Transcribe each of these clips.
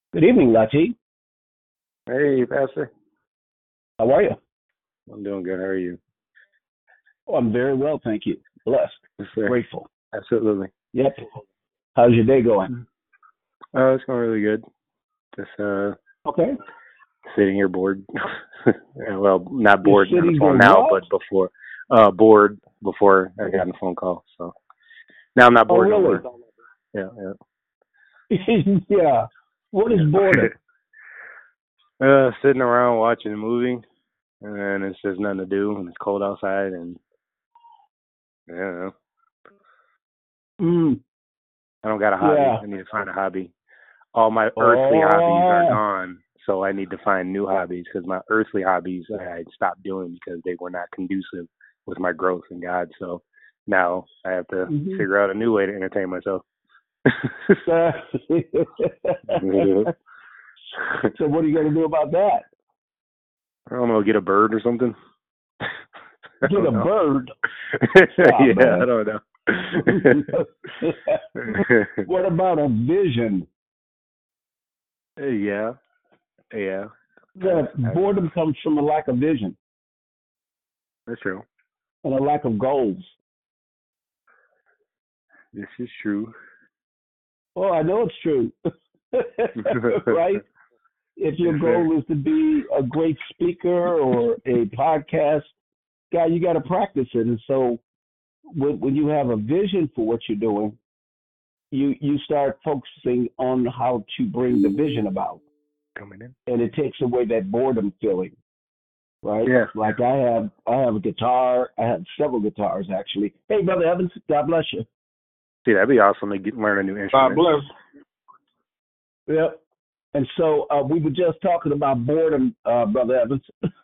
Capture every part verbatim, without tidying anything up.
Good evening, Lachi. Hey, Pastor. How are you? I'm doing good. How are you? Oh, I'm very well, thank you. Blessed, Yes, sir. grateful. Absolutely. Yep. How's your day going? Oh, it's going really good. Just uh, Okay. sitting here bored. Yeah, well, not You're bored on the sitting phone there now, what? but before. Uh, bored before I got on the phone call. So now I'm not Oh, bored no really? more. Yeah, Yeah. What is yeah. boredom? uh, sitting around watching a movie, and then it's just nothing to do, and it's cold outside, and I don't know. Mm, I don't got a hobby. yeah. I need to find a hobby. All my earthly hobbies are Oh. gone, so I need to find new hobbies because my earthly hobbies I had stopped doing because they were not conducive with my growth in God. So now I have to Hmm. figure out a new way to entertain myself. So what are you going to do about that? I don't know, get a bird or something. I Get don't a know. bird? Oh, Yeah, I man. don't know. What about a vision? Yeah, yeah, I've, Yeah, I've, uh, boredom comes from a lack of vision that's true. and a lack of goals. This is true. Well, I know it's true. Right? If your Yes, sir. goal is to be a great speaker or a podcast guy, you got to practice it. And so when, when you have a vision for what you're doing, you, you start focusing on how to bring the vision about. Coming in. And it takes away that boredom feeling, right? Yeah, yeah. Like I have, I have a guitar. I have several guitars actually. Hey, brother Evans, God bless you. See, that'd be awesome to get learn a new God instrument. bless. Yep. And so uh, we were just talking about boredom, uh, brother Evans.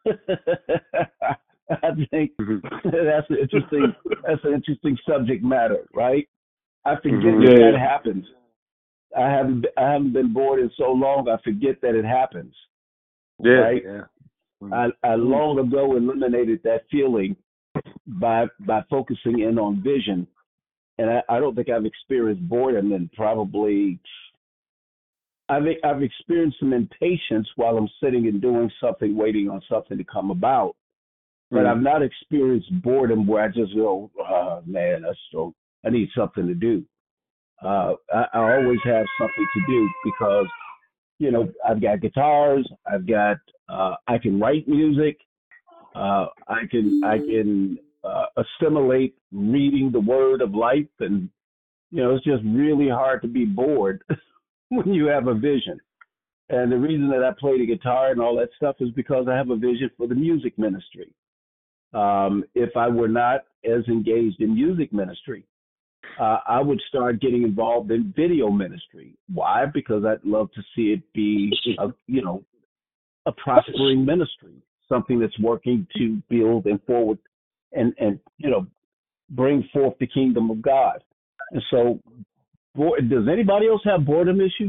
I think Mhm. that's an interesting. That's an interesting subject matter, right? I forget Mhm. that that Yeah. happens. I haven't. I haven't been bored in so long. I forget that it happens, Yeah. right? Yeah. Mhm. I, I Mm. long ago eliminated that feeling by by focusing in on vision, and I, I don't think I've experienced boredom in probably I've I've experienced some impatience while I'm sitting and doing something, waiting on something to come about. But Mhm. I've not experienced boredom where I just go, oh, man, I so I need something to do. Uh, I, I always have something to do because you know I've got guitars, I've got uh, I can write music, uh, I can I can uh, assimilate reading the Word of life, and you know it's just really hard to be bored when you have a vision. And the reason that I play the guitar and all that stuff is because I have a vision for the music ministry. Um, if I were not as engaged in music ministry, uh, I would start getting involved in video ministry. Why? Because I'd love to see it be a you know a prospering ministry, something that's working to build and forward and and you know bring forth the kingdom of God. And so, does anybody else have boredom issues?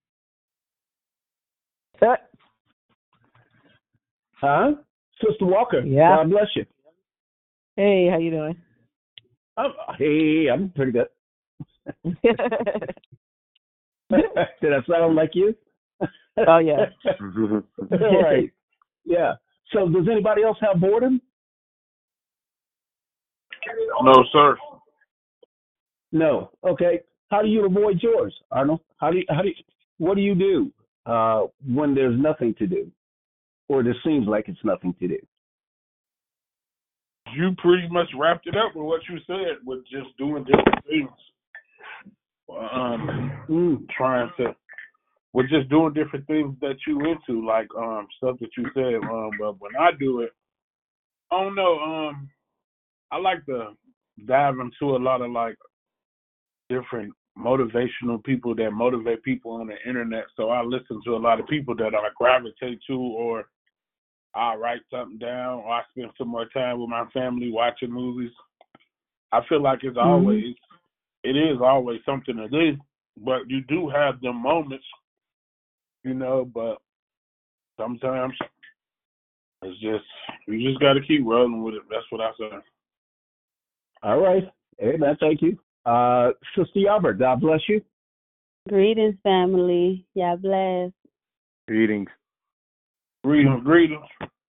Uh, Huh? Sister Walker, yeah. God bless you. Hey, how you doing? I'm, hey, I'm pretty good. Did I sound like you? Oh yeah. Mhm. All right. Yeah. So does anybody else have boredom? No, sir. No. Okay. How do you avoid yours, Arnold? How do you, how do you, what do you do uh, when there's nothing to do, or it seems like it's nothing to do? You pretty much wrapped it up with what you said, with just doing different things. Um, Mm. trying to, with just doing different things that you into, like um stuff that you said. Um, but when I do it, I don't know. Um, I like to dive into a lot of like different motivational people that motivate people on the internet. So I listen to a lot of people that I gravitate to, or I write something down, or I spend some more time with my family watching movies. I feel like it's Hmm. always, it is always something to do, but you do have the moments, you know, but sometimes it's just, you just got to keep rolling with it. That's what I say. All right. Amen. Thank you. Uh, Sister Albert, God bless you. Greetings, family. Yeah, bless. Greetings. Greetings, greetings.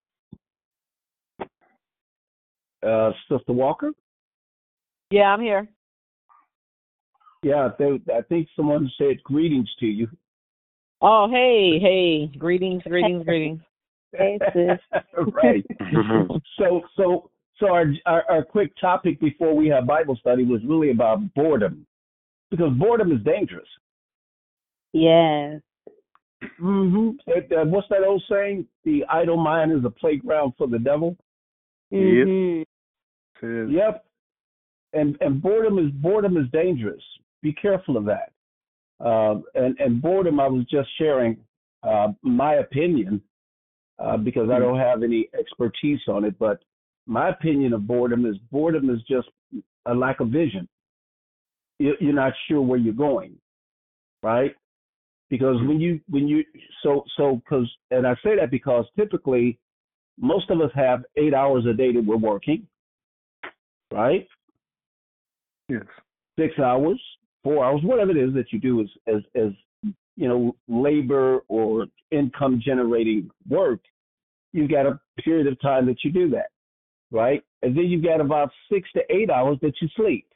Uh, Sister Walker? Yeah, I'm here. Yeah, they, I think someone said greetings to you. Oh, hey, hey. Greetings, greetings, greetings. Hey, sis. Right. so, so, so our, our our quick topic before we have Bible study was really about boredom, because boredom is dangerous. Yes. Mm-hmm. It, uh, what's that old saying? The idle mind is a playground for the devil. Mhm. Yep. Yep. And and boredom is boredom is dangerous. Be careful of that. Uh, and and boredom, I was just sharing uh, my opinion uh, because I don't have any expertise on it. But my opinion of boredom is boredom is just a lack of vision. You- You're not sure where you're going, right? Because when you when you so so because and I say that because typically most of us have eight hours a day that we're working, right? Yes. Six hours, four hours, whatever it is that you do as as as you know labor or income generating work. You've got a period of time that you do that, right? And then you've got about six to eight hours that you sleep,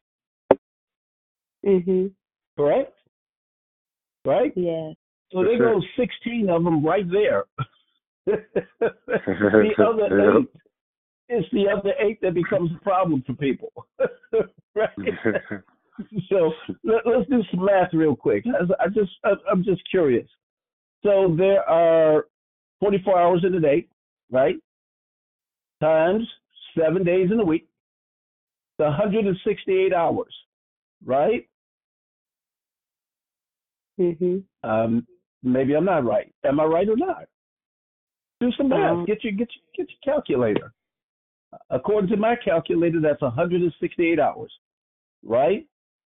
Mhm. correct? Right? Yes. So there sure. goes sixteen of them right there. The other eight, it's the other eight that becomes a problem for people, right? So let, let's do some math real quick. I, I just, I, I'm just curious. So there are twenty-four hours in a day, right? Times seven days in a week, one hundred sixty-eight hours, right? Mhm. Um, maybe I'm not right. Am I right or not? Do some math. Um, Get your get your, get your calculator. According to my calculator, that's one hundred sixty-eight hours, right?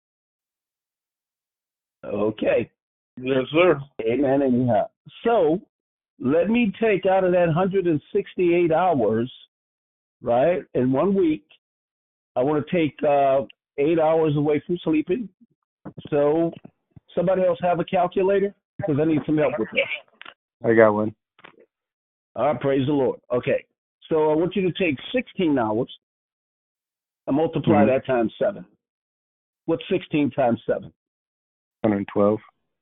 Okay. Yes, sir. Amen. Anyhow. So let me take out of that one hundred sixty-eight hours, right, in one week, I want to take uh, eight hours away from sleeping. So somebody else have a calculator? Because I need some help with this. I got one. All right, praise the Lord. Okay. So I want you to take sixteen hours and multiply Mhm. that times seven. What's sixteen times seven? one hundred twelve.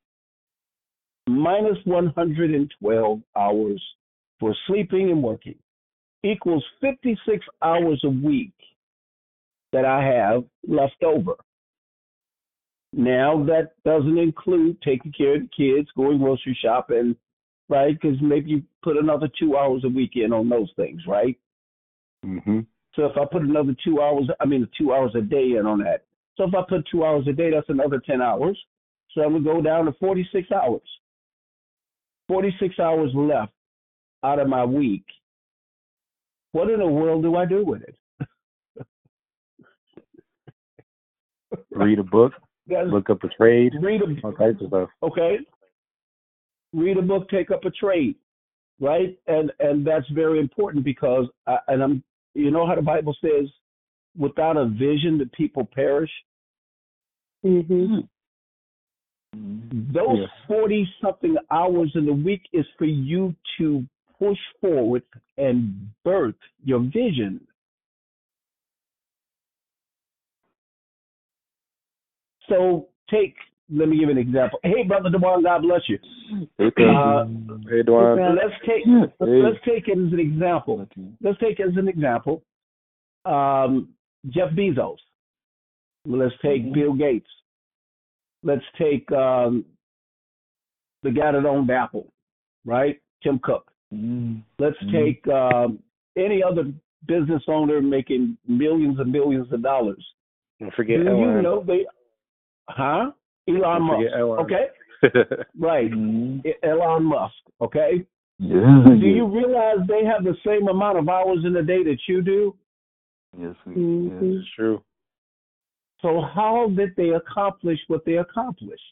Minus one hundred twelve hours for sleeping and working equals fifty-six hours a week that I have left over. Now, that doesn't include taking care of the kids, going grocery shopping, right? Because maybe you put another two hours a week in on those things, right? Mm-hmm. So if I put another two hours, I mean, two hours a day in on that. So if I put two hours a day, that's another ten hours. So I'm going to go down to forty-six hours. forty-six hours left out of my week. What in the world do I do with it? Read a book. That's, Look up a trade. read a, All types of stuff. okay. Read a book, take up a trade, right? And and that's very important because, I, and I'm, you know how the Bible says, without a vision, the people perish. mhm. Those Yes. forty something hours in the week is for you to push forward and birth your vision. So take, let me give you an example. Hey, Brother Dewan, God bless you. Hey, Uh, hey, Dwan. Hey, let's take Hey. let's take it as an example. Let's take it as an example. Um, Jeff Bezos. Let's take Mhm. Bill Gates. Let's take um, the guy that owned Apple, right? Tim Cook. Mhm. Let's Mhm. take um, any other business owner making millions and millions of dollars. Don't forget Do Elon. you know they, huh? Elon Don't Musk. forget Elon. Okay, right. Mhm. Elon Musk. Okay. Yeah. Do you realize they have the same amount of hours in a day that you do? Yes, we, Mhm. yes, it's true. So how did they accomplish what they accomplished?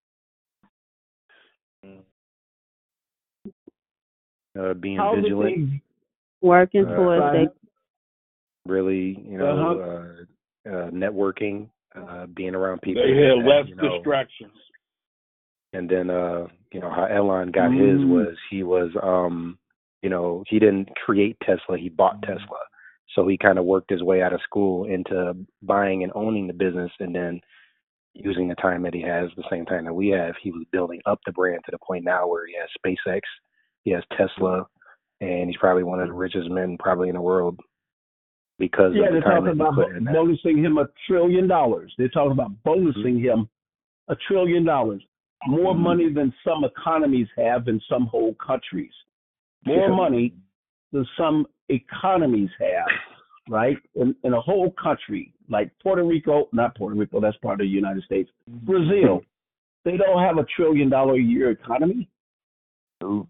Uh, being How vigilant. did Working Uh, towards they? that. really, you know, Uh-huh. uh, uh, networking, uh, being around people. They had that, less you know, distractions. and then, uh, You know, how Elon got Mm. his was he was, um, you know, he didn't create Tesla, he bought Tesla. So he kind of worked his way out of school into buying and owning the business, and then using the time that he has, the same time that we have, he was building up the brand to the point now where he has SpaceX, he has Tesla, and he's probably one of the richest men probably in the world because Yeah, of the they're time talking that he about put in that. bonusing him a trillion dollars. They're talking about bonusing Mm-hmm. him a trillion dollars. More Mm-hmm. money than some economies have in some whole countries. More Yeah. money than some economies have, right? In, in a whole country, like Puerto Rico, not Puerto Rico, that's part of the United States. Brazil, they don't have a trillion dollar a year economy. Nope.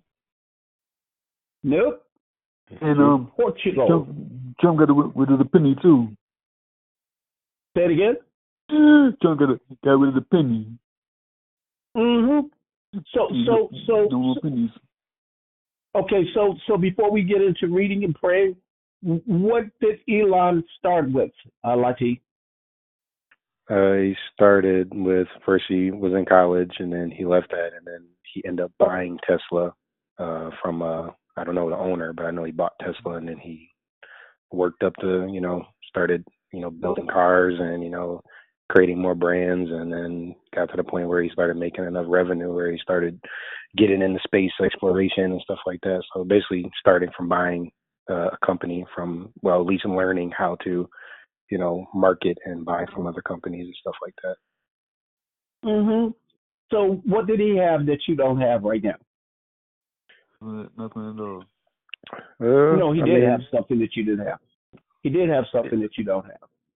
Nope. And um, Portugal. Trump, Trump got rid rid of the penny too. Say it again. Trump got got rid of the penny. Mm-hmm. So, so, so, No more pennies. okay, so, so before we get into reading and praying, what did Elon start with, uh, Lati? Uh, he started with, first he was in college, and then he left that, and then he ended up buying Tesla uh, from, uh, I don't know the owner, but I know he bought Tesla, and then he worked up to, you know, started, you know, building cars and, you know, creating more brands, and then got to the point where he started making enough revenue where he started getting into space exploration and stuff like that. So basically starting from buying uh, a company from, well, at least learning how to, you know, market and buy from other companies and stuff like that. Mm-hmm. So what did he have that you don't have right now? Nothing at all. Uh, No, he I did mean, have something that you didn't have. He did have something that you don't have.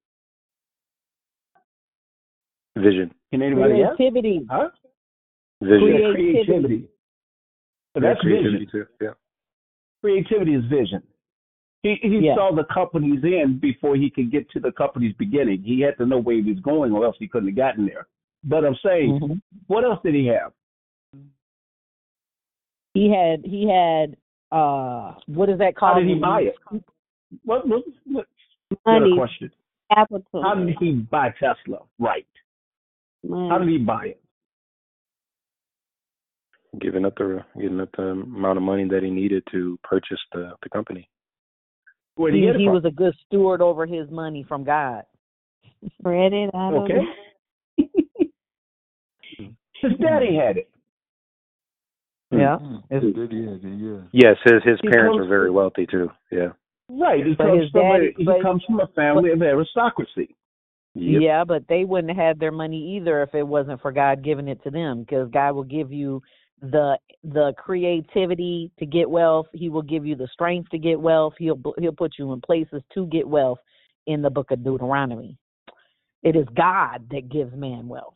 vision. Can anybody else? Creativity. Huh? Vision. Yeah, Creativity. creativity. But Yeah, that's creativity vision. too. Yeah. Creativity is vision. He he Yeah. saw the company's end before he could get to the company's beginning. He had to know where he was going, or else he couldn't have gotten there. But I'm saying, Mhm. what else did he have? He had he had uh what is that How called? did he when buy you- it? What what what? Got a Money, question. capital. How did he buy Tesla? Right. Money. How did he buy it? Giving up the giving up the amount of money that he needed to purchase the the company. Where did he He, get it he from? was a good steward over his money from God. Spread it out. Okay. His daddy had it. Yeah. Yeah, yeah, yeah. Yes, his his He parents comes- were very wealthy too. Yeah. Right. He But comes his from daddy- a, he but- comes from a family of aristocracy. Yep. Yeah, but they wouldn't have had their money either if it wasn't for God giving it to them. Because God will give you the the creativity to get wealth. He will give you the strength to get wealth. He'll he'll put you in places to get wealth in the book of Deuteronomy. It is God that gives man wealth.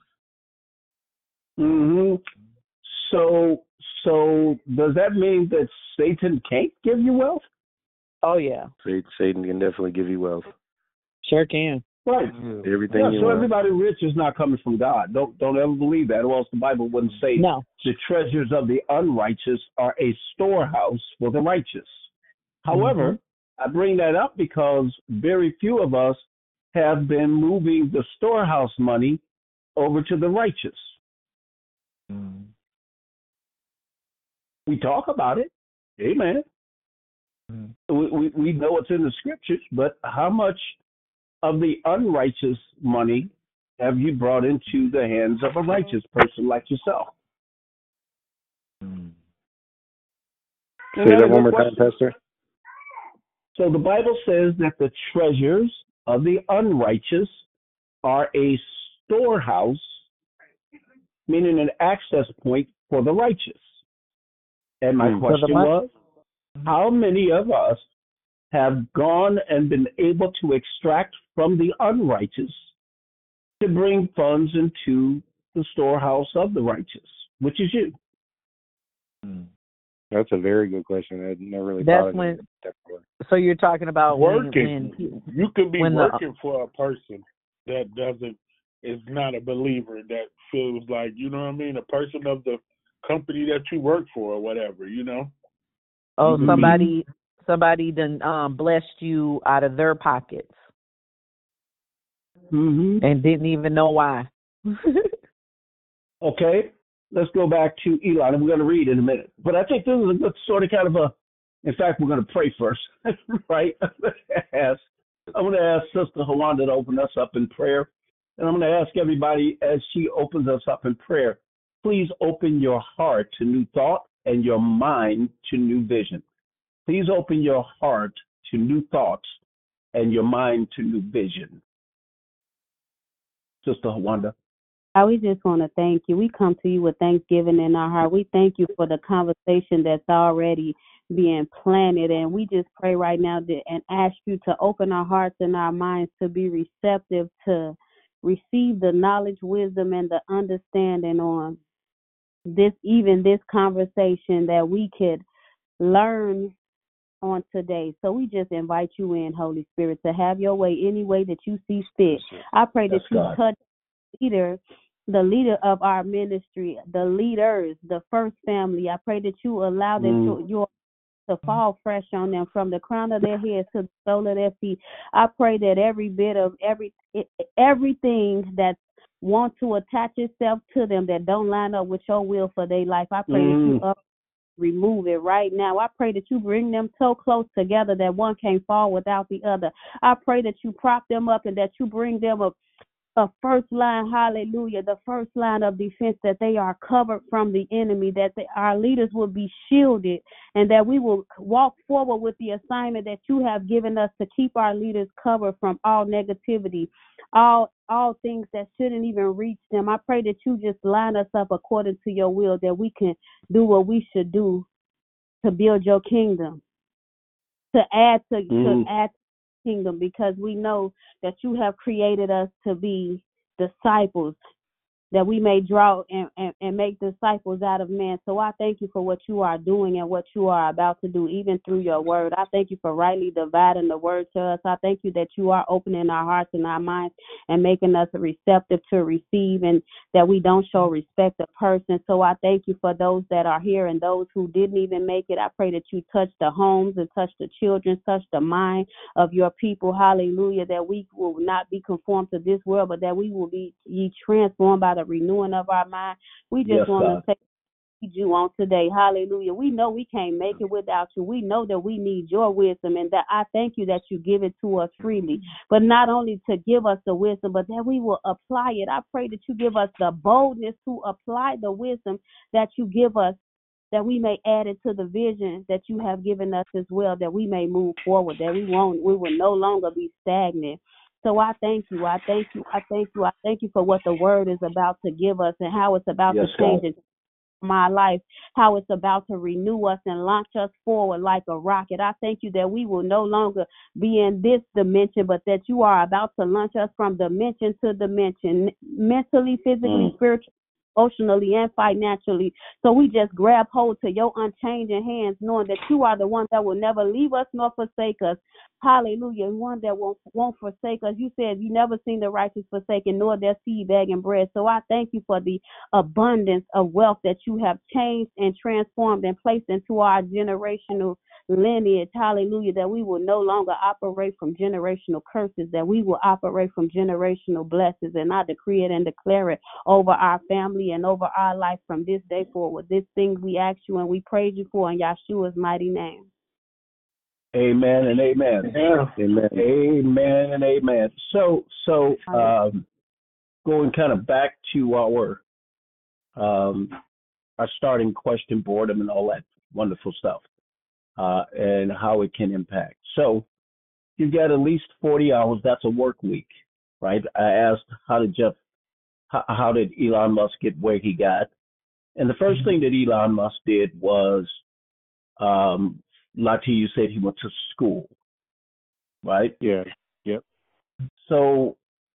Hmm. So so does that mean that Satan can't give you wealth? Oh yeah, Sa- Satan can definitely give you wealth. sure can. Right. Yeah. Everything Yeah, you so want. everybody rich is not coming from God. Don't don't ever believe that, or else the Bible wouldn't say No. the treasures of the unrighteous are a storehouse for the righteous. However, I bring that up because very few of us have been moving the storehouse money over to the righteous. Mm. We talk about it. Amen. Mm. We, we, we know it's in the scriptures, but how much of the unrighteous money have you brought into the hands of a righteous person like yourself? Mm. Say Another that one good more time, question. Pastor. So the Bible says that the treasures of the unrighteous are a storehouse, meaning an access point for the righteous. And my Hmm. question So the mon- was, how many of us have gone and been able to extract from the unrighteous to bring funds into the storehouse of the righteous, which is you? Mm. That's a very good question. I never really That's thought of when- it that way. So you're talking about when, working. when You could be when the- working for a person that doesn't is not a believer, that feels like, you know what I mean, a person of the company that you work for or whatever, you know. oh Mhm. somebody somebody done um, blessed you out of their pockets Mm-hmm. and didn't even know why. Okay. let's go back to Elon, and we're going to read in a minute. But I think this is a good sort of kind of a, in fact, we're going to pray first, right? ask, I'm going to ask Sister Hawanda to open us up in prayer. And I'm going to ask everybody as she opens us up in prayer, please open your heart to new thought and your mind to new vision. Please open your heart to new thoughts and your mind to new vision. Sister Hawanda. I we just want to thank you. We come to you with thanksgiving in our heart. We thank you for the conversation that's already being planted. And we just pray right now that, and ask you to open our hearts and our minds to be receptive to receive the knowledge, wisdom, and the understanding on this, even this conversation that we could learn on today. So we just invite you in, Holy Spirit, to have your way any way that you see fit. I pray that Yes, you God. touch leader, the leader of our ministry, the leaders, the first family. I pray that you allow them Mm. to your to fall fresh on them from the crown of their heads to the sole of their feet. I pray that every bit of every everything that wants to attach itself to them that don't line up with your will for their life, I pray Mm. that you up remove it right now. I pray that you bring them so close together that one can't fall without the other. I pray that you prop them up and that you bring them a a first line, hallelujah, the first line of defense, that they are covered from the enemy, that they, our leaders will be shielded, and that we will walk forward with the assignment that you have given us to keep our leaders covered from all negativity, all all things that shouldn't even reach them. I pray that you just line us up according to your will, that we can do what we should do to build your kingdom, to add to, Mm. to add kingdom, because we know that you have created us to be disciples, that we may draw and, and, and make disciples out of men. So I thank you for what you are doing and what you are about to do, even through your word. I thank you for rightly dividing the word to us. I thank you that you are opening our hearts and our minds and making us receptive to receive, and that we don't show respect of person. So I thank you for those that are here and those who didn't even make it. I pray that you touch the homes and touch the children, touch the mind of your people. Hallelujah. That we will not be conformed to this world, but that we will be ye transformed by the renewing of our mind. We just Yes, want God. to say thank you on today. Hallelujah. We know we can't make it without you. We know that we need your wisdom, and that I thank you that you give it to us freely. But not only to give us the wisdom, but that we will apply it. I pray that you give us the boldness to apply the wisdom that you give us, that we may add it to the vision that you have given us as well, that we may move forward, that we won't, we will no longer be stagnant. So I thank you. I thank you. I thank you. I thank you for what the word is about to give us and how it's about Yes, to change God. it. My life, how it's about to renew us and launch us forward like a rocket. I thank you that we will no longer be in this dimension, but that you are about to launch us from dimension to dimension, mentally, physically, Mm. spiritually, emotionally, and financially. So we just grab hold to your unchanging hands, knowing that you are the one that will never leave us nor forsake us. Hallelujah. One that won't won't forsake us. You said you never seen the righteous forsaken, nor their seed begging bread. So I thank you for the abundance of wealth that you have changed and transformed and placed into our generational lineage. Hallelujah. That we will no longer operate from generational curses, that we will operate from generational blessings. And I decree it and declare it over our family and over our life from this day forward. This thing we ask you and we praise you for in Yahshua's mighty name. Amen and amen. Yeah. Amen. Amen and amen. So, so um, going kind of back to our um, our starting question, boredom and all that wonderful stuff, uh, and how it can impact. So, you've got at least forty hours. That's a work week, right? I asked how did Jeff, how, how did Elon Musk get where he got, and the first thing that Elon Musk did was, um, Lati, you said he went to school, right? Yeah. Yep. So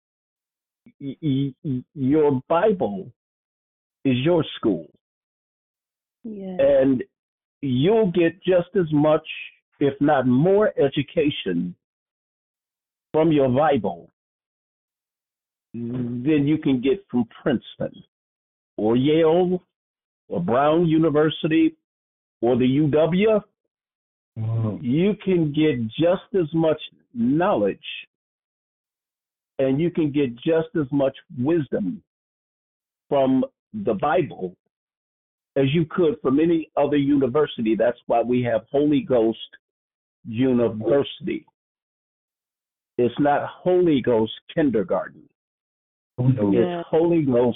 y- y- your Bible is your school, Yeah. and you'll get just as much, if not more, education from your Bible than you can get from Princeton or Yale or Brown University or the U W. You can get just as much knowledge and you can get just as much wisdom from the Bible as you could from any other university. That's why we have Holy Ghost University. It's not Holy Ghost Kindergarten. Yeah. It's Holy Ghost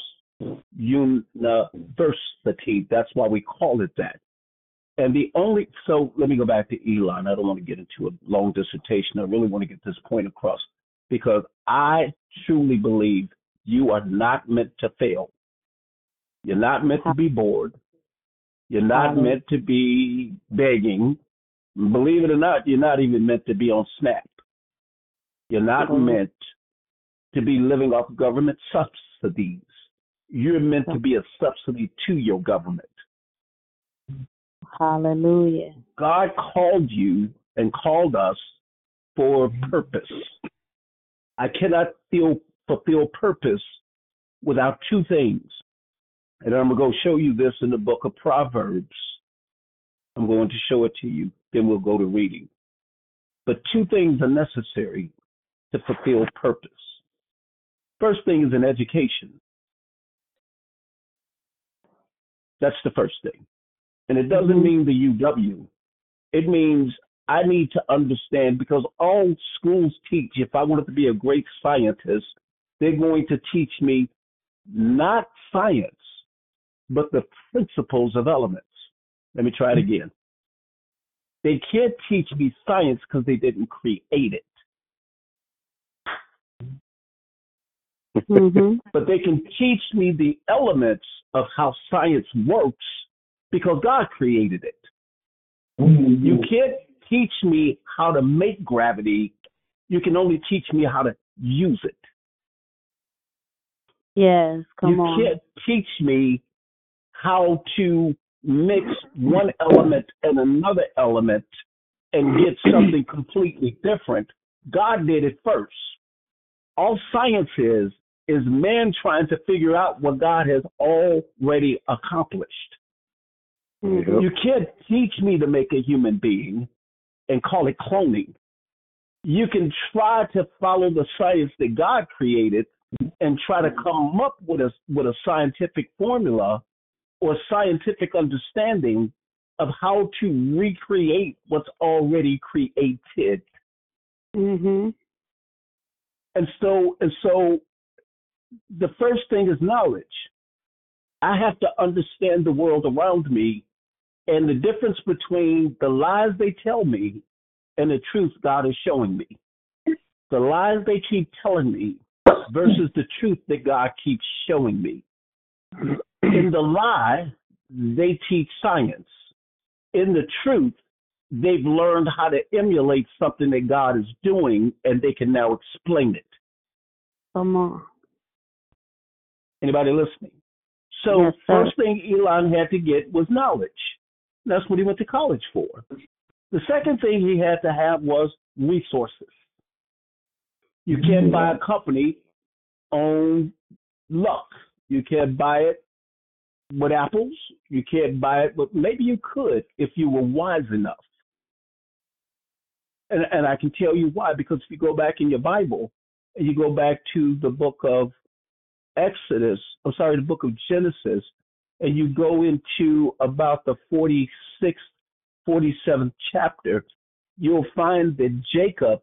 University. That's why we call it that. And the only, so let me go back to Elon. I don't want to get into a long dissertation. I really want to get this point across because I truly believe you are not meant to fail. You're not meant to be bored. You're not meant to be begging. Believe it or not, you're not even meant to be on SNAP. You're not mm-hmm. meant to be living off government subsidies. You're meant to be a subsidy to your government. Hallelujah. God called you and called us for purpose. I cannot feel, fulfill purpose without two things. And I'm going to go show you this in the book of Proverbs. I'm going to show it to you. Then we'll go to reading. But two things are necessary to fulfill purpose. First thing is an education. That's the first thing. And it doesn't mm-hmm. mean the U W. It means I need to understand, because all schools teach, if I wanted to be a great scientist, they're going to teach me not science, but the principles of elements. Let me try it again. They can't teach me science because they didn't create it. Mm-hmm. But they can teach me the elements of how science works because God created it. Mm-hmm. You can't teach me how to make gravity. You can only teach me how to use it. Yes, come you on. You can't teach me how to mix one element and another element and get something completely different. God did it first. All science is, is man trying to figure out what God has already accomplished. Mm-hmm. You can't teach me to make a human being and call it cloning. You can try to follow the science that God created and try to come up with a, with a scientific formula or scientific understanding of how to recreate what's already created. Mm-hmm. And so, and so the first thing is knowledge. I have to understand the world around me and the difference between the lies they tell me and the truth God is showing me. The lies they keep telling me versus the truth that God keeps showing me. In the lie, they teach science. In the truth, they've learned how to emulate something that God is doing, and they can now explain it. Come on. Anybody listening? So yes, first thing Elon had to get was knowledge. That's what he went to college for. The second thing he had to have was resources. You can't buy a company on luck. You can't buy it with apples. You can't buy it, but maybe you could if you were wise enough. And, and I can tell you why, because if you go back in your Bible and you go back to the book of Exodus, I'm sorry, the book of Genesis, and you go into about the forty-sixth, forty-seventh chapter, you'll find that Jacob,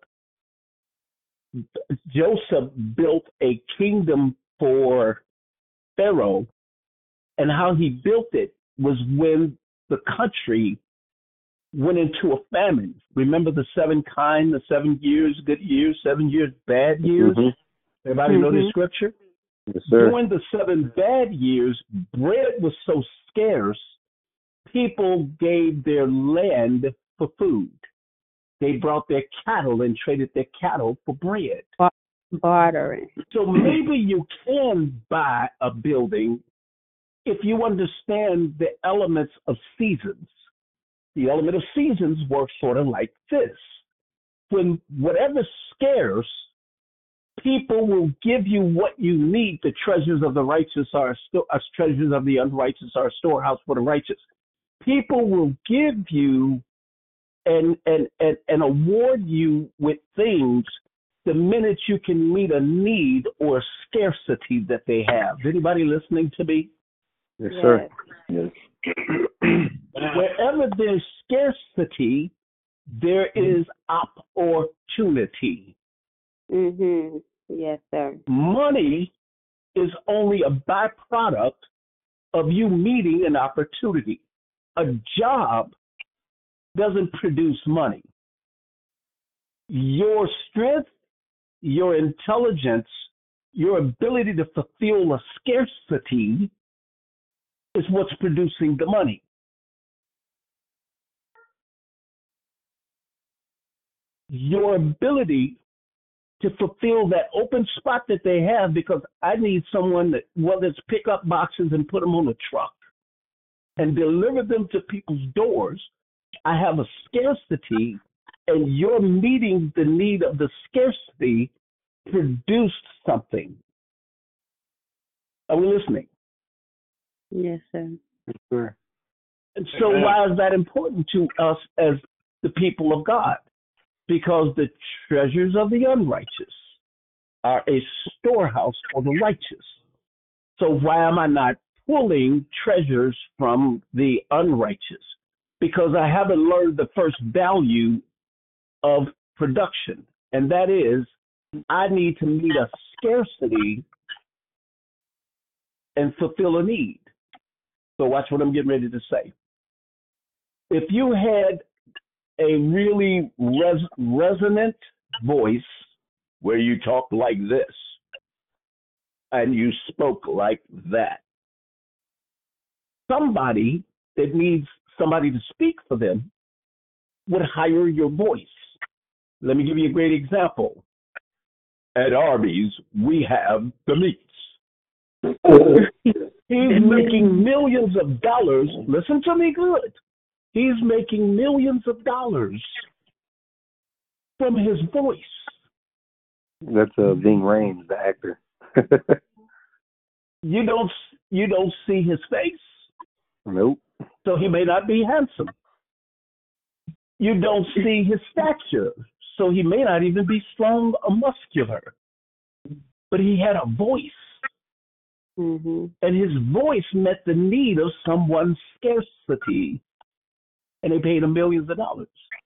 Joseph built a kingdom for Pharaoh, and how he built it was when the country went into a famine. Remember the seven kind, the seven years, good years, seven years, bad years? Mm-hmm. Everybody mm-hmm. know this scripture? Yes, sir. During the seven bad years, bread was so scarce, people gave their land for food. They brought their cattle and traded their cattle for bread. Bartering. So maybe you can buy a building if you understand the elements of seasons. The element of seasons works sort of like this. When whatever's scarce, people will give you what you need. The treasures of the righteous are sto- as treasures of the unrighteous are a storehouse for the righteous. People will give you and, and, and, and award you with things the minute you can meet a need or a scarcity that they have. Anybody listening to me? Yes, sir. Yes. Wherever there's scarcity, there is opportunity. Mhm. Yes, sir. Money is only a byproduct of you meeting an opportunity. A job doesn't produce money. Your strength, your intelligence, your ability to fulfill a scarcity is what's producing the money. Your ability to fulfill that open spot that they have, because I need someone that, whether it's pick up boxes and put them on a truck and deliver them to people's doors. I have a scarcity, and you're meeting the need of the scarcity produced something. Are we listening? Yes, sir. Sure. And so Amen. why is that important to us as the people of God? Because the treasures of the unrighteous are a storehouse for the righteous. So why am I not pulling treasures from the unrighteous? Because I haven't learned the first value of production, and that is I need to meet a scarcity and fulfill a need. So watch what I'm getting ready to say. If you had a really res- resonant voice where you talk like this and you spoke like that, somebody that needs somebody to speak for them would hire your voice. Let me give you a great example. At Arby's, we have the meats. He's making millions of dollars. Listen to me good. He's making millions of dollars from his voice. That's uh, Ving Rhames, the actor. You don't you don't see his face, Nope. so he may not be handsome. You don't see his stature, so he may not even be strong or muscular. But he had a voice, Mhm. and his voice met the need of someone's scarcity, and they paid him millions of dollars.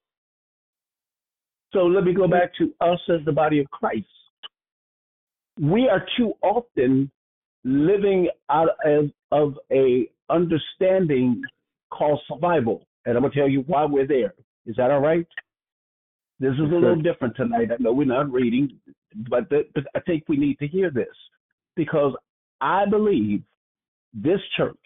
So let me go back to us as the body of Christ. We are too often living out of, of a understanding called survival, and I'm gonna tell you why we're there. Is that all right? This is a little different tonight. I know we're not reading, but, the, but I think we need to hear this because I believe this church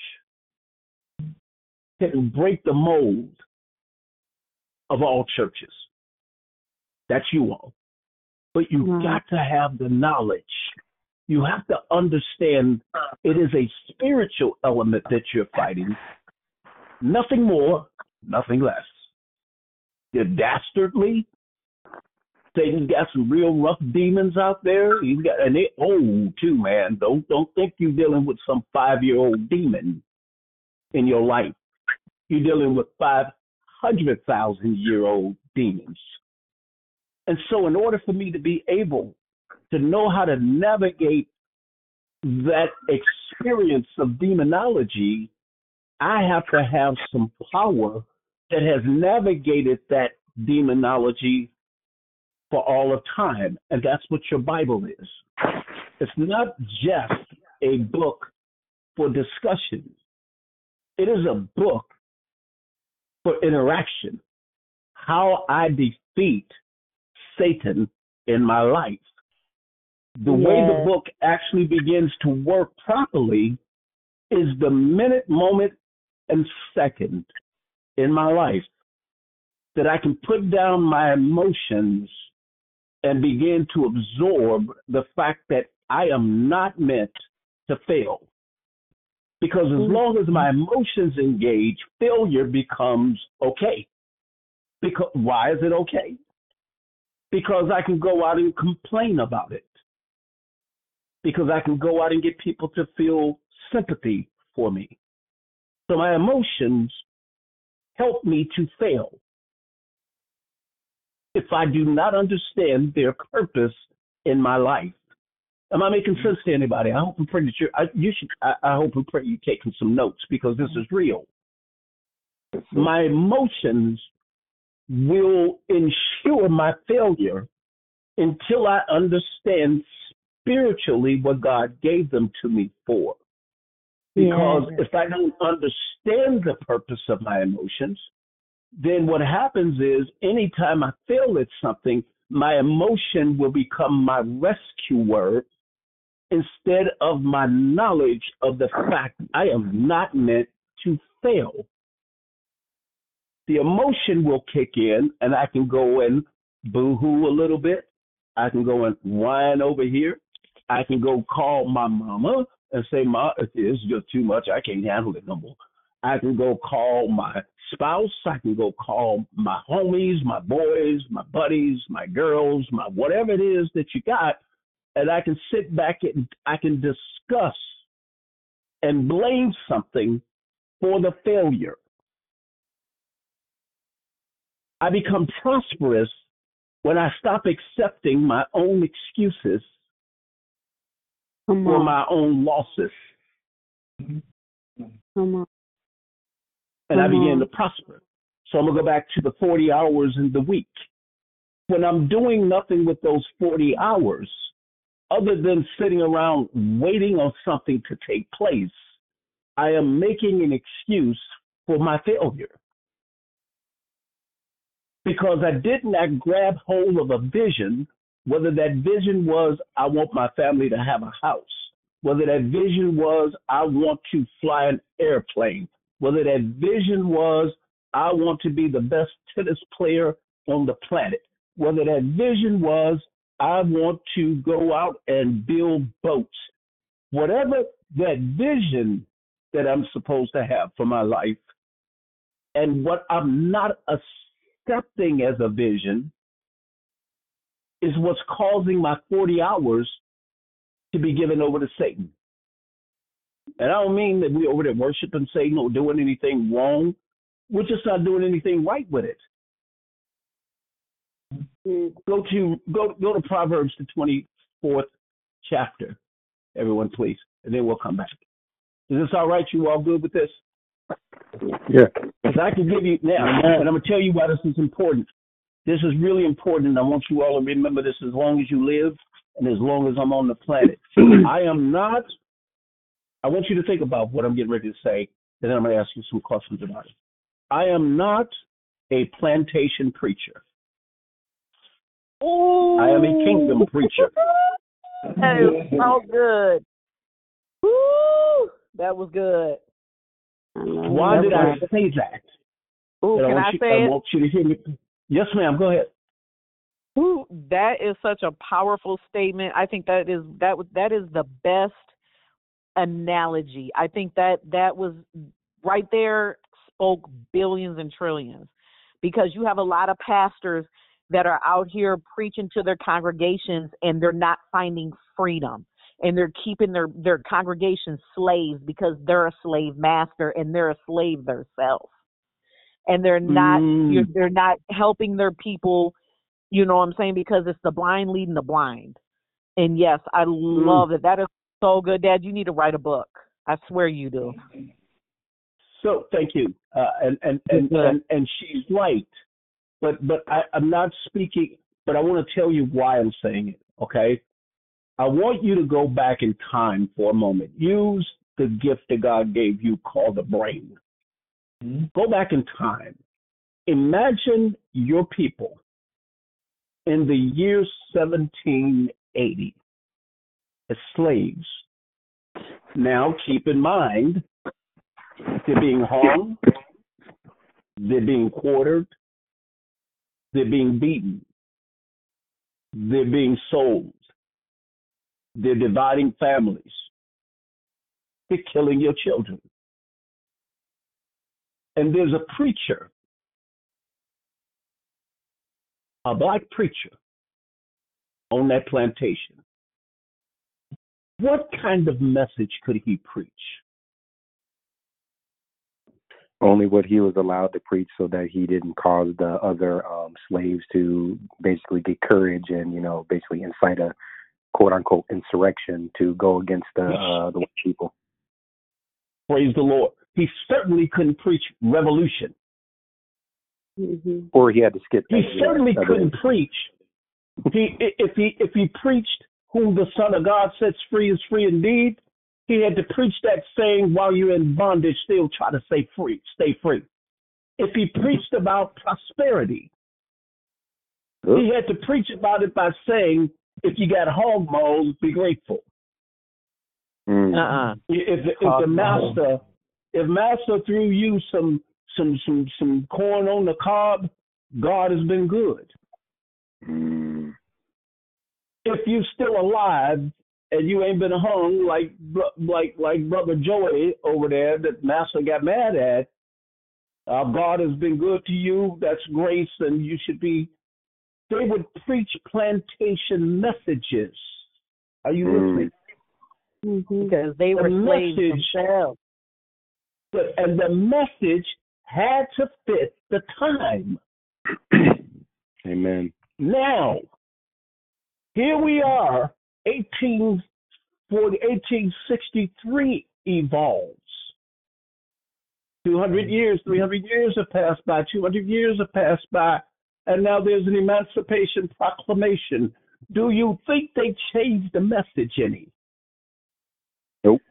can break the mold of all churches. That's you all. But you've Wow. got to have the knowledge. You have to understand it is a spiritual element that you're fighting. Nothing more, nothing less. You're dastardly. Satan's got some real rough demons out there. He's got, and they're old too, man. Don't don't think you're dealing with some five-year-old demon in your life. You're dealing with five hundred thousand year old demons. And so, in order for me to be able to know how to navigate that experience of demonology, I have to have some power that has navigated that demonology for all of time. And that's what your Bible is. It's not just a book for discussion. It is a book for interaction. How I defeat Satan in my life. The yes. way the book actually begins to work properly is the minute, moment, and second in my life that I can put down my emotions and begin to absorb the fact that I am not meant to fail. Because as long as my emotions engage, failure becomes okay. Because why is it okay? Because I can go out and complain about it. Because I can go out and get people to feel sympathy for me. So my emotions help me to fail. If I do not understand their purpose in my life. Am I making sense to anybody? I hope and pray that you're, I, you should, I, I hope and pray you're taking some notes because this is real. Yes, sir. My emotions will ensure my failure until I understand spiritually what God gave them to me for. Because Yes. if I don't understand the purpose of my emotions, then what happens is anytime I fail at something, my emotion will become my rescuer instead of my knowledge of the fact I am not meant to fail. The emotion will kick in, and I can go and boo-hoo a little bit. I can go and whine over here. I can go call my mama and say, "Ma, it's just too much. I can't handle it no more." I can go call my spouse. I can go call my homies, my boys, my buddies, my girls, my whatever it is that you got, and I can sit back and I can discuss and blame something for the failure. I become prosperous when I stop accepting my own excuses Come for on. my own losses, Come on. and I Come begin on. to prosper. So I'm going to go back to the forty hours in the week. When I'm doing nothing with those forty hours, other than sitting around waiting on something to take place, I am making an excuse for my failure. Because I did not grab hold of a vision, whether that vision was I want my family to have a house, whether that vision was I want to fly an airplane, whether that vision was I want to be the best tennis player on the planet, whether that vision was I want to go out and build boats, whatever that vision that I'm supposed to have for my life, and what I'm not accepting as a vision is what's causing my forty hours to be given over to Satan. And I don't mean that we're over there worshiping Satan or doing anything wrong. We're just not doing anything right with it. Mm. Go to go go to Proverbs, the twenty-fourth chapter, everyone, please, and then we'll come back. Is this all right? You all good with this? Yeah. Because I can give you now, and I'm gonna tell you why this is important. This is really important, and I want you all to remember this as long as you live and as long as I'm on the planet. I am not. I want you to think about what I'm getting ready to say, and then I'm going to ask you some questions about it. I am not a plantation preacher. Ooh. I am a kingdom preacher. That is so good. Woo! That was good. I know. Why That's did I right. say that? Ooh, And I can want I you, say I it? want you to hear me. Yes, ma'am. Go ahead. Ooh, that is such a powerful statement. I think that is that was that is the best analogy. I think that that was right there spoke billions and trillions, because you have a lot of pastors that are out here preaching to their congregations and they're not finding freedom, and they're keeping their their congregations slaves because they're a slave master and they're a slave themselves, and they're not Mm. you're, they're not helping their people. You know what I'm saying? Because it's the blind leading the blind. And yes, I love it. That is so good, Dad. You need to write a book. I swear you do. So thank you. Uh, and, and, and, and, and she's right. But but I, I'm not speaking, but I want to tell you why I'm saying it, okay? I want you to go back in time for a moment. Use the gift that God gave you called the brain. Mm-hmm. Go back in time. Imagine your people in the year seventeen eighty as slaves. Now, keep in mind, they're being hung, they're being quartered, they're being beaten, they're being sold, they're dividing families, they're killing your children. And there's a preacher, a black preacher, on that plantation. What kind of message could he preach? Only what he was allowed to preach, so that he didn't cause the other um, slaves to basically get courage and, you know, basically incite a quote unquote insurrection to go against the uh, the white people. Praise the Lord. He certainly couldn't preach revolution. Mm-hmm. or he had to skip He that. certainly Yeah. couldn't preach. He if he if he preached whom the Son of God sets free is free indeed, he had to preach that saying while you're in bondage, still try to stay free, stay free. If he preached about prosperity, he had to preach about it by saying, if you got hog maws, be grateful. Mm. Uh-uh. If if the master if master threw you some some some some corn on the cob, God has been good. Mm. If you're still alive and you ain't been hung like like like brother Joey over there that master got mad at, uh, God has been good to you. That's grace, and you should be. They would preach plantation messages. Are you Mm. listening? Mm-hmm. Because they The were slaves message, themselves. but and the message had to fit the time. Amen. Now, here we are, eighteen forty, eighteen sixty-three evolves. two hundred years, three hundred years have passed by, two hundred years have passed by, and now there's an Emancipation Proclamation. Do you think they changed the message any? Nope.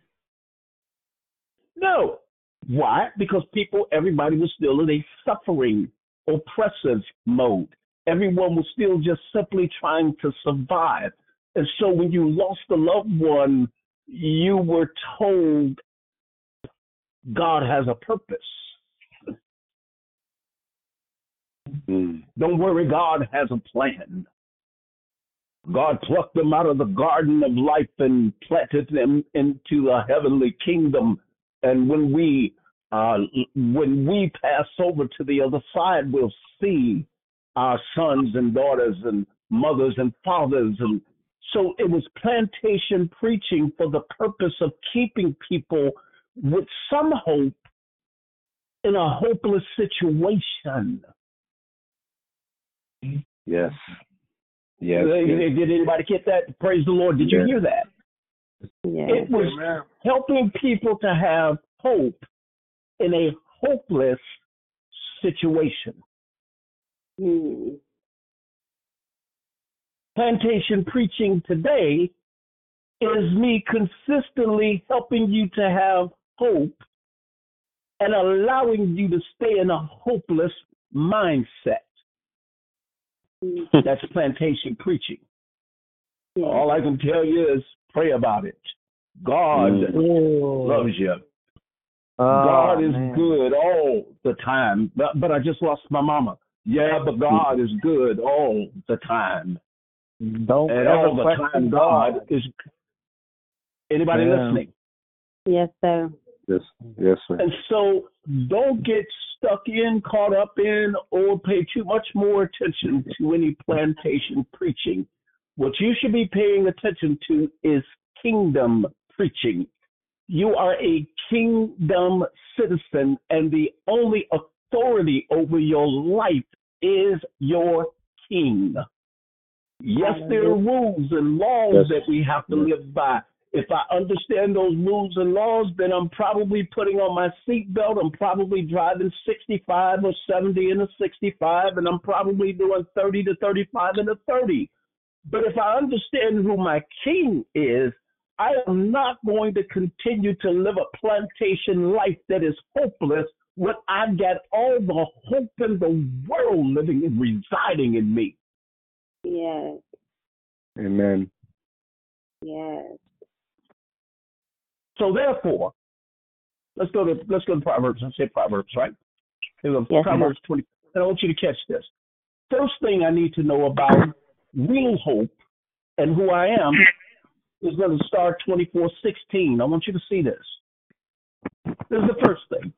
No. Why? Because people, everybody was still in a suffering, oppressive mode. Everyone was still just simply trying to survive. And so when you lost a loved one, you were told God has a purpose. Mm. Don't worry, God has a plan. God plucked them out of the garden of life and planted them into a heavenly kingdom. And when we uh, when we pass over to the other side, we'll see our sons and daughters and mothers and fathers. And so it was plantation preaching for the purpose of keeping people with some hope in a hopeless situation. Yes. Yes. Did, yes. did anybody get that? Praise the Lord. Did you Yeah. hear that? Yeah. It was Amen. helping people to have hope in a hopeless situation. Mm. Plantation preaching today is me consistently helping you to have hope and allowing you to stay in a hopeless mindset. Mm. That's plantation preaching. Yeah. All I can tell you is pray about it. God Mm. loves you. Oh, God is man. good all the time. But, but I just lost my mama. Yeah, but God is good all the time. Don't And ever all the question time God God. is. Anybody Yeah. listening? Yes, sir. Yes. Yes, sir. And so don't get stuck in, caught up in, or pay too much more attention to any plantation preaching. What you should be paying attention to is kingdom preaching. You are a kingdom citizen, and the only authority over your life is your king. Yes, there are rules and laws Yes. that we have to Yes. live by. If I understand those rules and laws, then I'm probably putting on my seatbelt. I'm probably driving sixty-five or seventy in a sixty-five, and I'm probably doing thirty to thirty-five in a thirty. But if I understand who my king is, I am not going to continue to live a plantation life that is hopeless when I've got all the hope in the world living and residing in me. Yes. Amen. Yes. So therefore, let's go to let's go to Proverbs. I say Proverbs, right? Here we go. Yes, Proverbs twenty. And I want you to catch this. First thing I need to know about real hope and who I am is going to start twenty-four sixteen. I want you to see this. This is the first thing.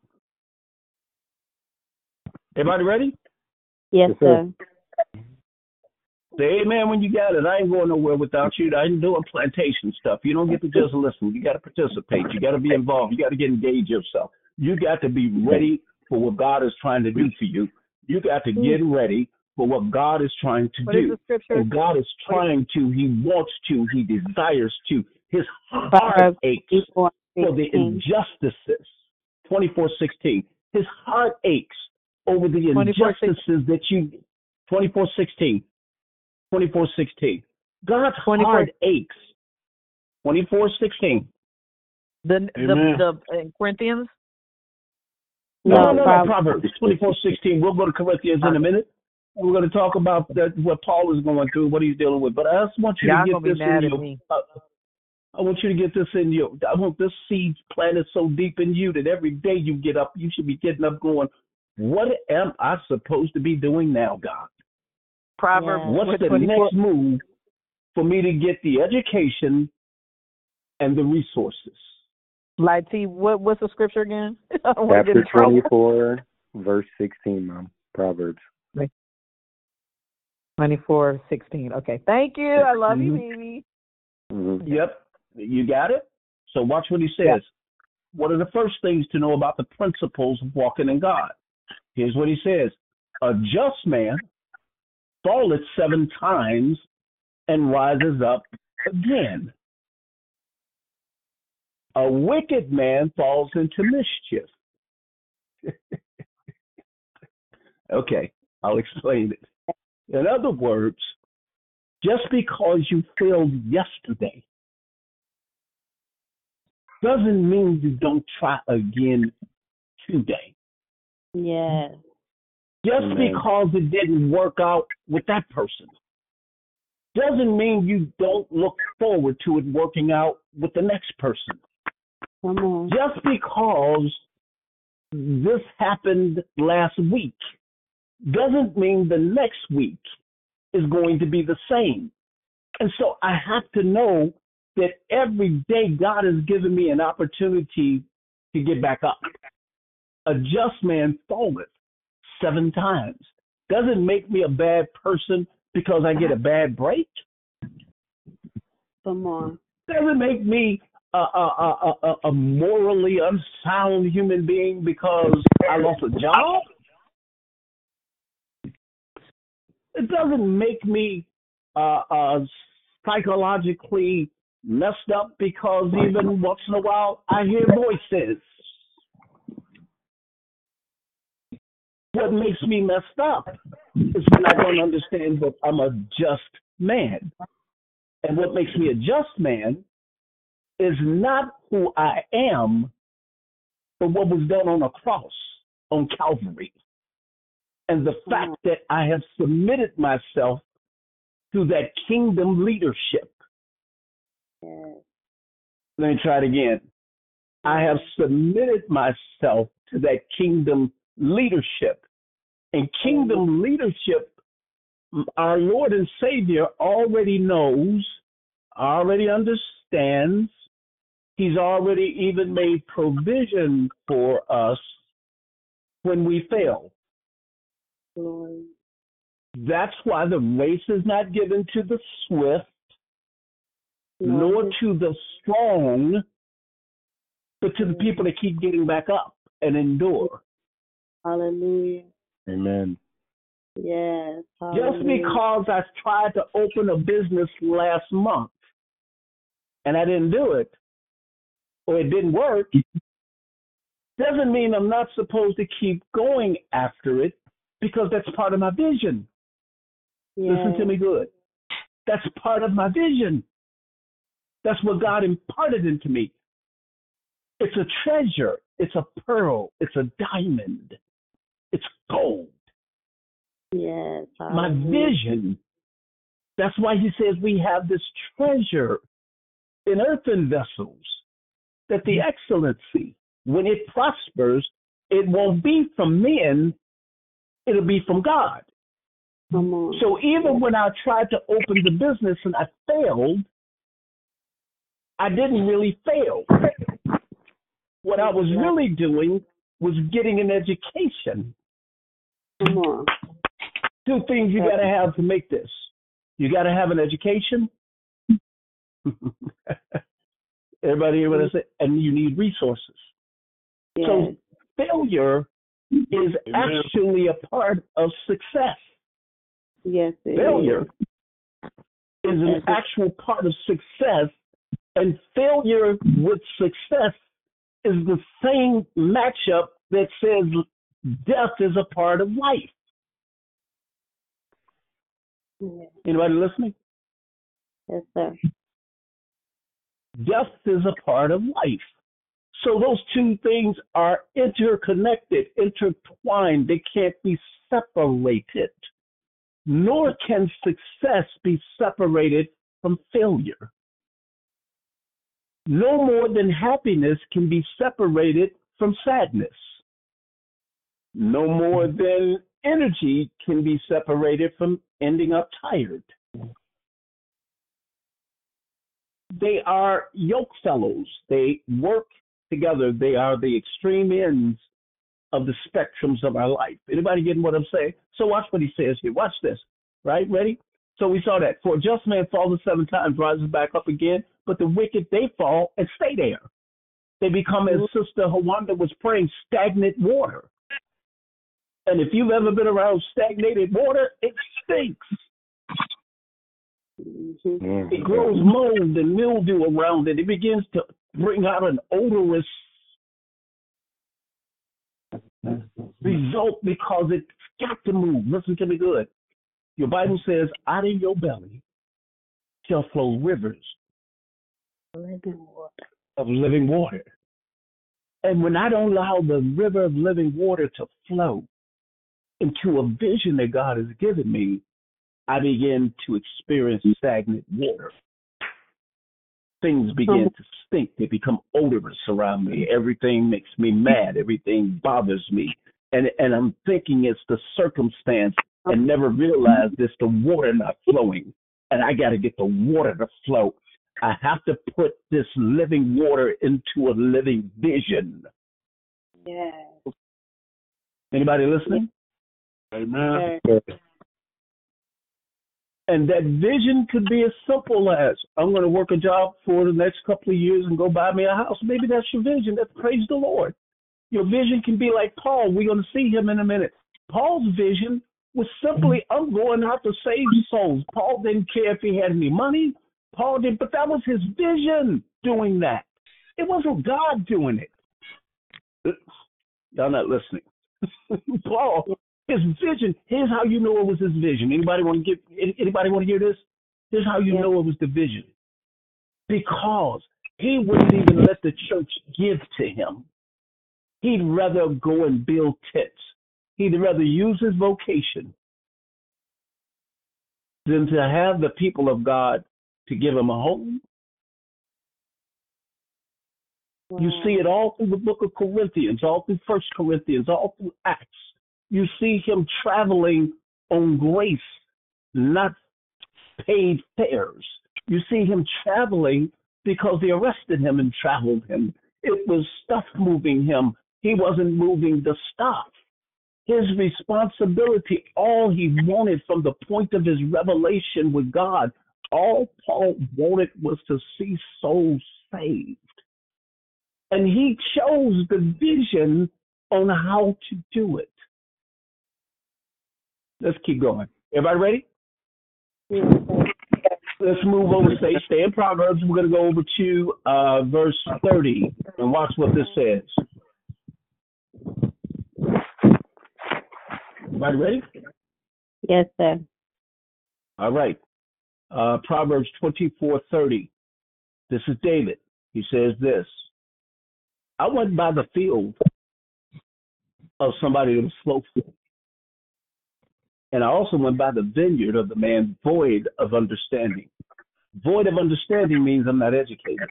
Everybody ready? Yes, Yes, sir. sir. Say amen when you got it. I ain't going nowhere without you. I ain't doing plantation stuff. You don't get to just listen. You got to participate. You got to be involved. You got to get engaged yourself. You got to be ready for what God is trying to do for you. You got to get ready for what God is trying to What is do. the scripture? And God is trying to. He wants to. He desires to. His heart Proverbs aches twenty-four for the sixteen. injustices. twenty-four sixteen. His heart aches over the twenty-four six, injustices that you, twenty-four sixteen, twenty-four sixteen. God's twenty-four, heart aches, twenty-four sixteen. the the Amen. the uh, Corinthians. No, No, no, no, no, Proverbs. Proverbs twenty-four sixteen. We'll go to Corinthians in a minute. We're going to talk about that, what Paul is going through, what he's dealing with. But I just want you Y'all to gonna get be this mad in at your, me. uh, I want you to get this in your, I want this seed planted so deep in you that every day you get up, you should be getting up going, what am I supposed to be doing now, God? Proverbs Yeah. What's the twenty-four. next move for me to get the education and the resources? Like T, what what's the scripture again? I don't want to get Chapter in trouble. twenty-four, verse sixteen, Mom. Proverbs. Twenty-four sixteen. Okay, thank you. I love you, Mhm. Mimi. Mm-hmm. Yep, you got it. So watch what he says. Yeah. What are the first things to know about the principles of walking in God? Here's what he says. A just man falleth seven times and rises up again. A wicked man falls into mischief. Okay, I'll explain it. In other words, just because you failed yesterday doesn't mean you don't try again today. Yes. Just Amen. because it didn't work out with that person doesn't mean you don't look forward to it working out with the next person. Come on. Just because this happened last week doesn't mean the next week is going to be the same. And so I have to know that every day God has given me an opportunity to get back up. A just man falleth seven times. Doesn't make me a bad person because I get a bad break. Come on. Doesn't make me a, a, a, a, a morally unsound human being because I lost a job. It doesn't make me uh, uh, psychologically messed up because even once in a while I hear voices. What makes me messed up is when I don't understand that I'm a just man. And what makes me a just man is not who I am, but what was done on a cross on Calvary. And the fact that I have submitted myself to that kingdom leadership. Yes. Let me try it again. I have submitted myself to that kingdom leadership. And kingdom leadership, our Lord and Savior already knows, already understands. He's already even made provision for us when we fail. Glory. That's why the race is not given to the swift, No. nor to the strong, but to the people that keep getting back up and endure. Hallelujah. Amen. Yes. Just Hallelujah. because I tried to open a business last month and I didn't do it, or it didn't work, doesn't mean I'm not supposed to keep going after it because that's part of my vision. Yes. Listen to me good. That's part of my vision. That's what God imparted into me. It's a treasure. It's a pearl. It's a diamond. It's gold. Yes. My Hallelujah. vision. That's why he says we have this treasure in earthen vessels, that the excellency, when it prospers, it won't be from men, it'll be from God. Come on. So even when I tried to open the business and I failed, I didn't really fail. What I was really doing was getting an education. Come on. Two things you got to have to make this. You got to have an education. Everybody hear what I say? And you need resources. Yes. So failure is Amen. actually a part of success. Yes. It Failure is. is an actual part of success, and failure with success is the same matchup that says Death is a part of life. Yeah. Anybody listening? Yes, sir. Death is a part of life. So those two things are interconnected, intertwined. They can't be separated. Nor can success be separated from failure. No more than happiness can be separated from sadness. No more than energy can be separated from ending up tired. They are yoke fellows. They work together. They are the extreme ends of the spectrums of our life. Anybody getting what I'm saying? So watch what he says here. Watch this. Right? Ready? So we saw that. For a just man falls seven times, rises back up again, but the wicked, they fall and stay there. They become, as Sister Hawanda was praying, stagnant water. And if you've ever been around stagnated water, it stinks. Mm-hmm. It grows mold and mildew around it. It begins to bring out an odorous result because it's got to move. Listen to me good. Your Bible says, out of your belly shall flow rivers Living water. of living water. And when I don't allow the river of living water to flow into a vision that God has given me, I begin to experience stagnant water. Things begin to stink. They become odorous around me. Everything makes me mad. Everything bothers me. And and I'm thinking it's the circumstance and never realized it's the water not flowing. And I got to get the water to flow. I have to put this living water into a living vision. Yeah. Anybody listening? Amen. And that vision could be as simple as, I'm going to work a job for the next couple of years and go buy me a house. Maybe that's your vision. That's praise the Lord. Your vision can be like Paul. We're going to see him in a minute. Paul's vision was simply, I'm going out to save souls. Paul didn't care if he had any money. Paul did, but that was his vision doing that. It wasn't God doing it. Y'all not listening. Paul, his vision, here's how you know it was his vision. Anybody want to get anybody want to hear this? Here's how you Yeah. know it was the vision. Because he wouldn't even let the church give to him. He'd rather go and build tents. He'd rather use his vocation than to have the people of God to give him a home. Wow. You see it all through the book of Corinthians, all through First Corinthians, all through Acts. You see him traveling on grace, not paid fares. You see him traveling because they arrested him and traveled him. It was stuff moving him. He wasn't moving the stuff. His responsibility, all he wanted from the point of his revelation with God, all Paul wanted was to see souls saved. And he chose the vision on how to do it. Let's keep going. Everybody ready? Yeah. Let's move over. Stay, stay in Proverbs. We're going to go over to uh, verse thirty and watch what this says. Everybody ready? Yes, sir. All right. Uh, Proverbs twenty-four thirty. This is David. He says this. I went by the field of somebody that was slothful. And I also went by the vineyard of the man void of understanding. Void of understanding means I'm not educated.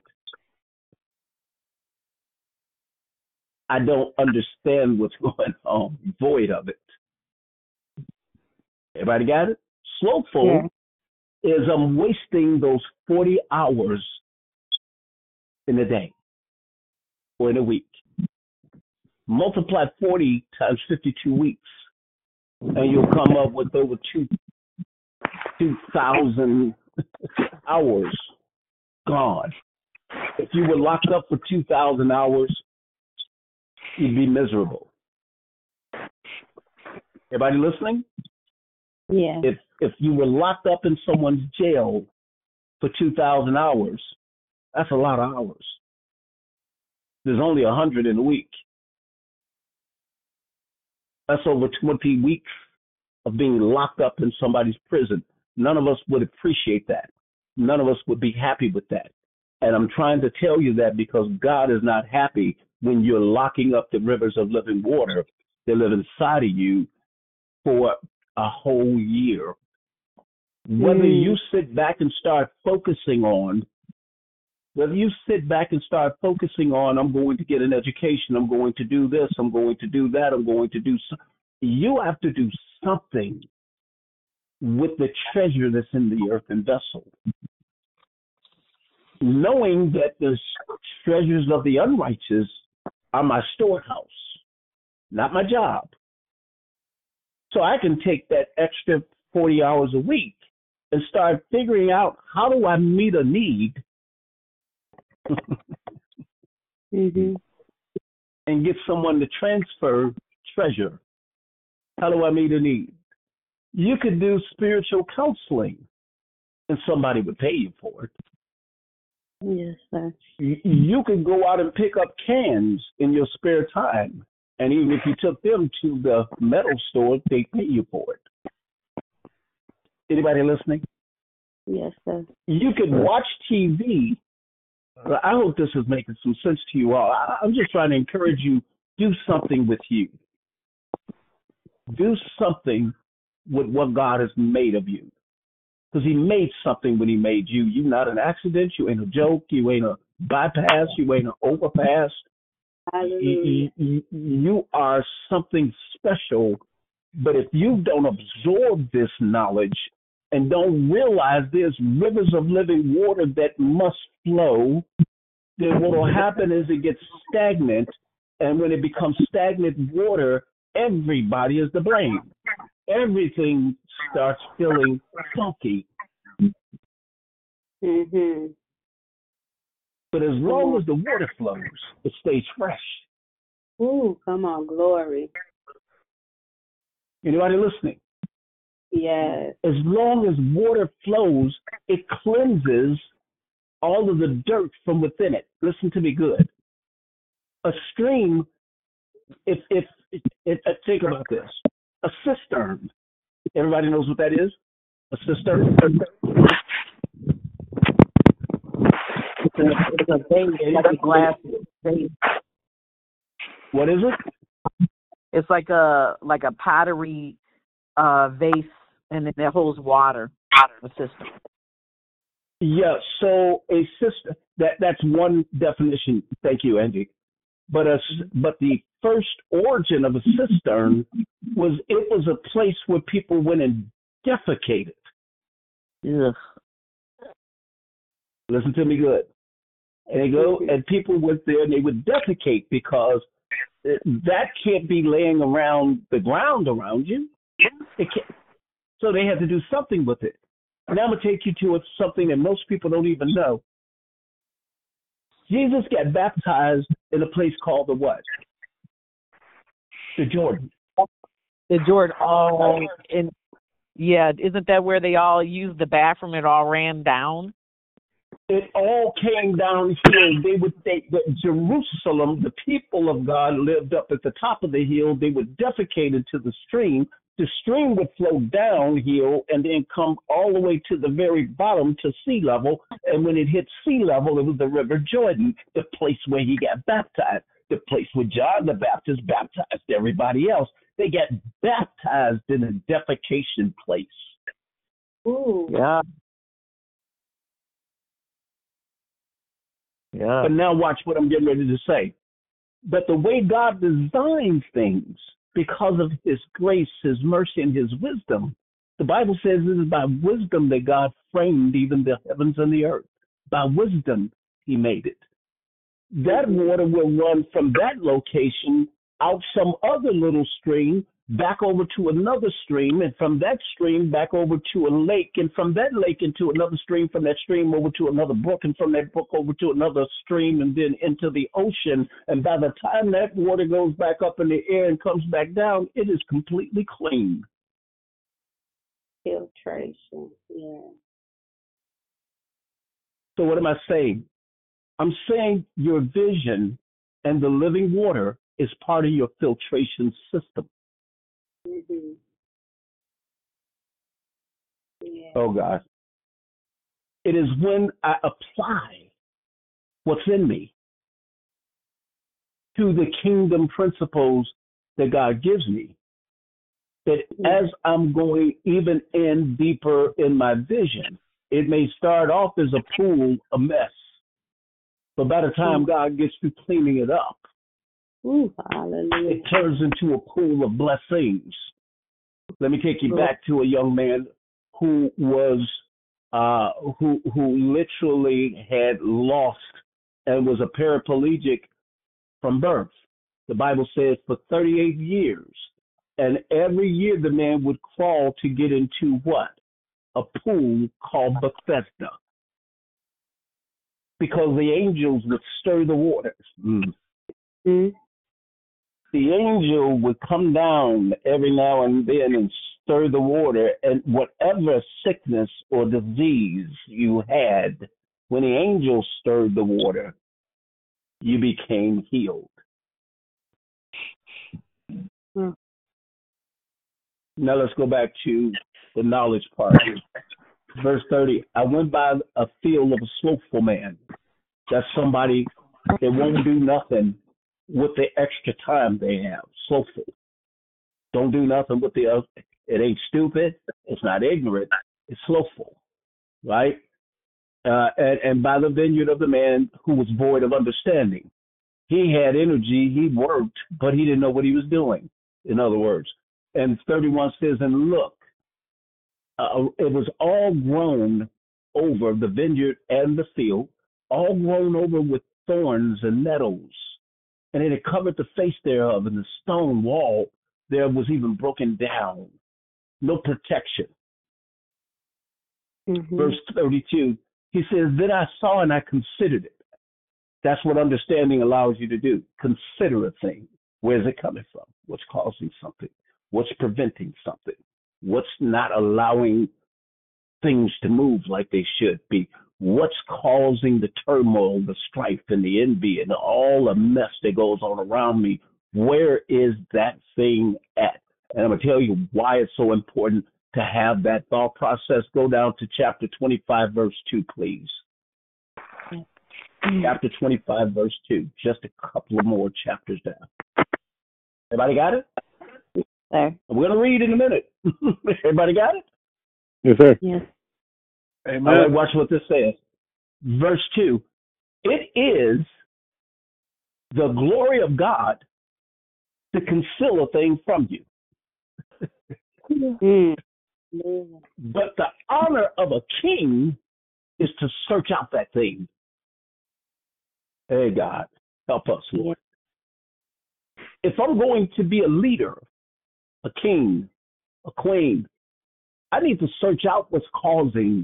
I don't understand what's going on. Void of it. Everybody got it? Slothful Yeah. is I'm wasting those forty hours in a day or in a week. Multiply forty times fifty-two weeks, and you'll come up with over two two thousand hours gone. If you were locked up for two thousand hours, you'd be miserable. Everybody listening? Yeah. If if you were locked up in someone's jail for two thousand hours, that's a lot of hours. There's only a hundred in a week. That's over twenty weeks of being locked up in somebody's prison. None of us would appreciate that. None of us would be happy with that. And I'm trying to tell you that because God is not happy when you're locking up the rivers of living water that live inside of you for a whole year. Whether Mm. you sit back and start focusing on, whether you sit back and start focusing on, I'm going to get an education, I'm going to do this, I'm going to do that, I'm going to do so, you have to do something with the treasure that's in the earthen vessel. Knowing that the treasures of the unrighteous are my storehouse, not my job. So I can take that extra forty hours a week and start figuring out, how do I meet a need Mm-hmm. and get someone to transfer treasure? How do I meet a need? You could do spiritual counseling and somebody would pay you for it. Yes, sir. You you could go out and pick up cans in your spare time. And even if you took them to the metal store, they pay you for it. Anybody listening? Yes, sir. You could watch T V. I hope this is making some sense to you all. I- I'm just trying to encourage you, do something with you. Do something with what God has made of you. Because he made something when he made you. You're not an accident. You ain't a joke. You ain't a bypass. You ain't an overpass. Hallelujah. You, you, you are something special. But if you don't absorb this knowledge and don't realize there's rivers of living water that must flow, then what will happen is it gets stagnant. And when it becomes stagnant water, everybody is to blame. Everything starts feeling funky. Mm-hmm. But as long as the water flows, it stays fresh. Ooh, come on, glory. Anybody listening? Yes. As long as water flows, it cleanses all of the dirt from within it. Listen to me good. A stream, if if, if, if think about this, a cistern. Everybody knows what that is? A cistern. It's a, it's a vase, like a glass vase. What is it? It's like a like a pottery uh, vase, and it, it holds water. A system. Yeah. So a cistern. That that's one definition. Thank you, Andy. But a, but the first origin of a cistern was it was a place where people went and defecated. Ugh. Listen to me good. And they go, and people went there and they would defecate because that can't be laying around the ground around you. It can't. So they had to do something with it. Now I'm going to take you to something that most people don't even know. Jesus got baptized in a place called the what? The Jordan. The Jordan. Oh, and yeah, isn't that where they all used the bathroom? It all ran down. It all came down here. They would say that Jerusalem, the people of God, lived up at the top of the hill. They would defecate into the stream. The stream would flow downhill and then come all the way to the very bottom to sea level. And when it hit sea level, it was the River Jordan, the place where he got baptized, the place where John the Baptist baptized everybody else. They got baptized in a defecation place. Ooh. Yeah. Yeah. But now watch what I'm getting ready to say. But the way God designs things, because of his grace, his mercy, and his wisdom, the Bible says it is by wisdom that God framed even the heavens and the earth. By wisdom, he made it. That water will run from that location out some other little stream, back over to another stream, and from that stream back over to a lake, and from that lake into another stream, from that stream over to another brook, and from that brook over to another stream, and then into the ocean. And by the time that water goes back up in the air and comes back down, it is completely clean. Filtration. Yeah. So what am I saying? I'm saying your vision and the living water is part of your filtration system. Mhm. Yeah. Oh God. It is when I apply what's in me to the kingdom principles that God gives me that Yeah. as I'm going even in deeper in my vision, it may start off as a pool, a mess, but by the time Mm. God gets through cleaning it up, Ooh, hallelujah. it turns into a pool of blessings. Let me take you back to a young man who was uh, who who literally had lost and was a paraplegic from birth. The Bible says for thirty-eight years, and every year the man would crawl to get into what? A pool called Bethesda, because the angels would stir the waters. Mm. Mm. The angel would come down every now and then and stir the water, and whatever sickness or disease you had, when the angel stirred the water, you became healed. Mm. Now let's go back to the knowledge part. Verse thirty, I went by a field of a slothful man. That's somebody that won't do nothing with the extra time they have. Slothful. Don't do nothing with the other. It ain't stupid. It's not ignorant. It's slothful, right? Uh, and, and by the vineyard of the man who was void of understanding. He had energy. He worked, but he didn't know what he was doing, in other words. And thirty-one says, and look, uh, it was all grown over, the vineyard and the field, all grown over with thorns and nettles. And it had covered the face thereof, and the stone wall there was even broken down. No protection. Mm-hmm. Verse thirty-two, he says, then I saw and I considered it. That's what understanding allows you to do. Consider a thing. Where's it coming from? What's causing something? What's preventing something? What's not allowing things to move like they should be? What's causing the turmoil, the strife, and the envy, and all the mess that goes on around me? Where is that thing at? And I'm going to tell you why it's so important to have that thought process. Go down to chapter twenty-five, verse two, please. Mm. Chapter twenty-five, verse two. Just a couple of more chapters down. Everybody got it? Sir. We're going to read in a minute. Everybody got it? Yes, sir. Yes. Amen. All right, watch what this says. Verse two. It is the glory of God to conceal a thing from you. Mm. But the honor of a king is to search out that thing. Hey, God, help us, Lord. If I'm going to be a leader, a king, a queen, I need to search out what's causing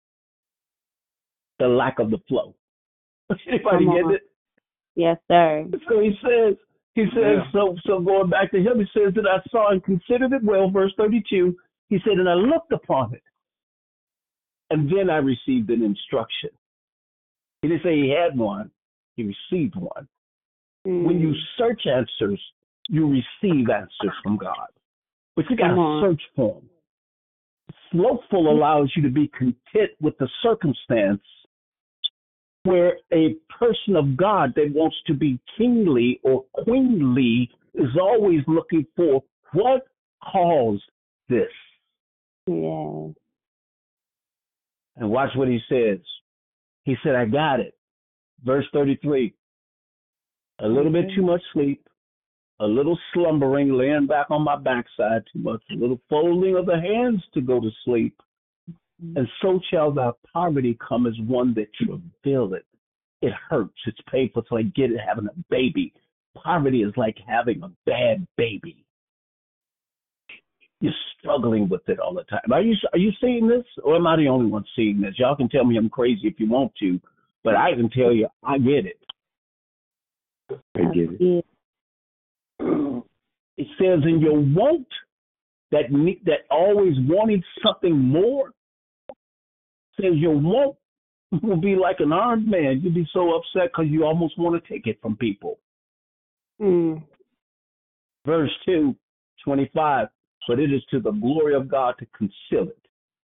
the lack of the flow. Anybody Come get on. it? Yes, sir. So he says, he says, Yeah. so so going back to him, he says that I saw and considered it well, verse thirty-two. He said, and I looked upon it, and then I received an instruction. He didn't say he had one, he received one. Mm. When you search answers, you receive answers from God. But you got Come to on. search for them. Slothful allows you to be content with the circumstance, where a person of God that wants to be kingly or queenly is always looking for what caused this. Yeah. And watch what he says. He said, I got it. Verse thirty-three. A little bit too much sleep, a little slumbering, laying back on my backside too much, a little folding of the hands to go to sleep. And so shall thy poverty come as one that travaileth. It hurts. It's painful. It's like getting having a baby. Poverty is like having a bad baby. You're struggling with it all the time. Are you are you seeing this, or am I the only one seeing this? Y'all can tell me I'm crazy if you want to, but I can tell you I get it. I get it. Yeah. It says in your want, that that always wanting something more, says your want will be like an armed man. You'll be so upset because you almost want to take it from people. Mm. Verse two, twenty-five. but it is to the glory of God to conceal it.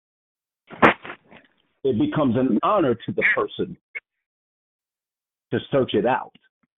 It becomes an honor to the person to search it out.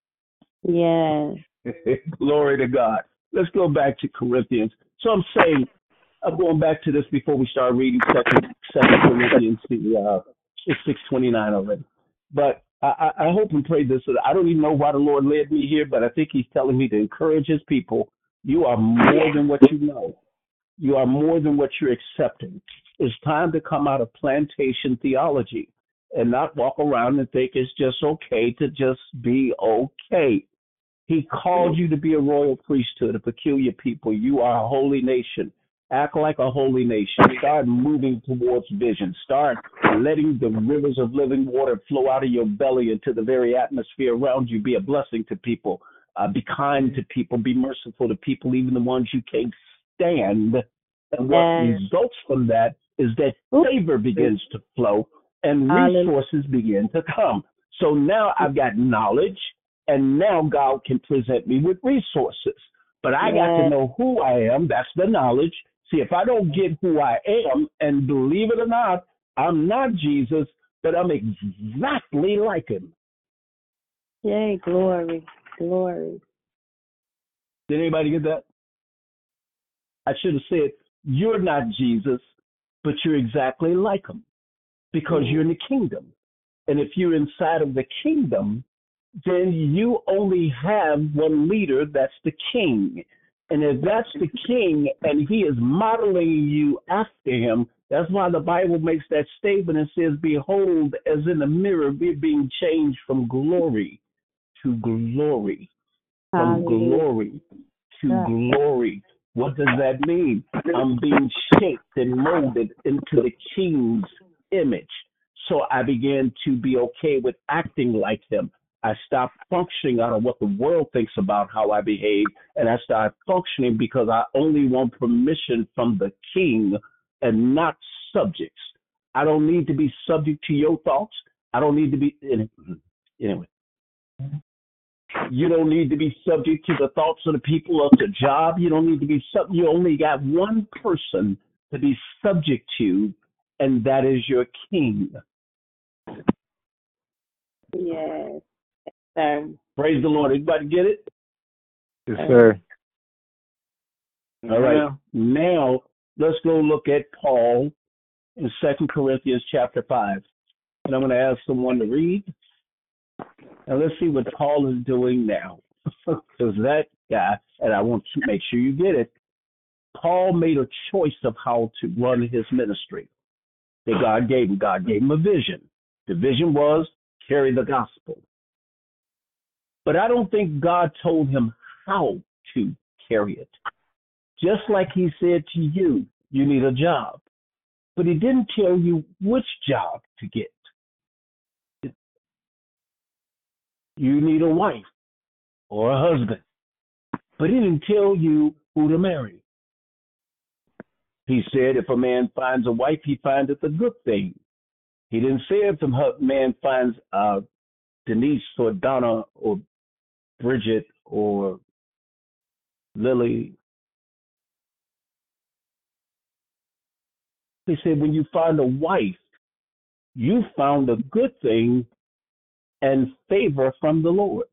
Yes. Glory to God. Let's go back to Corinthians. So I'm saying, I'm going back to this before we start reading Second Second Corinthians. Uh, it's six twenty nine already. But I, I hope and pray this. I don't even know why the Lord led me here, but I think He's telling me to encourage His people. You are more than what you know. You are more than what you're accepting. It's time to come out of plantation theology and not walk around and think it's just okay to just be okay. He called you to be a royal priesthood, a peculiar people. You are a holy nation. Act like a holy nation. Start moving towards vision. Start letting the rivers of living water flow out of your belly into the very atmosphere around you. Be a blessing to people. Uh, be kind to people. Be merciful to people, even the ones you can't stand. And what Yes. results from that is that favor begins to flow and resources begin to come. So now I've got knowledge, and now God can present me with resources. But I got to know who I am. That's the knowledge. See, if I don't get who I am, and believe it or not, I'm not Jesus, but I'm exactly like Him. Yay, glory, glory. Did anybody get that? I should have said, you're not Jesus, but you're exactly like Him because you're in the kingdom. And if you're inside of the kingdom, then you only have one leader, that's the king. And if that's the king and he is modeling you after him, that's why the Bible makes that statement and says, behold, as in a mirror, we're being changed from glory to glory, from Hallelujah. glory to Yeah. glory. What does that mean? I'm being shaped and molded into the king's image. So I began to be okay with acting like him. I stopped functioning out of what the world thinks about how I behave, and I started functioning because I only want permission from the king and not subjects. I don't need to be subject to your thoughts. I don't need to be, anyway. You don't need to be subject to the thoughts of the people of the job. You don't need to be sub. You only got one person to be subject to, and that is your king. Yes. Sir. Praise the Lord. Everybody get it? Yes, sir. All right. Now let's go look at Paul in Second Corinthians chapter five. And I'm going to ask someone to read. And let's see what Paul is doing now. Because that guy, and I want to make sure you get it, Paul made a choice of how to run his ministry that God gave him. God gave him a vision. The vision was carry the gospel. But I don't think God told him how to carry it. Just like he said to you, you need a job. But he didn't tell you which job to get. You need a wife or a husband. But he didn't tell you who to marry. He said if a man finds a wife, he findeth a good thing. He didn't say if a man finds uh, Denise or Donna or Bridget or Lily. He said when you find a wife, you found a good thing and favor from the Lord.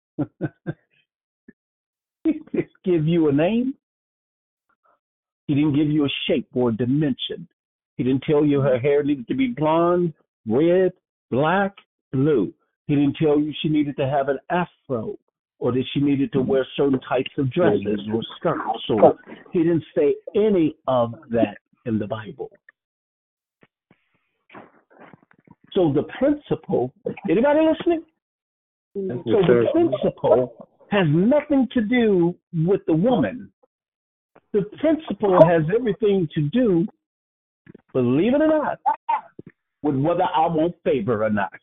He didn't give you a name. He didn't give you a shape or a dimension. He didn't tell you her hair needed to be blonde, red, black, blue. He didn't tell you she needed to have an afro or that she needed to wear certain types of dresses or skirts. Or he didn't say any of that in the Bible. So the principle, anybody listening? Yes, So sir. the principle has nothing to do with the woman. The principle has everything to do, believe it or not, with whether I want favor or not.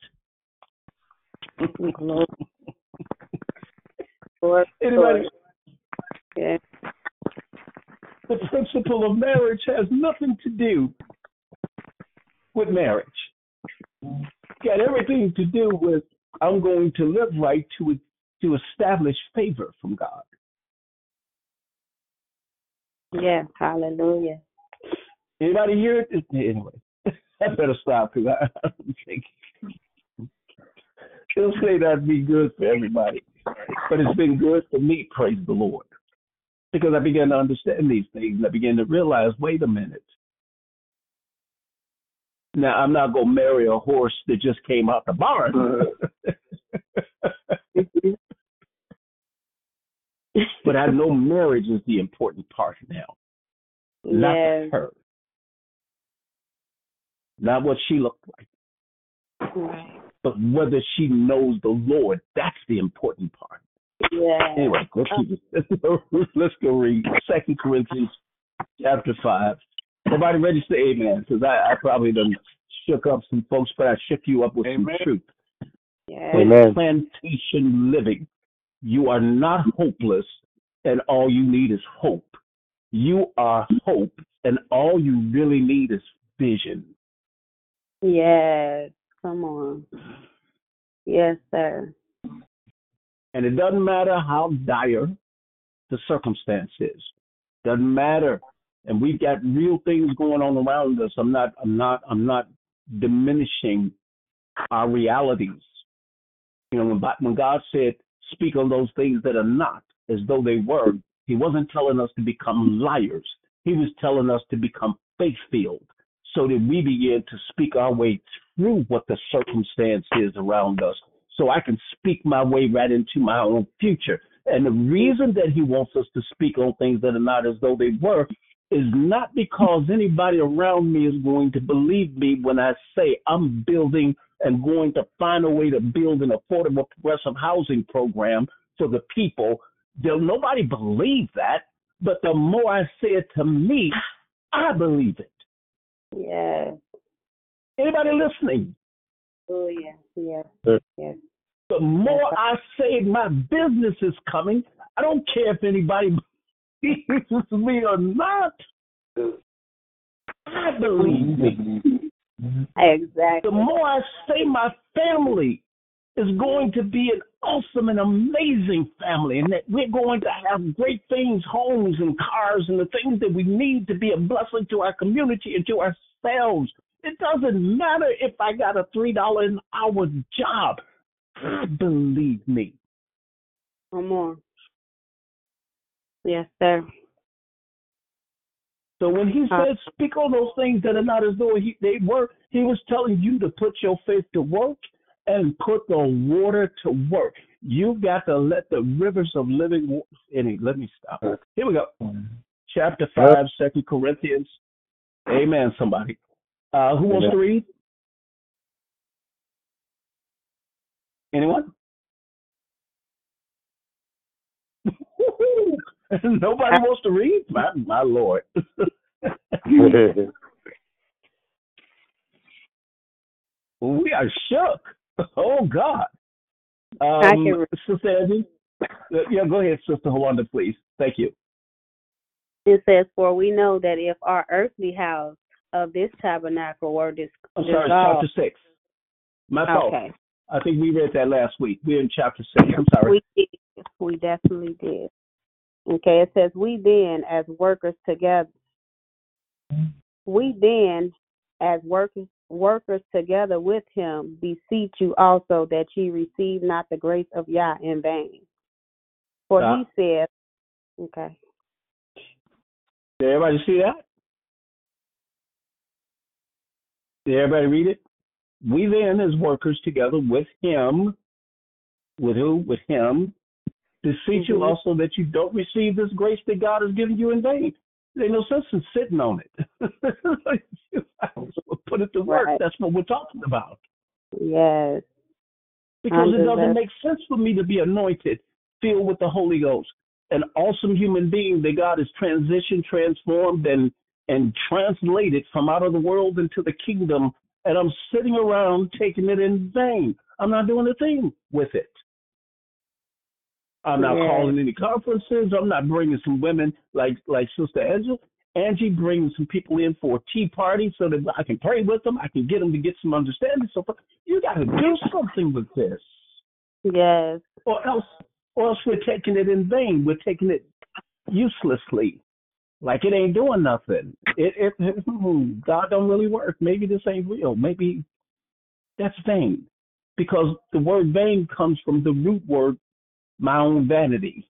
Anybody? Yeah. The principle of marriage has nothing to do with marriage. Got everything to do with I'm going to live right to to establish favor from God. Yes. Hallelujah. Anybody hear it? Anyway, I better stop because I, I don't think it'll say that'd be good for everybody. But it's been good for me, praise the Lord. Because I began to understand these things. And I began to realize, wait a minute. Now, I'm not going to marry a horse that just came out the barn. But I know marriage is the important part now. Not Yes. her. Not what she looked like. Right. But whether she knows the Lord, that's the important part. Yeah. Anyway, let's, keep, let's, go, let's go read Second Corinthians chapter five. Everybody ready to say amen? Because I, I probably done shook up some folks, but I shook you up with Amen. some truth. Yes. Amen. Plantation living. You are not hopeless, and all you need is hope. You are hope, and all you really need is vision. Yes. Come on. Yes, sir. And it doesn't matter how dire the circumstance is. Doesn't matter. And we've got real things going on around us. I'm not I'm not I'm not diminishing our realities. You know, when, when God said, speak on those things that are not as though they were, he wasn't telling us to become liars. He was telling us to become faith-filled so that we begin to speak our way through what the circumstance is around us. So I can speak my way right into my own future. And the reason that he wants us to speak on things that are not as though they were is not because anybody around me is going to believe me when I say I'm building and going to find a way to build an affordable progressive housing program for the people. There'll nobody believe that, but the more I say it to me, I believe it. Yes. Anybody listening? Oh, yes. Yes. Sure. Yes. The more I say my business is coming, I don't care if anybody believes me or not. I believe me. Exactly. The more I say my family is going to be an awesome and amazing family, and that we're going to have great things, homes and cars and the things that we need to be a blessing to our community and to ourselves. It doesn't matter if I got a three dollars an hour job. Believe me. Come on. Yes, sir. So when he Uh, said, speak on those things that are not as though he, they were, he was telling you to put your faith to work and put the water to work. You've got to let the rivers of living water. Anyway, let me stop. Here we go. Chapter five, Second Corinthians. Amen, somebody. Uh, who wants to read? Anyone? Nobody wants to read? My, my Lord. We are shook. Oh, God. I Um, can read. Sister Angie? Yeah, go ahead, Sister Hawanda, please. Thank you. It says, for we know that if our earthly house of this tabernacle were dis- I'm sorry, dissolved. chapter six. My fault. Okay. I think we read that last week. We're in chapter six. I'm sorry. We did. We definitely did. Okay, it says, we then as workers together, we then as workers workers together with him beseech you also that ye receive not the grace of Yah in vain. For Uh, he said, okay. Did everybody see that? Did everybody read it? We then as workers together with him, with who? With him, beseech Mm-hmm. you also that you don't receive this grace that God has given you in vain. There's no sense in sitting on it. Put it to work. Right. That's what we're talking about. Yes. Because it Under doesn't the- make sense for me to be anointed, filled with the Holy Ghost, an awesome human being that God has transitioned, transformed, and and translated from out of the world into the kingdom, and I'm sitting around taking it in vain. I'm not doing a thing with it. I'm not Yes. calling any conferences. I'm not bringing some women like like Sister Angela. Angie brings some people in for a tea party so that I can pray with them. I can get them to get some understanding. So you got to do something with this, Yes. or else, or else we're taking it in vain. We're taking it uselessly. like it ain't doing nothing. It, it hmm, God don't really work. Maybe this ain't real. Maybe that's vain, because the word vain comes from the root word my own vanity.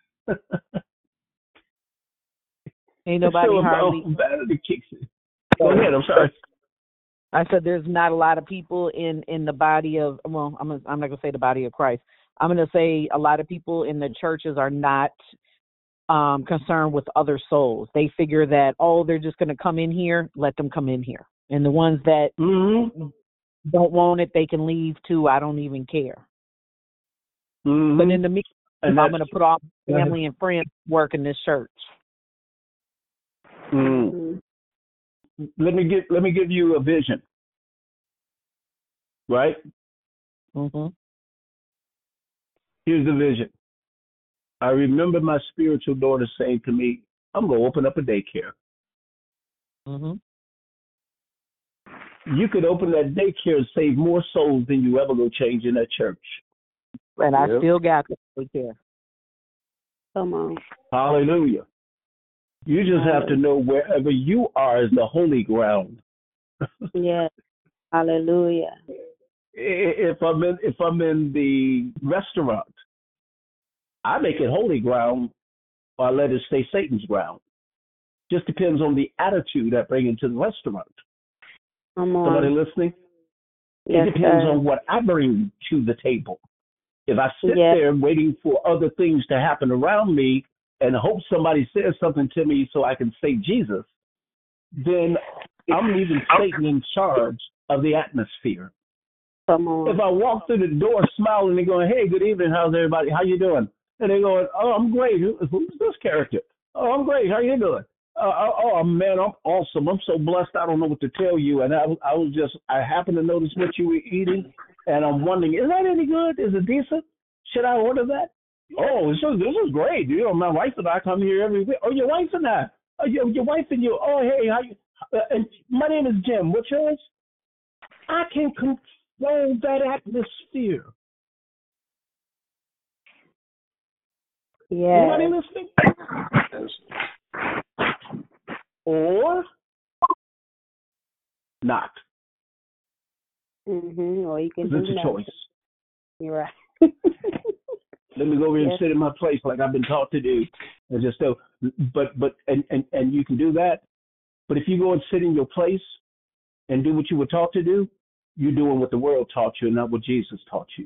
Ain't And nobody so my hardly. own vanity kicks in. Go ahead. I'm sorry. I said there's not a lot of people in in the body of, well, I'm gonna, I'm not gonna say the body of Christ. I'm gonna say a lot of people in the churches are not um, concerned with other souls. They figure that, oh, they're just gonna come in here, let them come in here, and the ones that Mm-hmm. don't want it, they can leave too. I don't even care. Mm-hmm. But in the meantime, And I'm that's, gonna put all my family and friends to work in this church. mm, Mhm. let me give let me give you a vision, right? hmm Here's the vision. I remember my spiritual daughter saying to me, I'm going to open up a daycare. hmm You could open that daycare and save more souls than you ever go change in that church. And I Yep. still got to take care. Come on. Hallelujah. You just have to know wherever you are is the holy ground. Yes. Hallelujah. If I'm in, if I'm in the restaurant, I make it holy ground or I let it stay Satan's ground. Just depends on the attitude I bring into the restaurant. Come on. Somebody listening? Yes, It depends sir. on what I bring to the table. If I sit Yes. there waiting for other things to happen around me and hope somebody says something to me so I can say Jesus, then I'm leaving Satan in charge of the atmosphere. Come on. If I walk through the door smiling and going, hey, good evening, how's everybody? How you doing? And they're going, oh, I'm great. Who, who's this character? Oh, I'm great. How you doing? Uh, oh, man, I'm awesome. I'm so blessed. I don't know what to tell you. And I, I was just, I happened to notice what you were eating, and I'm wondering, is that any good? Is it decent? Should I order that? Oh, this is, this is great. You know, my wife and I come here every week. Oh, your wife and I. Oh, your, your wife and you. Oh, hey, how you? Uh, and my name is Jim. What's yours? I can control that atmosphere. Yes. Anybody listening? Or not. Mhm. Or you can do It's a nothing. choice. You're right. Let me go over here and Yes. sit in my place like I've been taught to do, and just so. But but and, and and you can do that. But if you go and sit in your place and do what you were taught to do, you're doing what the world taught you and not what Jesus taught you.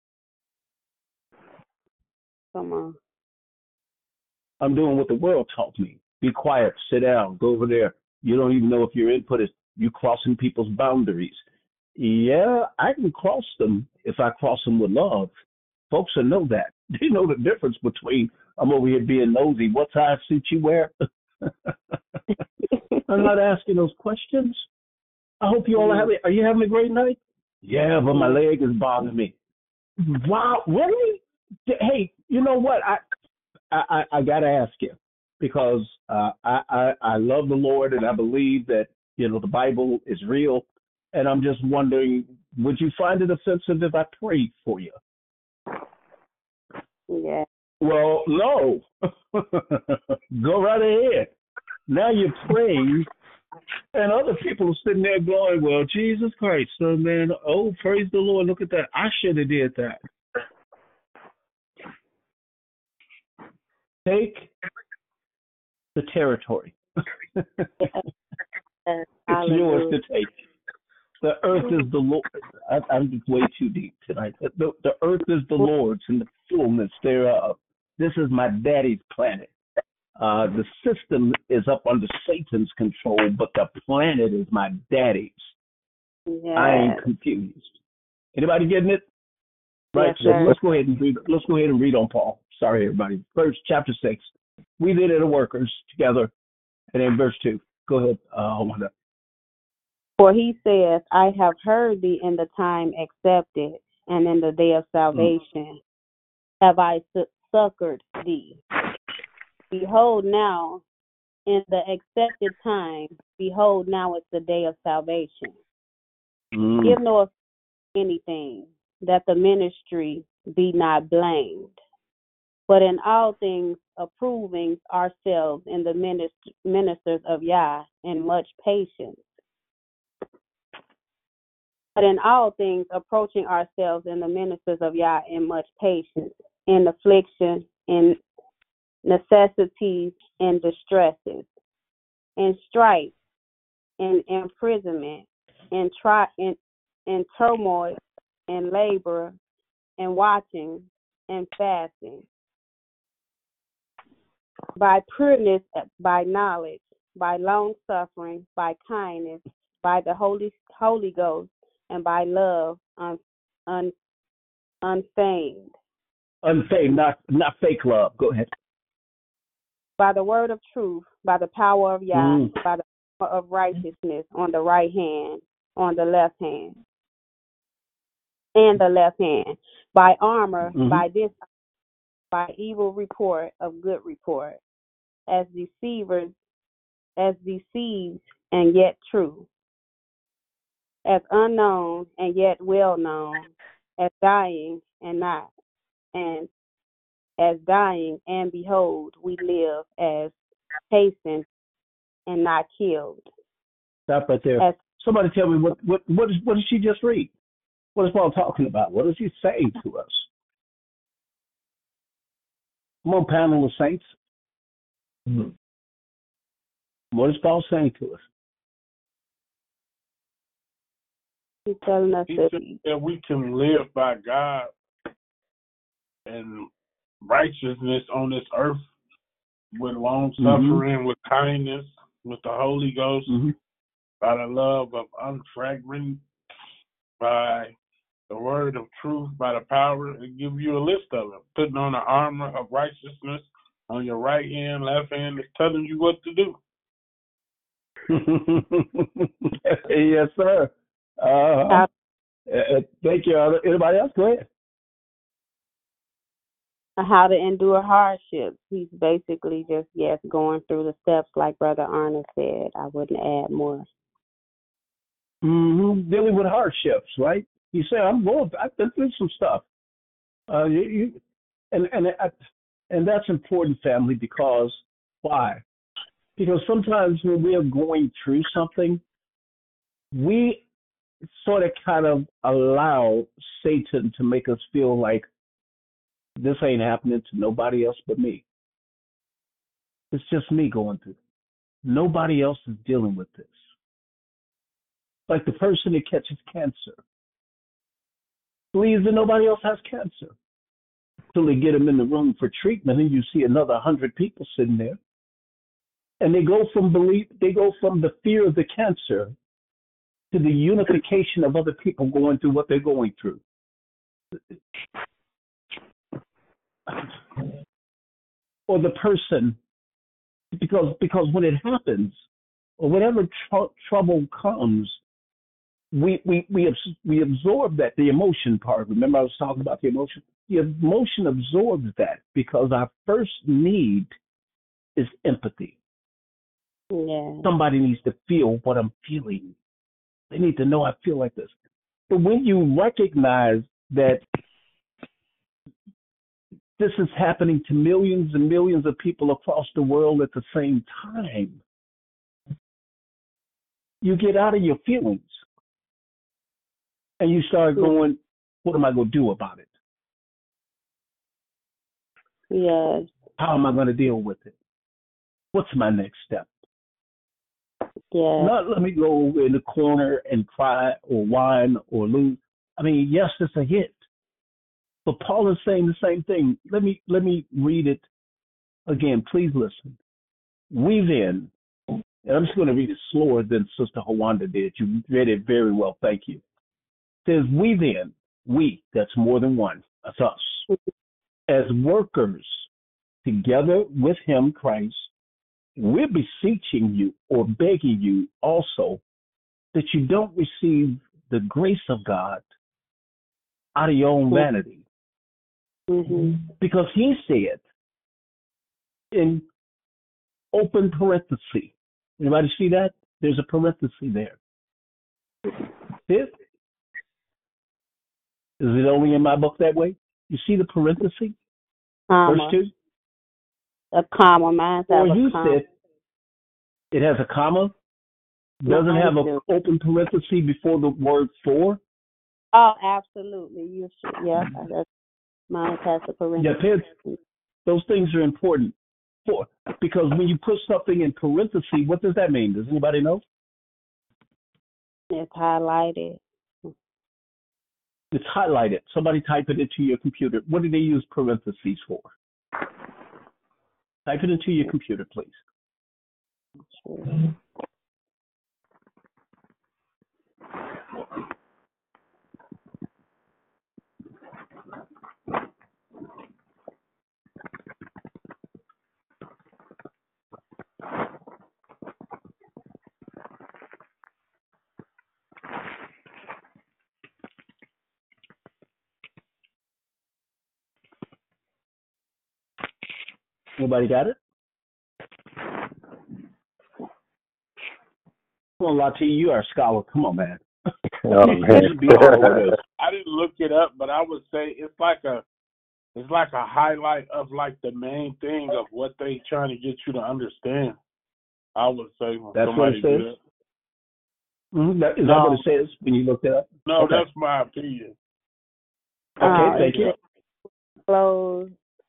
Come on. I'm doing what the world taught me. Be quiet, sit down, go over there. You don't even know if your input is you crossing people's boundaries. Yeah, I can cross them if I cross them with love. Folks will know that. They know the difference between I'm over here being nosy. What size suit you wear? I'm not asking those questions. I hope you all are having. Are you having a great night? Yeah, but my leg is bothering me. Wow, really? Hey, you know what? I I, I, I got to ask you because uh, I, I I love the Lord and I believe that you know the Bible is real, and I'm just wondering, would you find it offensive if I prayed for you? Yeah. Well, no. Go right ahead. Now you're praying, and other people are sitting there going, "Well, Jesus Christ, so man, oh praise the Lord! Look at that. I should have did that." Take the territory. Yes. It's yours to Hallelujah. take. The earth is the Lord. I, I'm just way too deep tonight. The, the earth is the Lord's and the fullness thereof. This is my daddy's planet. Uh, the system is up under Satan's control, but the planet is my daddy's. Yes. I ain't confused. Anybody getting it? Right. Yes, So sir. let's go ahead and read. Let's go ahead and read on Paul. Sorry, everybody. Verse chapter six. We did it the workers together, and then verse two. Go ahead. Uh, hold on. For he says, I have heard thee in the time accepted, and in the day of salvation have I su- succored thee. Behold now, in the accepted time, behold now is the day of salvation. Mm. Give no offense to anything, that the ministry be not blamed. but in all things approving ourselves in the minister, ministers of Yah in much patience. But in all things approaching ourselves in the ministers of Yah in much patience, in affliction, in necessities, in distresses, in strife, in imprisonment, in, tri- in, in turmoil, in labor, in watching, in fasting, by prudence, by knowledge, by long suffering, by kindness, by the Holy Holy Ghost, and by love un, un, unfeigned. Unfeigned, not not fake love. Go ahead. By the word of truth, by the power of Yah, Mm. by the power of righteousness on the right hand, on the left hand, and the left hand, by armor, Mm-hmm. by this, by evil report of good report, as deceivers, as deceived and yet true, as unknown and yet well known, as dying and not, and as dying and behold, we live, as hastened and not killed. Stop right there. As Somebody tell me what what what, is, what did she just read? What is Paul talking about? What is he saying to us? Come on, panel of saints. Mm. What is Paul saying to us? he's telling us He that said that we can live by God and righteousness on this earth with long suffering, Mm-hmm. with kindness, with the Holy Ghost, Mm-hmm. by the love of unfragmented, by the word of truth, by the power. It give you a list of them. Putting on the armor of righteousness on your right hand, left hand, is telling you what to do. Yes, sir. Uh, how, uh, thank you. Anybody else? Go ahead. how to endure hardships. He's basically just, yes, going through the steps like Brother Arnold said. I wouldn't add more. Mm-hmm. Dealing with hardships, right? You say, I'm going, I've been through some stuff. Uh, you, you, and, and, I, and that's important, family, because why? Because sometimes when we are going through something, we sort of kind of allow Satan to make us feel like this ain't happening to nobody else but me. It's just me going through it. Nobody else is dealing with this. Like the person that catches cancer believes that nobody else has cancer. Until they get them in the room for treatment, and you see another hundred people sitting there, and they go from belief, they go from the fear of the cancer to the unification of other people going through what they're going through. Or the person, because because when it happens, or whatever tr- trouble comes, we we we abs- we absorb that, the emotion part. Remember, I was talking about the emotion. The emotion absorbs that because our first need is empathy. Yeah. Somebody needs to feel what I'm feeling. They need to know I feel like this. But when you recognize that this is happening to millions and millions of people across the world at the same time, you get out of your feelings and you start going, what am I going to do about it? Yes. How am I going to deal with it? What's my next step? Yes. Not let me go in the corner and cry or whine or lose. I mean, yes, it's a hit. But Paul is saying the same thing. Let me let me read it again. Please listen. We then, and I'm just going to read it slower than Sister Hawanda did. You read it very well. Thank you. It says, we then, we, that's more than one, that's us, as workers together with him, Christ, we're beseeching you or begging you also that you don't receive the grace of God out of your own vanity. Mm-hmm. Because he said in open parenthesis, anybody see that? There's a parenthesis there. Is it only in my book that way? You see the parenthesis? Verse Comma. two? A comma. Mine Or have a you comma. said it has a comma? Doesn't Mine have an do. open parenthesis before the word for? Oh, absolutely. You should. Yeah, that's mine has a Yeah, parenthesis. pay- those things are important. For, because when you put something in parentheses, what does that mean? Does anybody know? It's highlighted. It's highlighted. Somebody type it into your computer. What do they use parentheses for? Type it into your computer, please. Sure. Anybody got it? Come on, Lati, you are a scholar. Come on, man. Oh You man. should be all over this. I didn't look it up, but I would say it's like a it's like a highlight of like the main thing of what they trying to get you to understand. I would say when That's what somebody it do says? that. Mm-hmm. That, is No. that what it says when you looked it up? No, Okay. that's my opinion. Okay, Uh, thank it you. disclose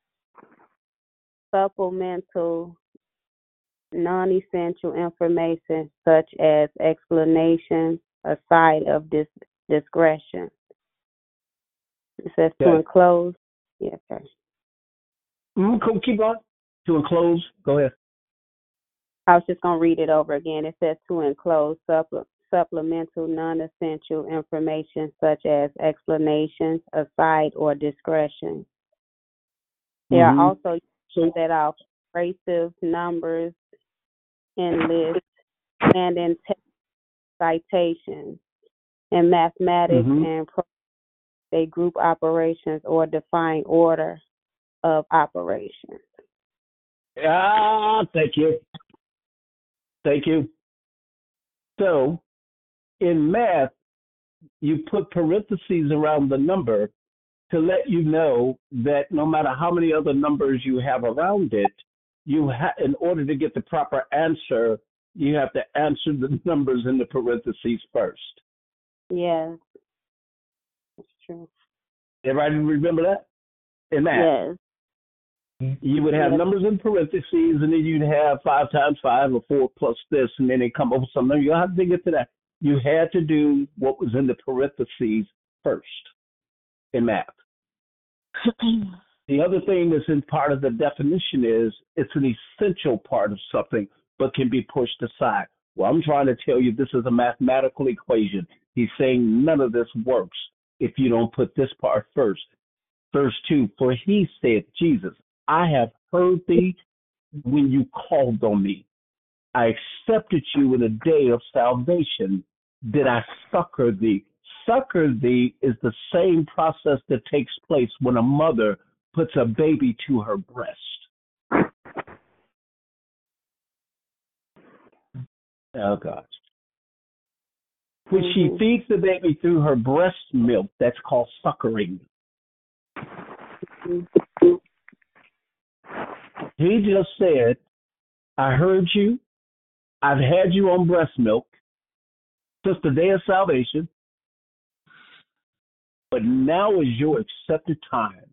supplemental non-essential information such as explanations aside of dis- discretion. It says to Okay. enclose. Yes, sir. Mm, cool. Keep on. To enclose. Go ahead. I was just going to read it over again. It says to enclose supple- supplemental non-essential information such as explanations aside or discretion. There Mhm. are also So, that are abrasive numbers in lists and in text citations. In mathematics mhm. and pro- they group operations or define order of operations. Ah, thank you. Thank you. So, in math, you put parentheses around the number to let you know that no matter how many other numbers you have around it, you ha- in order to get the proper answer, you have to answer the numbers in the parentheses first. Yes, that's true. Everybody remember that? In math, Yes, you would have yes, numbers in parentheses, and then you'd have five times five or four plus this, and then they come up with something. You have to get to that. You had to do what was in the parentheses first in math. The other thing that's in part of the definition is it's an essential part of something, but can be pushed aside. Well, I'm trying to tell you this is a mathematical equation. He's saying none of this works if you don't put this part first. Verse two, for he said, Jesus, I have heard thee when you called on me. I accepted you in a day of salvation. Did I succor thee? Succor thee is the same process that takes place when a mother puts a baby to her breast. Oh, God. When she Mhm. feeds the baby through her breast milk, that's called succoring. Mhm. He just said, I heard you. I've had you on breast milk since the day of salvation, but now is your accepted time.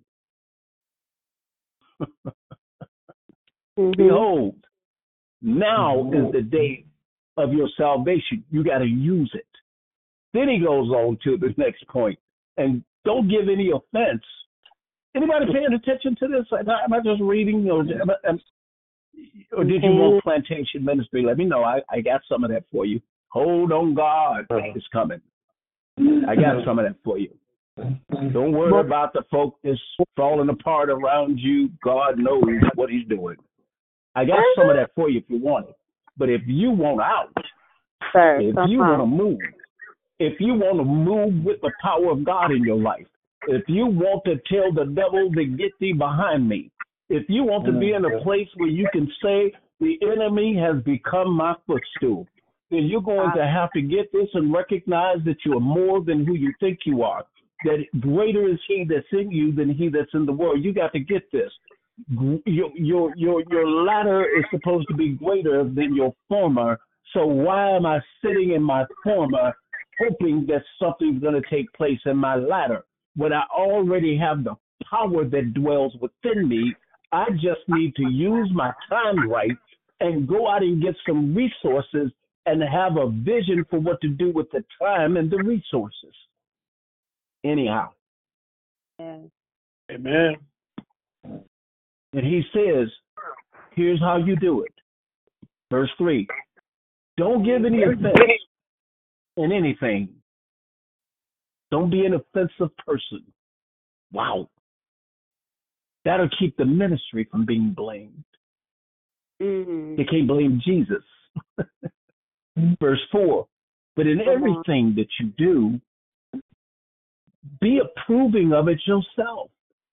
Mhm. Behold, now is the day of your salvation. You got to use it. Then he goes on to the next point, and don't give any offense. Anybody paying attention to this? Am I just reading, or, am I, am, or did you want plantation ministry? Let me know. I, I got some of that for you. Hold on, God is coming. I got some of that for you. Don't worry about the folk that's falling apart around you. God knows what he's doing. I got some of that for you if you want it. But if you want out, Sir, if come you want to on. move, if you want to move with the power of God in your life, if you want to tell the devil to get thee behind me, if you want to be in a place where you can say the enemy has become my footstool, then you're going to have to get this and recognize that you are more than who you think you are, that greater is he that's in you than he that's in the world. You got to get this. your your your your latter is supposed to be greater than your former. So why am I sitting in my former, hoping that something's going to take place in my latter when I already have the power that dwells within me? I just need to use my time right and go out and get some resources and have a vision for what to do with the time and the resources. Anyhow. Yes. Amen. And he says, here's how you do it. Verse three, don't give any offense in anything. Don't be an offensive person. Wow. That'll keep the ministry from being blamed. Mm-hmm. They can't blame Jesus. Verse four, but in everything that you do, be approving of it yourself.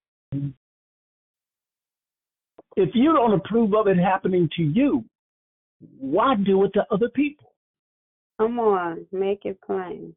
If you don't approve of it happening to you, why do it to other people? Come on, make it plain.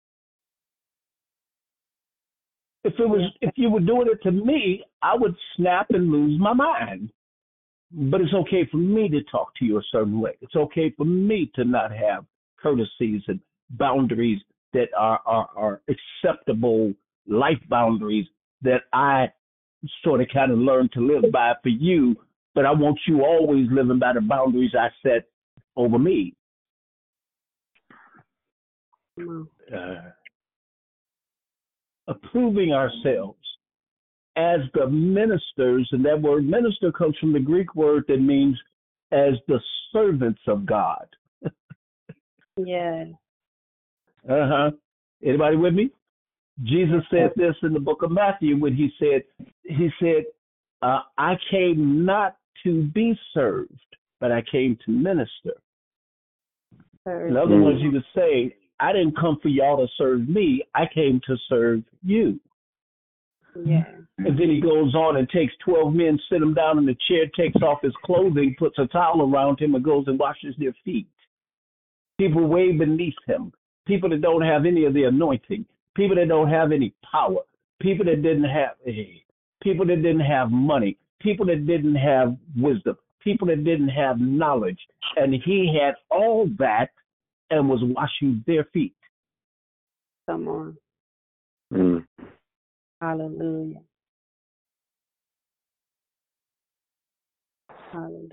If it was, if you were doing it to me, I would snap and lose my mind. But it's okay for me to talk to you a certain way. It's okay for me to not have courtesies and boundaries that are, are, are acceptable life boundaries that I sort of kind of learned to live by for you, but I want you always living by the boundaries I set over me. Uh, approving ourselves as the ministers, and that word minister comes from the Greek word that means as the servants of God. Yeah. Uh-huh. Anybody with me? Jesus said this in the book of Matthew when he said, he said, uh, I came not to be served, but I came to minister. In other Mm. words, he would say, I didn't come for y'all to serve me. I came to serve you. Yeah. And then he goes on and takes twelve men, sit him down in the chair, takes off his clothing, puts a towel around him, and goes and washes their feet. People way beneath him, people that don't have any of the anointing, people that don't have any power, people that didn't have people that didn't have money, people that didn't have wisdom, people that didn't have knowledge. And he had all that and was washing their feet. Come on. Mm. Hallelujah. Hallelujah.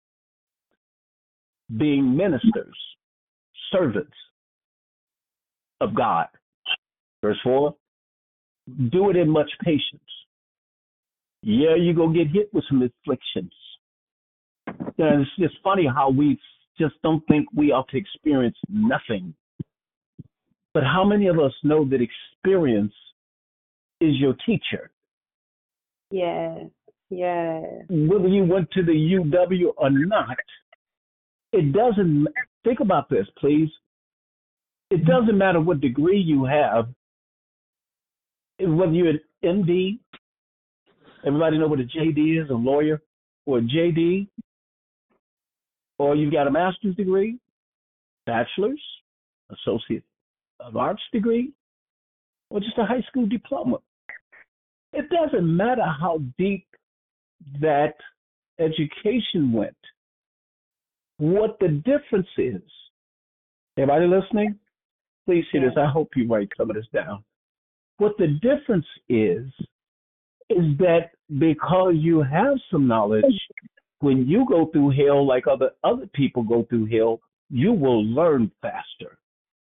Being ministers, servants of God. Verse four, do it in much patience. Yeah, you're going to get hit with some afflictions. And it's just funny how we just don't think we ought to experience nothing. But how many of us know that experience is your teacher? Yes. Yes. Whether you went to the U W or not, it doesn't, think about this, please. It doesn't matter what degree you have, whether you're an M D, everybody know what a J D is, a lawyer, or a J D, or you've got a master's degree, bachelor's, associate of arts degree, or just a high school diploma. It doesn't matter how deep that education went. What the difference is, everybody listening? Please hear this. I hope you write some of this down. What the difference is, is that because you have some knowledge, when you go through hell like other, other people go through hell, you will learn faster.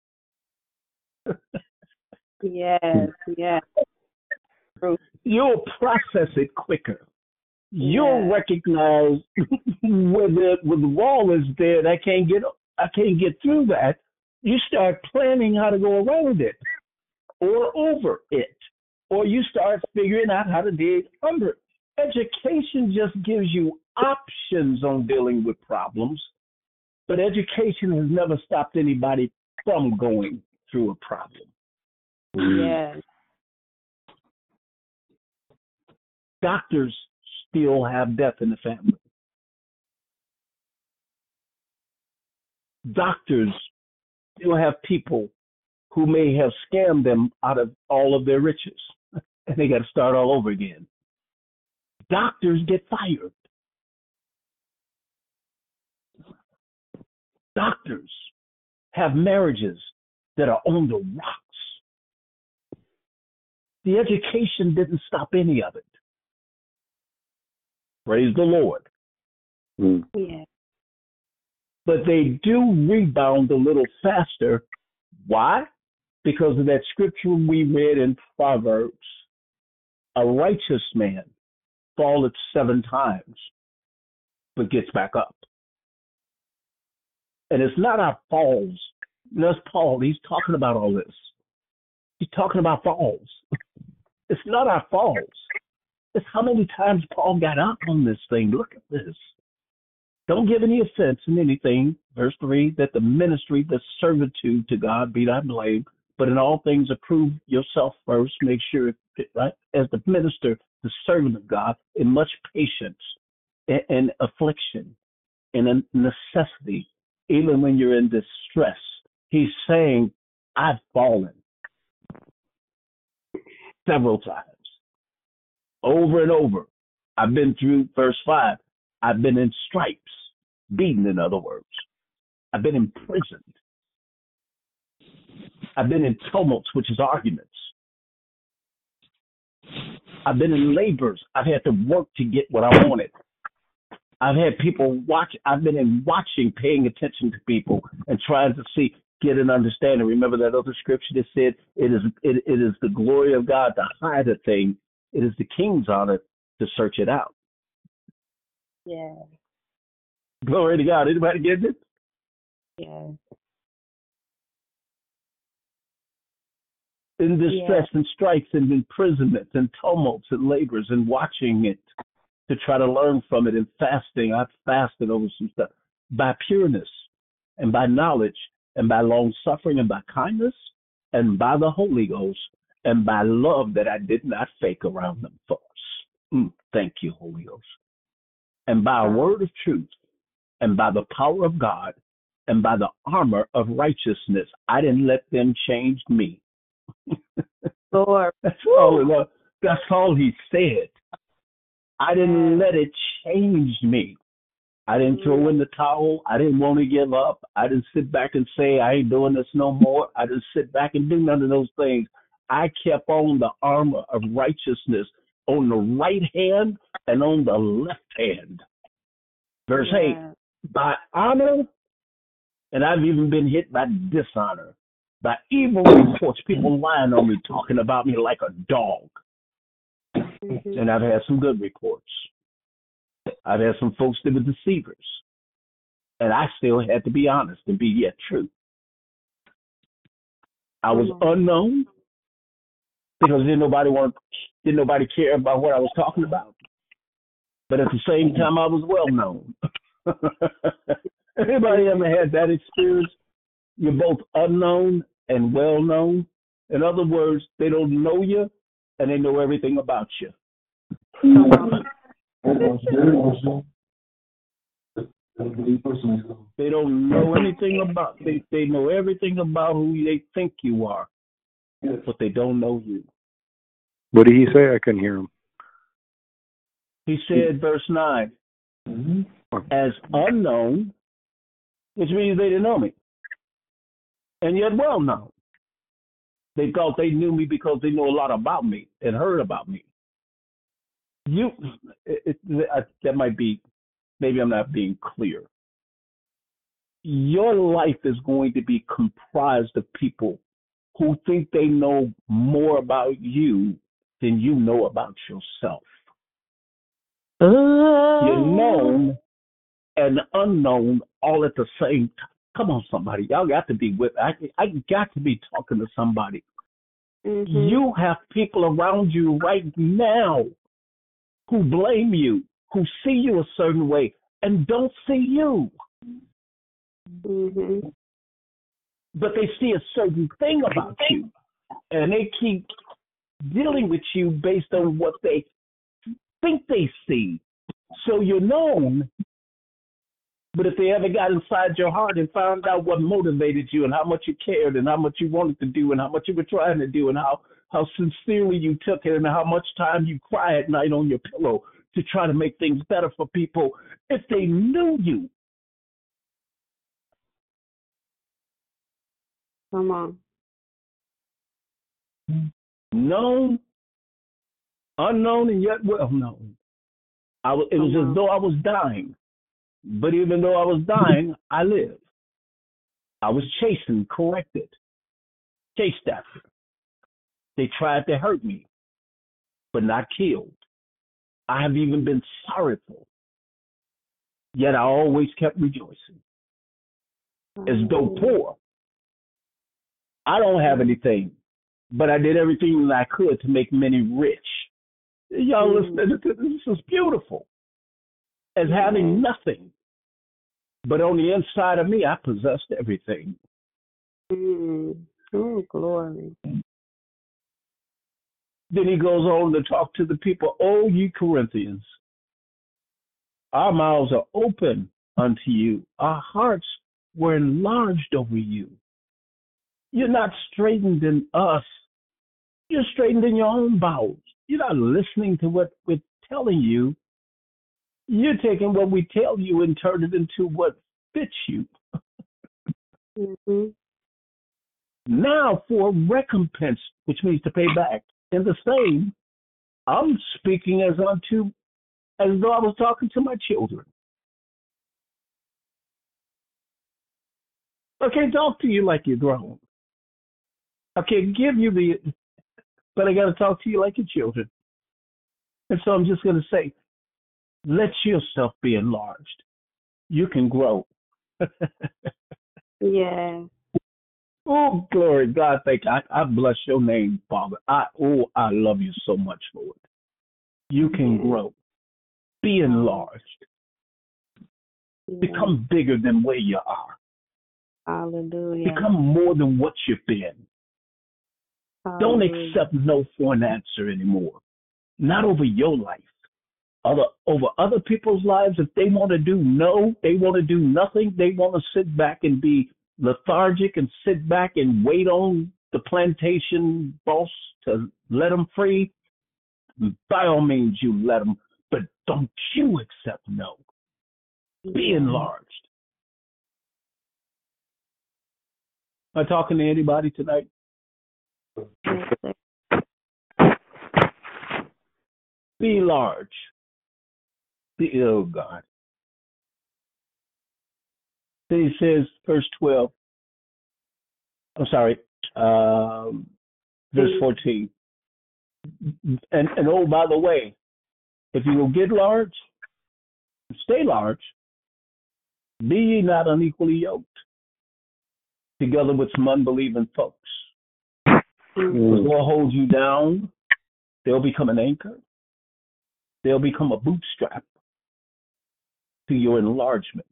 Yes. Yes. You'll process it quicker. You'll yeah. recognize when the, when the wall is there, I can't get I can't get through that. You start planning how to go around it or over it, or you start figuring out how to dig under it. Education just gives you options on dealing with problems, but education has never stopped anybody from going through a problem. Yes. Doctors still have death in the family. Doctors still have people who may have scammed them out of all of their riches, and they got to start all over again. Doctors get fired. Doctors have marriages that are on the rocks. The education didn't stop any of it. Praise the Lord. Mm. Yeah. But they do rebound a little faster. Why? Because of that scripture we read in Proverbs. A righteous man falleth seven times, but gets back up. And it's not our falls. That's Paul. He's talking about all this. He's talking about falls. It's not our falls. It's how many times Paul got up on this thing. Look at this. Don't give any offense in anything. Verse three, that the ministry, the servitude to God be thy blame, but in all things approve yourself first. Make sure, right, as the minister, the servant of God, in much patience and, and affliction and in necessity, even when you're in distress. He's saying, I've fallen several times, over and over. I've been through, verse five, I've been in stripes, beaten, in other words. I've been imprisoned. I've been in tumults, which is arguments. I've been in labors. I've had to work to get what I wanted. I've had people watch. I've been in watching, paying attention to people and trying to see, get an understanding. Remember that other scripture that said, it is, it, it is the glory of God to hide a thing. It is the king's honor to search it out. Yeah. Glory to God. Anybody get it? Yeah. In distress Yeah. and strikes and imprisonment and tumults and labors and watching it to try to learn from it and fasting. I've fasted over some stuff by pureness and by knowledge and by long suffering and by kindness and by the Holy Ghost and by love that I did not fake around them folks. Mm, thank you, Holy Ghost. And by a word of truth and by the power of God and by the armor of righteousness, I didn't let them change me. Lord. That's all it was. That's all he said. I didn't let it change me. I didn't throw in the towel. I didn't want to give up. I didn't sit back and say, I ain't doing this no more. I didn't sit back and do none of those things. I kept on the armor of righteousness on the right hand and on the left hand. Verse Yeah. eight, by honor, and I've even been hit by dishonor, by evil reports, people lying on me, talking about me like a dog. Mhm. And I've had some good reports. I've had some folks that were deceivers. And I still had to be honest and be yet true. I was Mhm. unknown because didn't nobody want, didn't nobody care about what I was talking about. But at the same time, I was well known. Anybody ever had that experience? You're both unknown and well known. In other words, they don't know you and they know everything about you. They don't know anything about they they know everything about who they think you are, but they don't know you. What did he say? I couldn't hear him. He said, verse nine, as unknown, which means they didn't know me, and yet well known. They thought they knew me because they know a lot about me and heard about me. You, it, it, I, that might be, maybe I'm not being clear. Your life is going to be comprised of people who think they know more about you than you know about yourself. You're known and unknown all at the same time. Come on, somebody. Y'all got to be with, I, I got to be talking to somebody. Mhm. You have people around you right now who blame you, who see you a certain way and don't see you. Mhm. But they see a certain thing about you, and they keep dealing with you based on what they think they see. So you're known, but if they ever got inside your heart and found out what motivated you and how much you cared and how much you wanted to do and how much you were trying to do and how, how sincerely you took it and how much time you cry at night on your pillow, to try to make things better for people if they knew you. Come on. Known, unknown, and yet well known. I was, it was Come as on. though I was dying. But even though I was dying, I lived. I was chastened, corrected, chased after. They tried to hurt me, but not killed. I have even been sorrowful, yet I always kept rejoicing. As though poor, I don't have anything, but I did everything that I could to make many rich. Y'all Mm. listen, this this is beautiful. As having nothing, but on the inside of me, I possessed everything. Mm. Oh, glory. Then he goes on to talk to the people, O ye Corinthians, our mouths are open unto you. Our hearts were enlarged over you. You're not straightened in us. You're straightened in your own bowels. You're not listening to what we're telling you. You're taking what we tell you and turn it into what fits you. Mm-hmm. Now for recompense, which means to pay back. In the same, I'm speaking as unto, as though I was talking to my children. I can't talk to you like you're grown. I can't give you the, but I got to talk to you like your children. And so I'm just going to say, let yourself be enlarged. You can grow. Yeah. Oh, glory, God, thank you. I, I bless your name, Father. I oh, I love you so much, Lord. You can Yeah. grow. Be enlarged. Yeah. Become bigger than where you are. Hallelujah. Become more than what you've been. Don't Hallelujah. accept no for an answer anymore. Not over your life. Other over other people's lives. If they want to do no, they want to do nothing. They want to sit back and be lethargic and sit back and wait on the plantation boss to let them free. By all means, you let them, but don't you accept no. Be Yeah. enlarged. Am I talking to anybody tonight? Yes, sir. Be large. Be, oh, God. Then he says, verse twelve, I'm sorry, um, verse fourteen. And, and oh, by the way, if you will get large, stay large, be ye not unequally yoked together with some unbelieving folks. Mm-hmm. The Lord holds you down, they'll become an anchor, they'll become a bootstrap to your enlargement.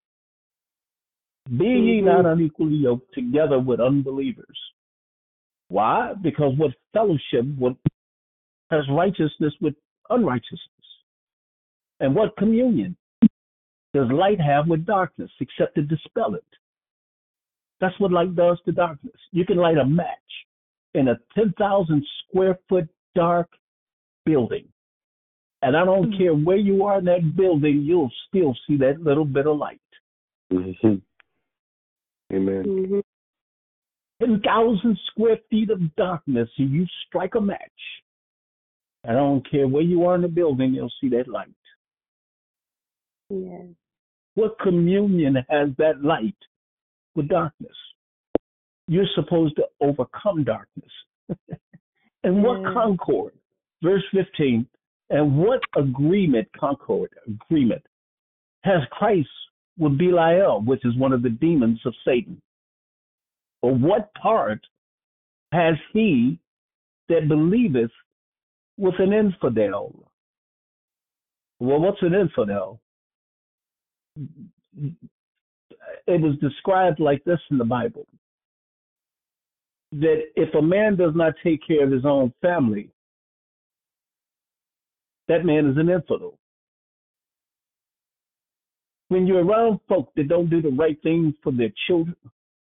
Be ye not unequally yoked together with unbelievers. Why? Because what fellowship what has righteousness with unrighteousness? And what communion does light have with darkness except to dispel it? That's what light does to darkness. You can light a match in a ten thousand square foot dark building. And I don't care where you are in that building, you'll still see that little bit of light. Mm-hmm. Amen. Mm-hmm. ten thousand square feet of darkness, and you strike a match. I don't care where you are in the building, you'll see that light. Yeah. What communion has that light with darkness? You're supposed to overcome darkness. And what Yeah. concord? Verse fifteen. And what agreement, concord, agreement, has Christ with Belial, which is one of the demons of Satan? Or what part has he that believeth with an infidel? Well, what's an infidel? It was described like this in the Bible, that if a man does not take care of his own family, that man is an infidel. When you're around folk that don't do the right thing for their children,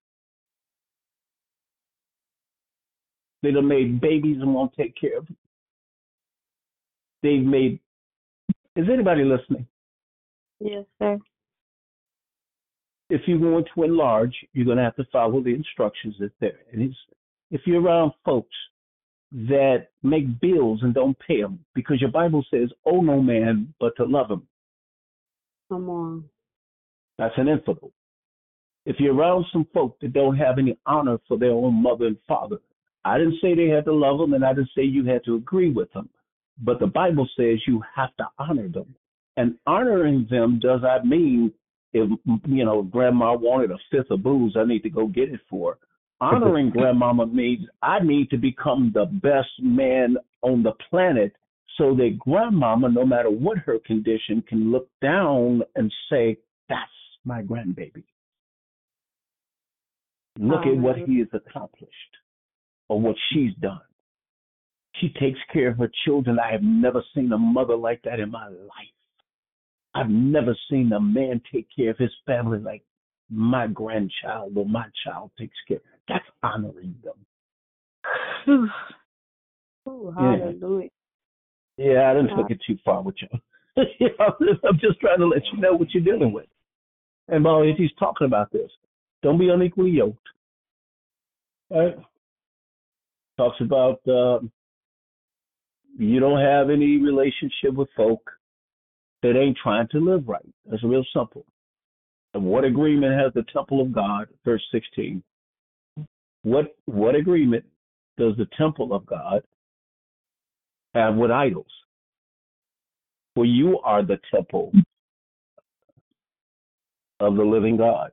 they done made babies and won't take care of them. They've made Is anybody listening? Yes, sir. If you're going to enlarge, you're going to have to follow the instructions that's there. And it's, if you're around folks that make bills and don't pay them, because your Bible says, "Owe no man but to love him," Come on. that's an infidel. If you're around some folk that don't have any honor for their own mother and father, I didn't say they had to love them, and I didn't say you had to agree with them, but the Bible says you have to honor them. And honoring them does not mean, if you know grandma wanted a fifth of booze, I need to go get it for her. Honoring grandmama means I need to become the best man on the planet so that grandmama, no matter what her condition, can look down and say, "That's my grandbaby. Look at what he has accomplished or what she's done. She takes care of her children. I have never seen a mother like that in my life. I've never seen a man take care of his family like my grandchild or my child takes care." That's honoring them. Ooh, Yeah. hallelujah. Yeah, I didn't take it too far with you. You know, I'm just trying to let you know what you're dealing with. And while he's talking about this, don't be unequally yoked. Right? Talks about uh, you don't have any relationship with folk that ain't trying to live right. That's real simple. And what agreement has the temple of God? Verse sixteen. What what agreement does the temple of God have with idols? For you are the temple of the living God.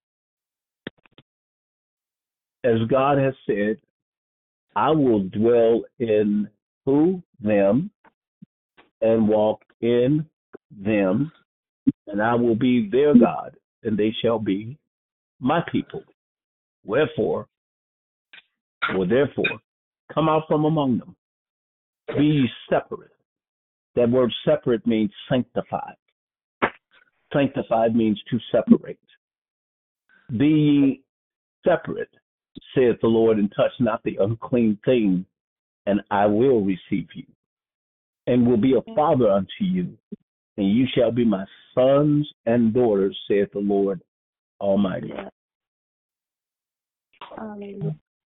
As God has said, I will dwell in who? Them, and walk in them, and I will be their God, and they shall be my people. Wherefore, or therefore, come out from among them. Be ye separate. That word separate means sanctified. Sanctified means to separate. Be ye separate, saith the Lord, and touch not the unclean thing, and I will receive you, and will be a father unto you, and you shall be my sons and daughters, saith the Lord Almighty. Hallelujah.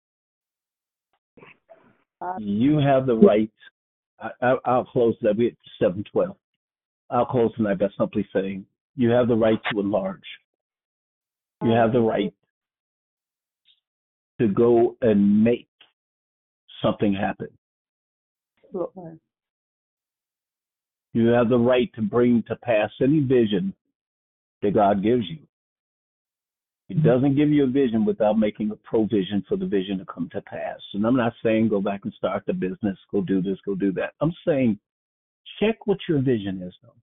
You have the right. I, I, I'll close that. We're at seven twelve. I'll close tonight by simply saying you have the right to enlarge. You have the right to go and make something happen. Lord. You have the right to bring to pass any vision that God gives you. He doesn't give you a vision without making a provision for the vision to come to pass. And I'm not saying go back and start the business, go do this, go do that. I'm saying check what your vision is, though.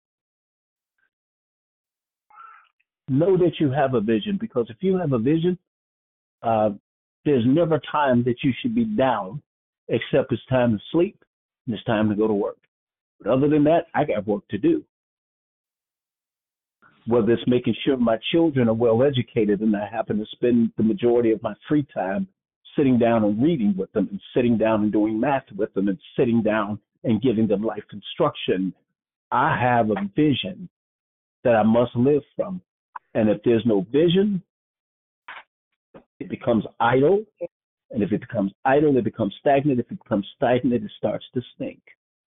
Know that you have a vision, because if you have a vision, uh, there's never time that you should be down except it's time to sleep and it's time to go to work. But other than that, I got work to do. Whether it's making sure my children are well educated and I happen to spend the majority of my free time sitting down and reading with them and sitting down and doing math with them and sitting down and giving them life instruction. I have a vision that I must live from. And if there's no vision, it becomes idle. And if it becomes idle, it becomes stagnant. If it becomes stagnant, it starts to stink.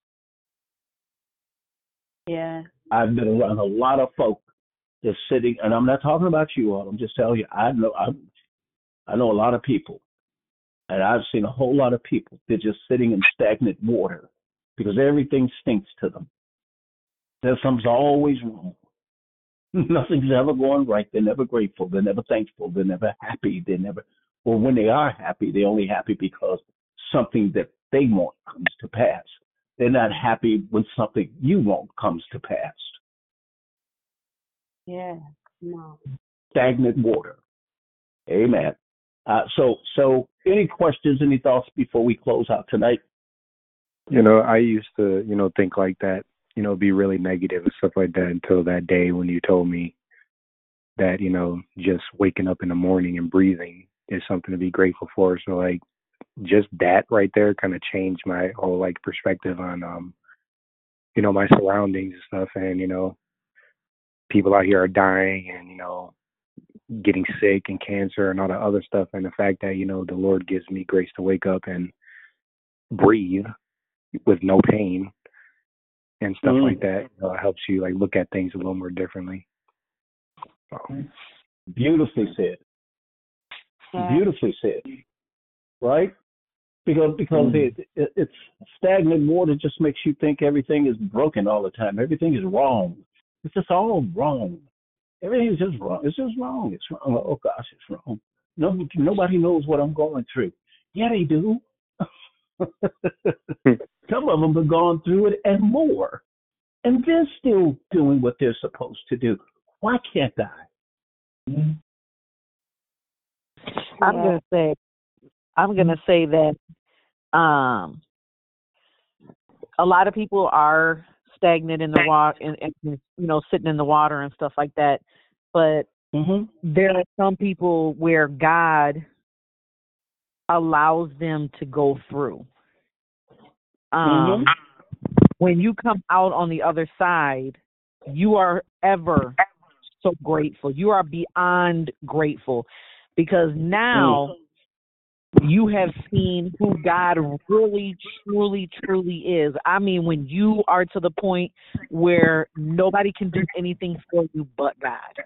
Yeah. I've been around a lot of folk that's sitting, and I'm not talking about you all. I'm just telling you, I know I, I know a lot of people, and I've seen a whole lot of people. They're just sitting in stagnant water because everything stinks to them. There's something's always wrong. Nothing's ever going right. They're never grateful. They're never thankful. They're never happy. They're never, or when they are happy, they're only happy because something that they want comes to pass. They're not happy when something you want comes to pass. Yeah. No. Stagnant water. Amen. Uh, so, so any questions, any thoughts before we close out tonight? You know, I used to, you know, think like that, you know, be really negative and stuff like that until that day when you told me that, you know, just waking up in the morning and breathing is something to be grateful for. So, like, just that right there kind of changed my whole, like, perspective on, um, you know, my surroundings and stuff, and you know, people out here are dying, and you know, getting sick and cancer and all the other stuff, and the fact that you know the Lord gives me grace to wake up and breathe with no pain and stuff Mm. like that, you know, helps you like look at things a little more differently. So, Beautifully said. Yeah. Beautifully said. Right? Because because Mm. it, it it's stagnant water just makes you think everything is broken all the time. Everything is wrong. It's just all wrong. Everything is just wrong. It's just wrong. It's wrong. Oh gosh, it's wrong. No, nobody knows what I'm going through. Yeah, they do. Some of them have gone through it and more, and they're still doing what they're supposed to do. Why can't I? Mm. I'm Yeah. gonna say I'm gonna say that um a lot of people are stagnant in the water and, and you know sitting in the water and stuff like that, but Mm-hmm. there are some people where God allows them to go through. Um, Mm-hmm. when you come out on the other side, you are ever so grateful. You are beyond grateful because now you have seen who God really, truly, truly is. I mean, when you are to the point where nobody can do anything for you but God.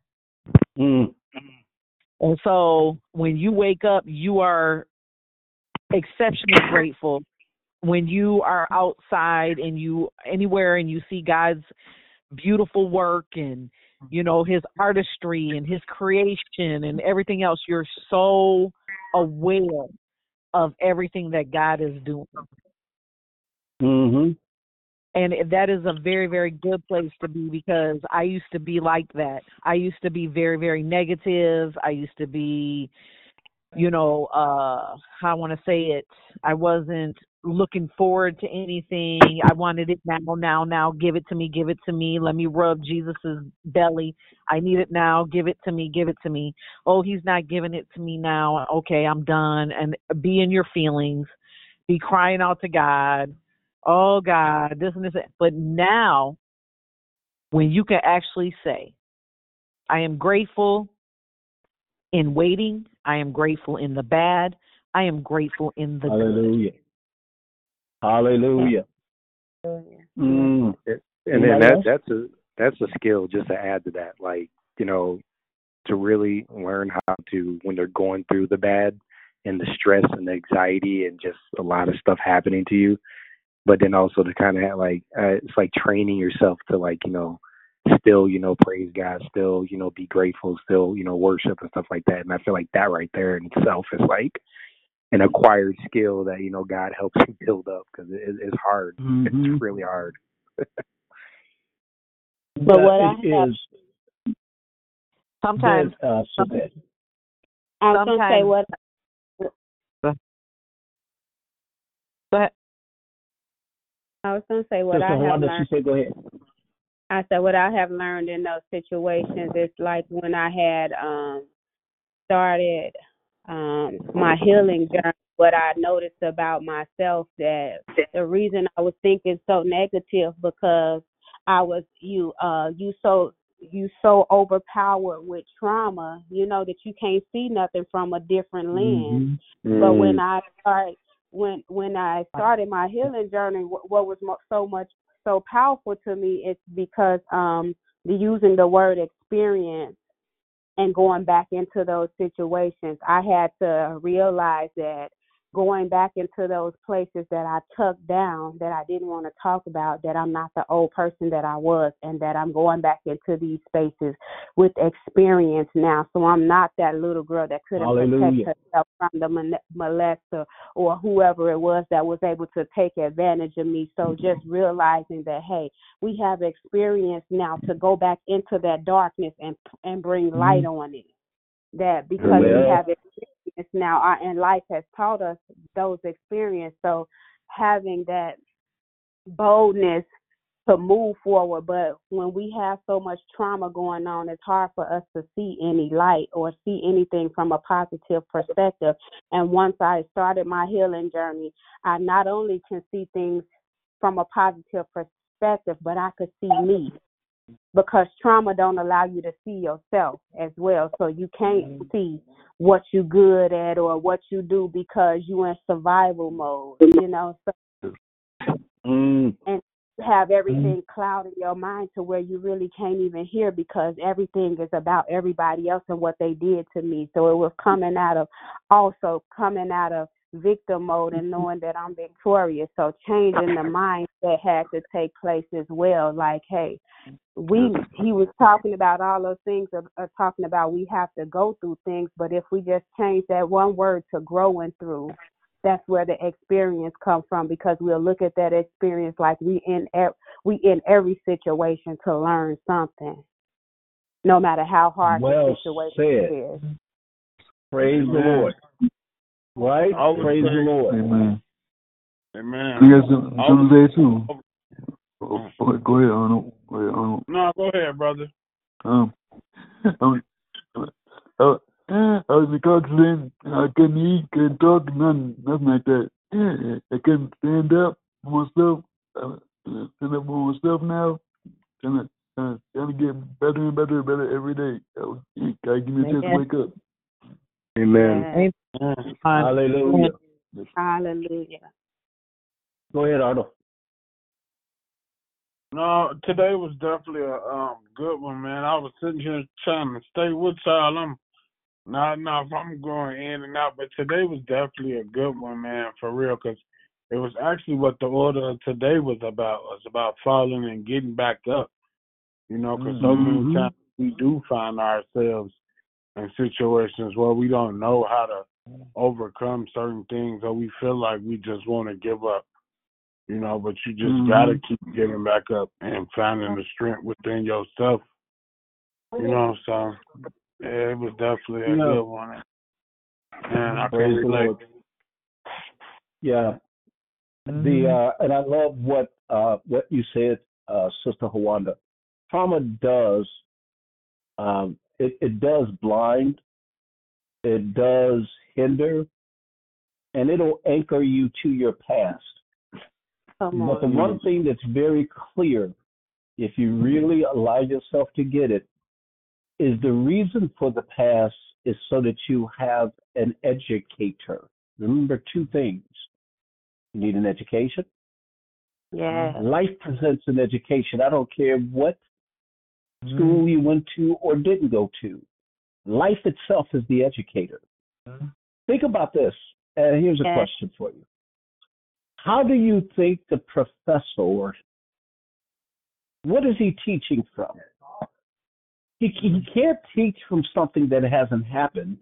Mm. And so when you wake up, you are exceptionally grateful. When you are outside and you anywhere and you see God's beautiful work and you know his artistry and his creation and everything else, you're so aware of everything that God is doing. Mm-hmm. And that is a very, very good place to be because I used to be like that. I used to be very, very negative. I used to be, you know, uh, how I want to say it. I wasn't looking forward to anything. I wanted it now, now, now. Give it to me, give it to me. Let me rub Jesus's belly. I need it now. Give it to me, give it to me. Oh, he's not giving it to me now. Okay, I'm done. And be in your feelings. Be crying out to God. Oh, God, this and this. But now, when you can actually say, I am grateful in waiting. I am grateful in the bad. I am grateful in the Hallelujah. Hallelujah. Mm. and then Anybody that else? that's a that's a skill just to add to that, like you know, to really learn how to when they're going through the bad and the stress and the anxiety and just a lot of stuff happening to you, but then also to kind of like uh, it's like training yourself to like you know still you know praise God, still you know be grateful, still you know worship and stuff like that. And I feel like that right there in itself is like an acquired skill that you know God helps you build up because it, it's hard. Mm-hmm. It's really hard. But what I it have, is sometimes. that uh, so that I was gonna say Sometimes. what Go ahead. I was gonna say what Sister I have Wanda, learned. she said, go ahead. I said what I have learned in those situations is like when I had um started um my healing journey, what I noticed about myself that the reason I was thinking so negative because I was you uh you so you so overpowered with trauma, you know, that you can't see nothing from a different lens. Mm-hmm. But when I started when when I started my healing journey, what, what was mo- so much so powerful to me is because um the using the word experience and going back into those situations, I had to realize that going back into those places that I tucked down, that I didn't want to talk about, that I'm not the old person that I was, and that I'm going back into these spaces with experience now. So I'm not that little girl that couldn't Hallelujah. protect herself from the mon- molester or whoever it was that was able to take advantage of me. So just realizing that, hey, we have experience now to go back into that darkness and and bring light on it. That because we Well, have experience now, our, and life has taught us those experiences. So having that boldness to move forward. But when we have so much trauma going on, it's hard for us to see any light or see anything from a positive perspective. And once I started my healing journey, I not only can see things from a positive perspective, perspective, but I could see me. Because trauma don't allow you to see yourself as well. So you can't see what you good at or what you do because you in survival mode, you know. So, Mm. and have everything clouded your mind to where you really can't even hear because everything is about everybody else and what they did to me. So it was coming out of, also coming out of victim mode and knowing that I'm victorious. So changing the mindset had to take place as well. Like, hey, we he was talking about all those things of, of talking about we have to go through things, but if we just change that one word to growing through, that's where the experience comes from, because we'll look at that experience like we in ev- we in every situation to learn something, no matter how hard Well the situation said. is. Praise the Lord. Right? I would Praise say- the Lord. Amen. Amen. You got some- I something would- to say too. Oh, oh, go ahead, Arnold. Go ahead, Arnold. No, go ahead, brother. Um, um, uh, I was in car accident. I couldn't eat, couldn't talk, nothing, nothing like that. I couldn't stand up for myself. Uh, stand up for myself now. Trying to, uh, trying to get better and better and better every day. Uh, gotta give me a chance to wake up. Amen. Yeah. Hallelujah. Hallelujah. Go ahead, Arnold. No, today was definitely a um, good one, man. I was sitting here trying to stay with y'all. I'm not enough. I'm going in and out, but today was definitely a good one, man, for real, because it was actually what the order of today was about. It was about falling and getting back up, you know, because so many Mhm. times we do find ourselves in situations where we don't know how to overcome certain things, or we feel like we just want to give up. You know, but you just Mhm. gotta keep getting back up and finding the strength within yourself. You know, so yeah, it was definitely a Yeah. good one. And I can Praise the relate. Lord. Yeah. The uh, and I love what uh, what you said, uh, Sister Hawanda. Trauma does um, it, it does blind, it does hinder, and it'll anchor you to your past. Come But the on. one thing that's very clear, if you really allow yourself to get it, is the reason for the past is so that you have an educator. Remember two things. You need an education. Yeah. Life presents an education. I don't care what school you went to or didn't go to. Life itself is the educator. Think about this. And here's a Yeah. question for you. How do you think the professor, what is he teaching from? He, he can't teach from something that hasn't happened.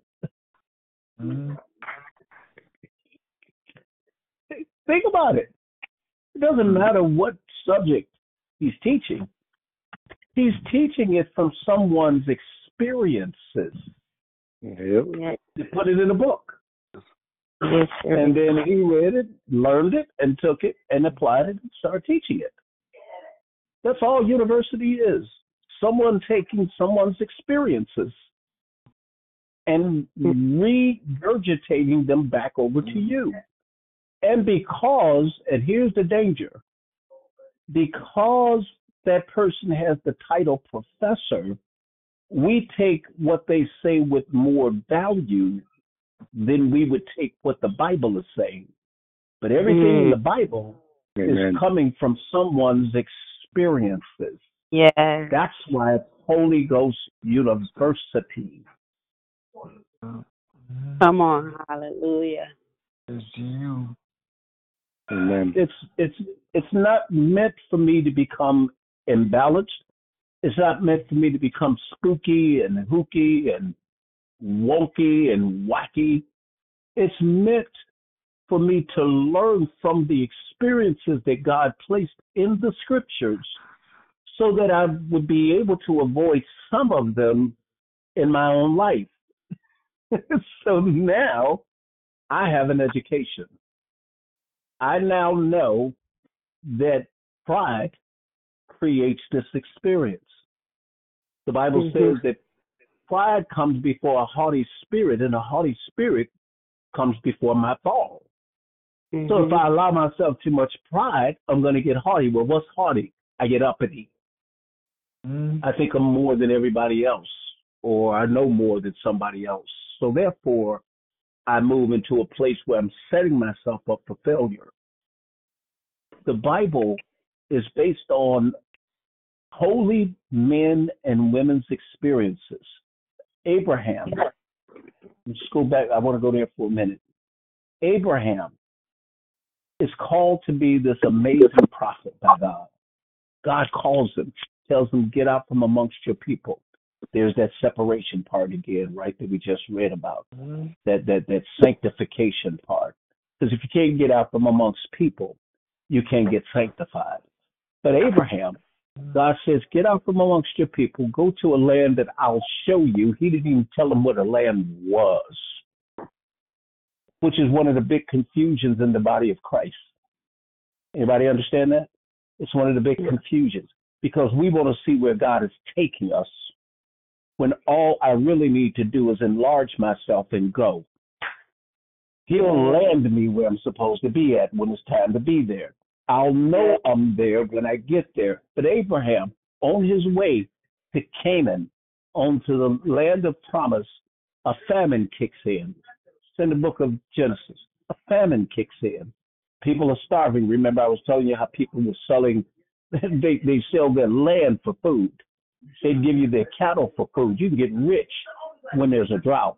Think about it. It doesn't matter what subject he's teaching. He's teaching it from someone's experiences. Yep. Yeah. They put it in a book. Yes, sir. And then he read it, learned it, and took it and applied it and started teaching it. That's all university is. Someone taking someone's experiences and regurgitating them back over to you. And because, and here's the danger, because that person has the title professor, we take what they say with more value than we would take what the Bible is saying. But everything in the Bible Amen. is coming from someone's experiences. Yeah. That's why it's Holy Ghost University. Come on. Hallelujah. It's to you. Amen. It's it's it's not meant for me to become imbalanced. It's not meant for me to become spooky and hooky and wonky and wacky. It's meant for me to learn from the experiences that God placed in the scriptures so that I would be able to avoid some of them in my own life. So now I have an education. I now know that pride creates this experience. The Bible Mhm. says that pride comes before a haughty spirit, and a haughty spirit comes before my fall. So if Mhm. I allow myself too much pride, I'm going to get haughty. Well, what's haughty? I get uppity. Mm. I think I'm more than everybody else, or I know more than somebody else. So therefore, I move into a place where I'm setting myself up for failure. The Bible is based on holy men and women's experiences. Abraham, let's go back. I want to go there for a minute. Abraham is called to be this amazing prophet by God. God calls him, tells him, get out from amongst your people. There's that separation part again, right, that we just read about, Mm-hmm. that, that, that sanctification part. Because if you can't get out from amongst people, you can't get sanctified. But Abraham, God says, get out from amongst your people, go to a land that I'll show you. He didn't even tell him what a land was, which is one of the big confusions in the body of Christ. Anybody understand that? It's one of the big confusions because we want to see where God is taking us when all I really need to do is enlarge myself and go. He'll land me where I'm supposed to be at when it's time to be there. I'll know I'm there when I get there. But Abraham, on his way to Canaan, onto the land of promise, a famine kicks in. It's in the book of Genesis. A famine kicks in. People are starving. Remember, I was telling you how people were selling, they, they sell their land for food. They'd give you their cattle for food. You can get rich when there's a drought.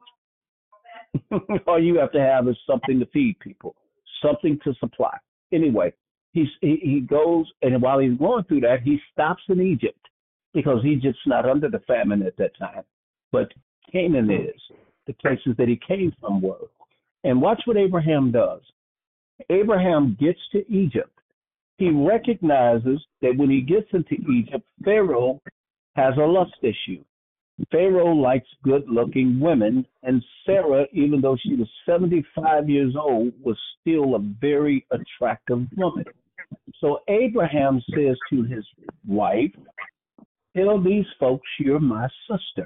All you have to have is something to feed people, something to supply. Anyway, he's, he, he goes, and while he's going through that, he stops in Egypt because Egypt's not under the famine at that time. But Canaan is, the places that he came from were. And watch what Abraham does. Abraham gets to Egypt. He recognizes that when he gets into Egypt, Pharaoh has a lust issue. Pharaoh likes good-looking women, and Sarah, even though she was seventy-five years old, was still a very attractive woman. So Abraham says to his wife, tell these folks you're my sister.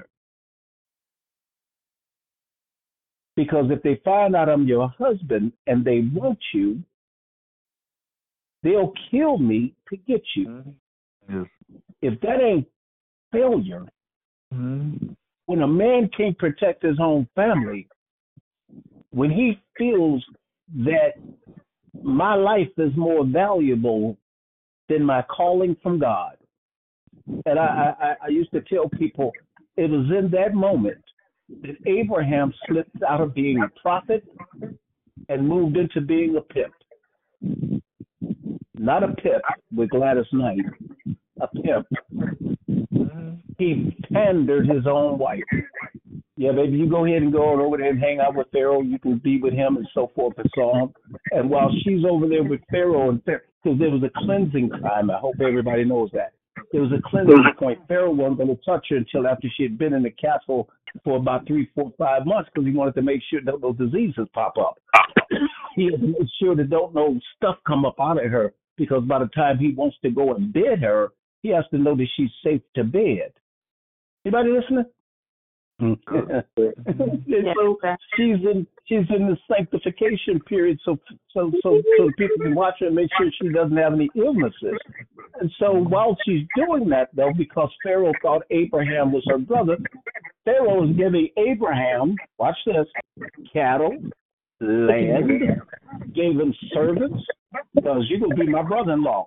Because if they find out I'm your husband and they want you, they'll kill me to get you. Yes. If that ain't failure, Mm-hmm. when a man can't protect his own family, when he feels that my life is more valuable than my calling from God. And I, I, I used to tell people it was in that moment that Abraham slipped out of being a prophet and moved into being a pimp. Not a pimp with Gladys Knight, a pimp. He pandered his own wife. Yeah, baby, you go ahead and go on over there and hang out with Pharaoh. You can be with him and so forth and so on. And while she's over there with Pharaoh, and because there was a cleansing time, I hope everybody knows that. There was a cleansing point. Pharaoh wasn't going to touch her until after she had been in the castle for about three, four, five months because he wanted to make sure that those diseases pop up. He had to make sure that don't no stuff come up out of her because by the time he wants to go and bed her, he has to know that she's safe to bed. Anybody listening? And so she's in she's in the sanctification period, so so so so the people can watch her and make sure she doesn't have any illnesses. And so while she's doing that, though, because Pharaoh thought Abraham was her brother, Pharaoh is giving Abraham, watch this, cattle, land, gave him servants, because you're gonna be my brother-in-law.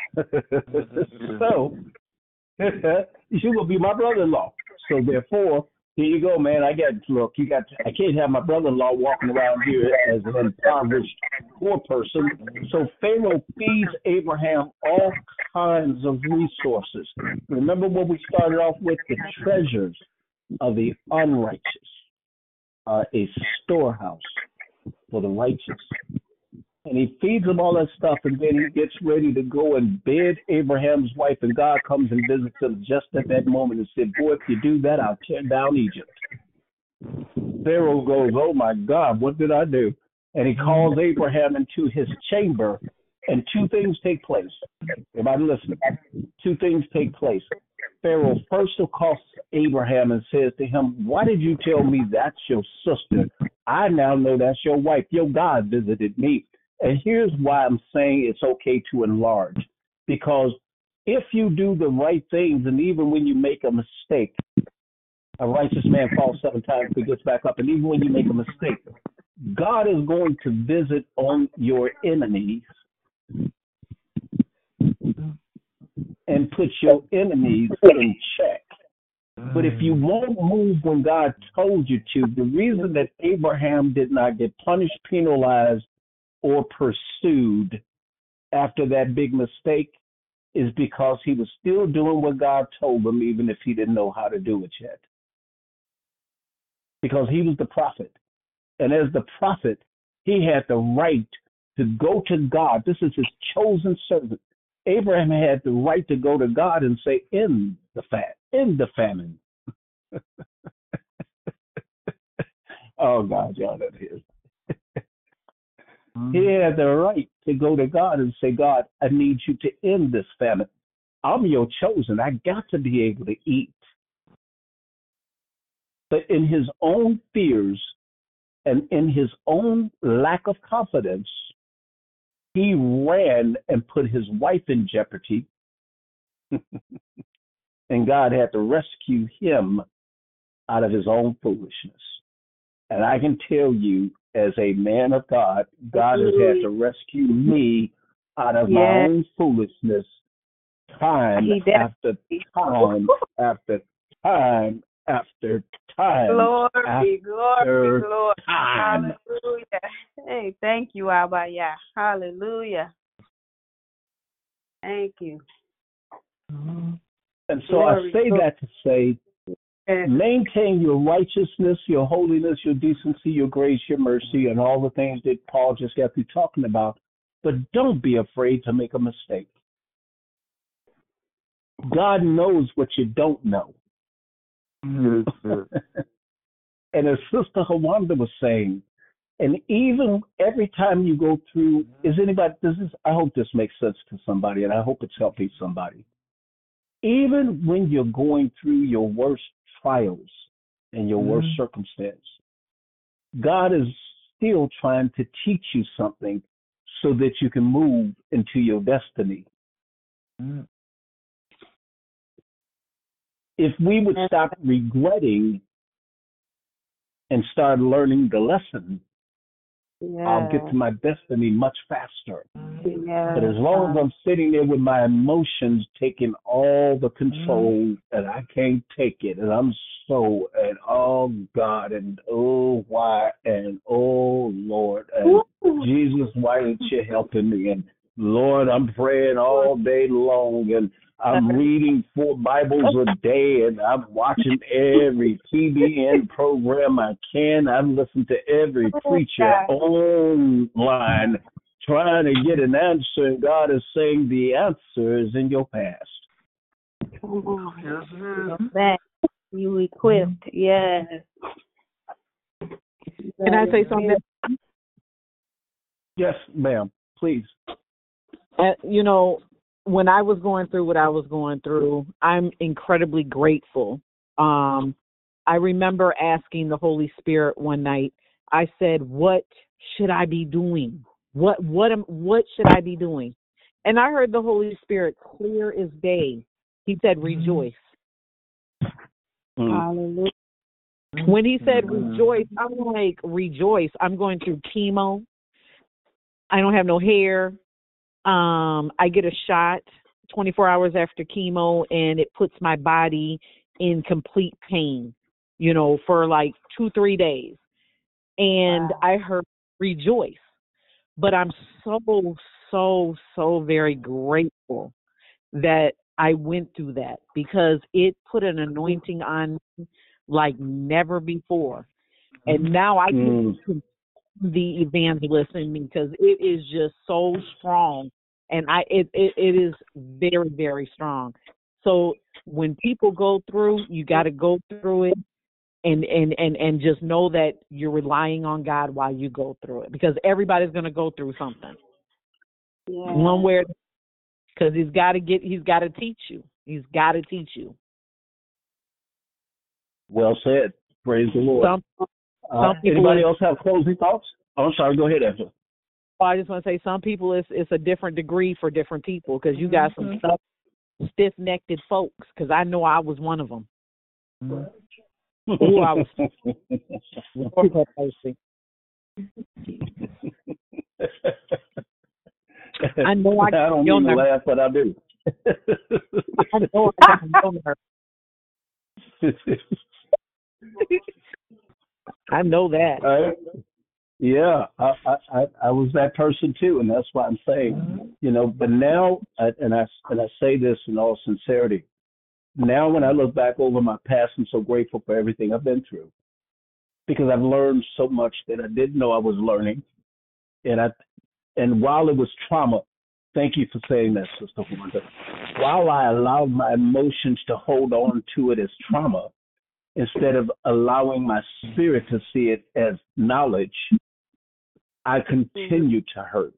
So you're gonna be my brother-in-law. So therefore, here you go, man. I got look. You got. I can't have my brother-in-law walking around here as an impoverished poor person. So Pharaoh feeds Abraham all kinds of resources. Remember what we started off with: the treasures of the unrighteous, uh, a storehouse for the righteous. And he feeds him all that stuff, and then he gets ready to go and bed Abraham's wife, and God comes and visits him just at that moment and said, boy, if you do that, I'll tear down Egypt. Pharaoh goes, oh, my God, what did I do? And he calls Abraham into his chamber, and two things take place. Everybody listening? Two things take place. Pharaoh first accosts Abraham and says to him, why did you tell me that's your sister? I now know that's your wife. Your God visited me. And here's why I'm saying it's okay to enlarge. Because if you do the right things, and even when you make a mistake, a righteous man falls seven times but gets back up. And even when you make a mistake, God is going to visit on your enemies and put your enemies in check. But if you won't move when God told you to, the reason that Abraham did not get punished, penalized, or pursued after that big mistake is because he was still doing what God told him, even if he didn't know how to do it yet. Because he was the prophet. And as the prophet, he had the right to go to God. This is his chosen servant. Abraham had the right to go to God and say, in the fat, in the famine. Oh, God, y'all, that is. He had the right to go to God and say, God, I need you to end this famine. I'm your chosen. I got to be able to eat. But in his own fears and in his own lack of confidence, he ran and put his wife in jeopardy. And God had to rescue him out of his own foolishness. And I can tell you, as a man of God, God has had to rescue me out of Yeah. my own foolishness time He did. after time after time after time Glory, after glory, glory. time. Hallelujah. Hey, thank you, Abba. Yeah. Hallelujah. Thank you. And so I Glory, say glory. that to say, maintain your righteousness, your holiness, your decency, your grace, your mercy, and all the things that Paul just got through talking about. But don't be afraid to make a mistake. God knows what you don't know. Yes, sir. And as Sister Hawanda was saying, and even every time you go through, is anybody, this is, I hope this makes sense to somebody, and I hope it's helping somebody. Even when you're going through your worst trials and your worst Mhm. circumstance, God is still trying to teach you something so that you can move into your destiny. Mhm. If we would stop regretting and start learning the lesson, I'll get to my destiny much faster. Yeah. But as long as I'm sitting there with my emotions taking all the control and I can't take it, and I'm so, and oh God, and oh why, and oh Lord, and Jesus, why aren't you helping me? And Lord, I'm praying all day long, and I'm reading four Bibles a day, and I'm watching every T V N program I can. I'm listening to every preacher online, trying to get an answer, and God is saying the answer is in your past. Come on. Back. You equipped. Yes. Can I say something? Yes, ma'am, please. Uh, you know, when I was going through what I was going through, I'm incredibly grateful. Um, I remember asking the Holy Spirit one night. I said, "What should I be doing? What what am what should I be doing?" And I heard the Holy Spirit clear as day. He said, "Rejoice." Mm. Hallelujah. When he said rejoice, I'm like, rejoice. I'm going through chemo. I don't have no hair. Um, I get a shot twenty-four hours after chemo, and it puts my body in complete pain, you know, for like two, three days. And Wow. I heard rejoice. But I'm so, so, so very grateful that I went through that, because it put an anointing on me like never before. And now I Mm. can the evangelist in me, because it is just so strong, and I it, it it is very, very strong. So when people go through, you got to go through it, and and and and just know that you're relying on God while you go through it, because everybody's going to go through something, Yeah. one way, because he's got to get he's got to teach you. He's got to teach you. Well said. Praise the Lord. Some Uh, some people anybody is- else have closing thoughts? Oh, I'm sorry. Go ahead, Angela. I just want to say some people it's it's a different degree for different people, because you got some stuff stiff-necked folks, because I know I was one of them. Mm-hmm. Ooh, I was. Lord have mercy. I know I, I don't mean to laugh, but I do. I know I got on her. I know that. Uh, yeah, I, I I I was that person too, and that's why I'm saying, you know. But now, I, and I and I say this in all sincerity. Now, when I look back over my past, I'm so grateful for everything I've been through because I've learned so much that I didn't know I was learning, and I and while it was trauma, thank you for saying that, Sister Wanda. While I allowed my emotions to hold on to it as trauma, instead of allowing my spirit to see it as knowledge, I continued to hurt.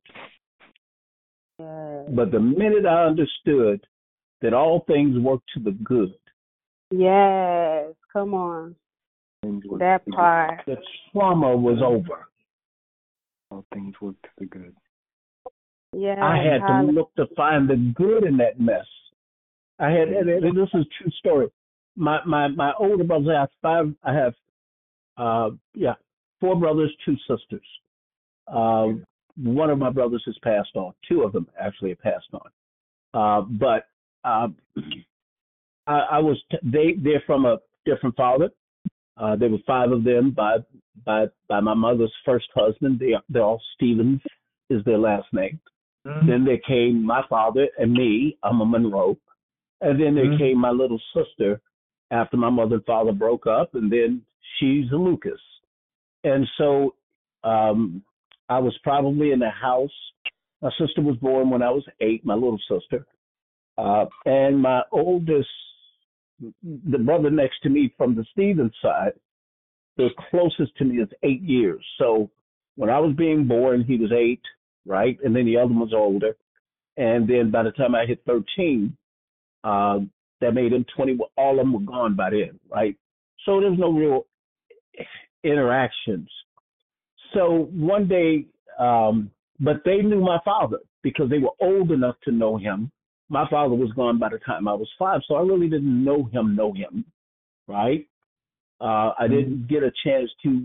Yes. But the minute I understood that all things work to the good, Yes. Come on. That part. the trauma was over. All things work to the good. Yes. I had to Hallelujah. look to find the good in that mess. I had, and and this is a true story. My my my older brothers, I have five. I have, uh, yeah, four brothers, two sisters. Uh, one of my brothers has passed on. Two of them actually have passed on. Uh, but uh, I, I was t- they they're from a different father. Uh, there were five of them by by by my mother's first husband. They they're all Stevens is their last name. Mm-hmm. Then there came my father and me. I'm a Monroe, and then there mm-hmm. came my little sister after my mother and father broke up, and then she's a Lucas. And so um, I was probably in the house. My sister was born when I was eight. My little sister, uh, and my oldest, the brother next to me from the Stevens side, the closest to me is eight years. So when I was being born, he was eight, right? And then the other one was older. And then by the time I hit thirteen, uh, that made him twenty. All of them were gone by then, right? So there's no real interactions. So one day, um, but they knew my father because they were old enough to know him. My father was gone by the time I was five, so I really didn't know him, know him, right? Uh, I didn't get a chance to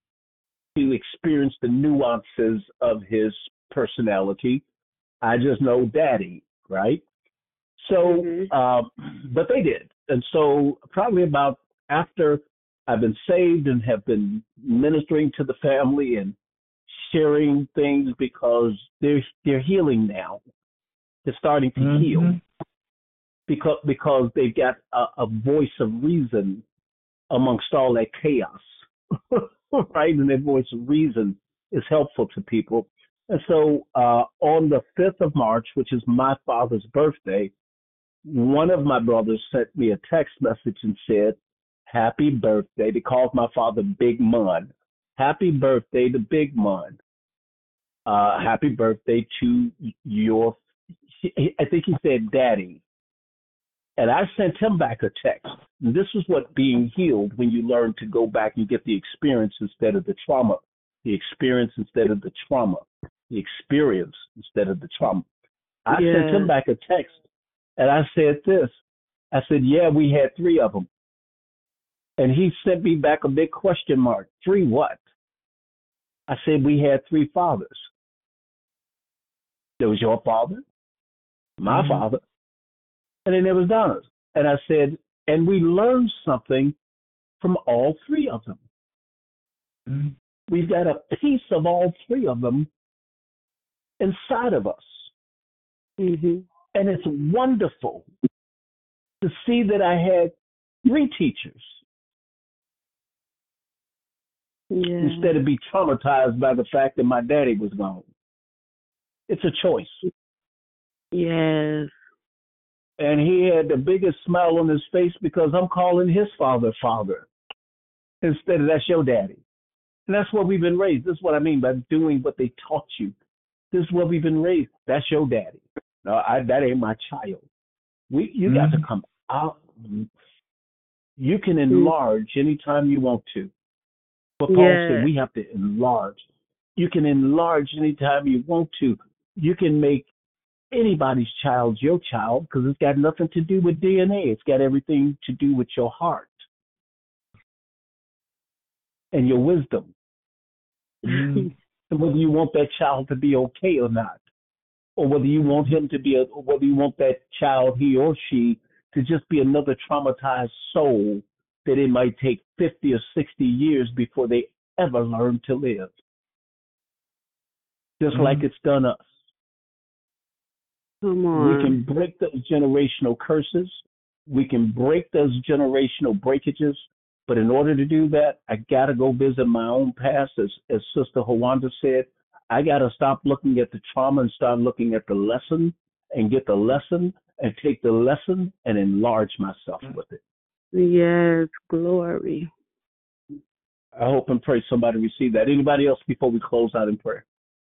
to experience the nuances of his personality. I just know Daddy, right? So, mm-hmm. um, but they did, and so probably about after I've been saved and have been ministering to the family and sharing things because they're they're healing now. They're starting to mm-hmm. heal because because they've got a, a voice of reason amongst all that chaos, right? And their voice of reason is helpful to people. And so uh, on the fifth of March, which is my father's birthday, one of my brothers sent me a text message and said, "Happy birthday." They called my father Big Mun. Happy birthday to Big Mun. Uh, happy birthday to your, I think he said Daddy. And I sent him back a text. And this is what being healed when you learn to go back and get the experience instead of the trauma. The experience instead of the trauma. The experience instead of the trauma. I yeah. sent him back a text. And I said this. I said, yeah, we had three of them. And he sent me back a big question mark. Three what? I said, we had three fathers. There was your father, my mm-hmm. father, and then there was Donna's. And I said, and we learned something from all three of them. Mm-hmm. We've got a piece of all three of them inside of us. Mm-hmm. And it's wonderful to see that I had three teachers yeah. instead of be traumatized by the fact that my daddy was gone. It's a choice. Yes. And he had the biggest smile on his face because I'm calling his father father instead of that's your daddy. And that's what we've been raised. This is what I mean by doing what they taught you. This is what we've been raised. That's your daddy. No, I, that ain't my child. We, you mm-hmm. got to come out. You can enlarge anytime you want to. But Paul yeah. said we have to enlarge. You can enlarge anytime you want to. You can make anybody's child's your child because it's got nothing to do with D N A. It's got everything to do with your heart and your wisdom. Mm. And whether you want that child to be okay or not, or whether you want him to be, a, or whether you want that child, he or she, to just be another traumatized soul that it might take fifty or sixty years before they ever learn to live. Just Mm. like it's done us. Come We on. can break those generational curses. We can break those generational breakages. But in order to do that, I got to go visit my own past. As, as Sister Hawanda said, I got to stop looking at the trauma and start looking at the lesson and get the lesson and take the lesson and enlarge myself with it. Yes, glory. I hope and pray somebody receive that. Anybody else before we close out in prayer?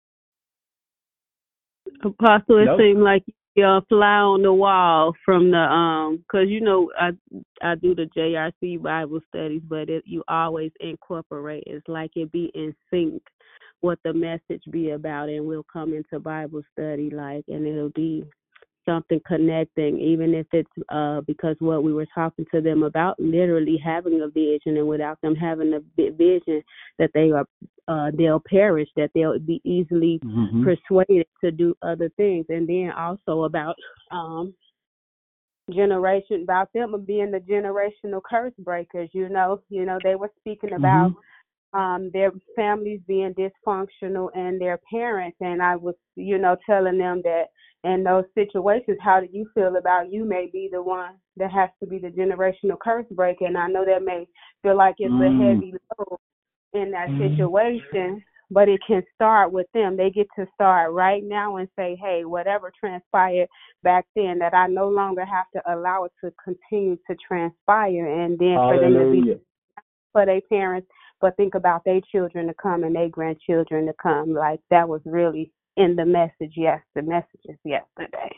Apostle, it Nope. seemed like you're a fly on the wall from the um, cause you know I I do the J R C Bible studies, but it, you always incorporate. It's like it be in sync what the message be about, and we'll come into Bible study like, and it'll be something connecting, even if it's uh because what we were talking to them about, literally having a vision, and without them having a vi- vision, that they are uh they'll perish, that they'll be easily Mm-hmm. persuaded to do other things. And then also about um generation about them being the generational curse breakers. You know, you know they were speaking about um their families being dysfunctional and their parents, and I was, you know, telling them that in those situations, how do you feel about you may be the one that has to be the generational curse breaker? And I know that may feel like it's Mm. a heavy load in that situation, but it can start with them. They get to start right now and say, hey, whatever transpired back then, that I no longer have to allow it to continue to transpire. And then for them to be Hallelujah. for their parents, but think about their children to come and their grandchildren to come. Like that was really in the message, yes, the messages yesterday.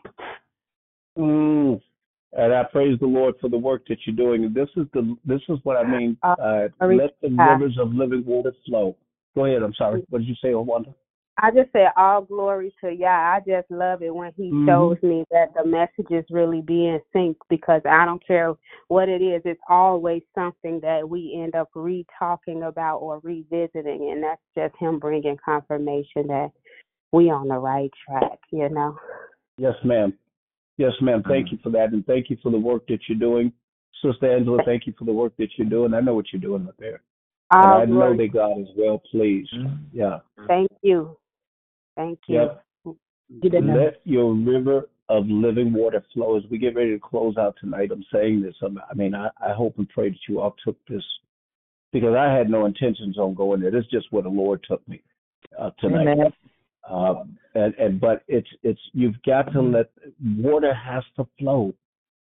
Mm. And I praise the Lord for the work that you're doing. This is the this is what I mean. Uh, Uh, sorry, let the uh, rivers of living water flow. Go ahead. I'm sorry. What did you say, Wanda? I just said all glory to Yah. I just love it when he Mhm. shows me that the messages really be in sync, because I don't care what it is. It's always something that we end up re-talking about or revisiting, and that's just him bringing confirmation that we on the right track, you know. Yes, ma'am. Yes, ma'am. Thank you for that, and thank you for the work that you're doing, Sister Angela. Thank you for the work that you're doing. I know what you're doing up there, and All I know glory. that God is well pleased. Yeah. Thank you. Thank you. Yep. Let your river of living water flow. As we get ready to close out tonight, I'm saying this. I'm, I mean, I, I hope and pray that you all took this, because I had no intentions on going there. This is just where the Lord took me uh, tonight. Amen. Uh, and, and but it's it's you've got to let water has to flow.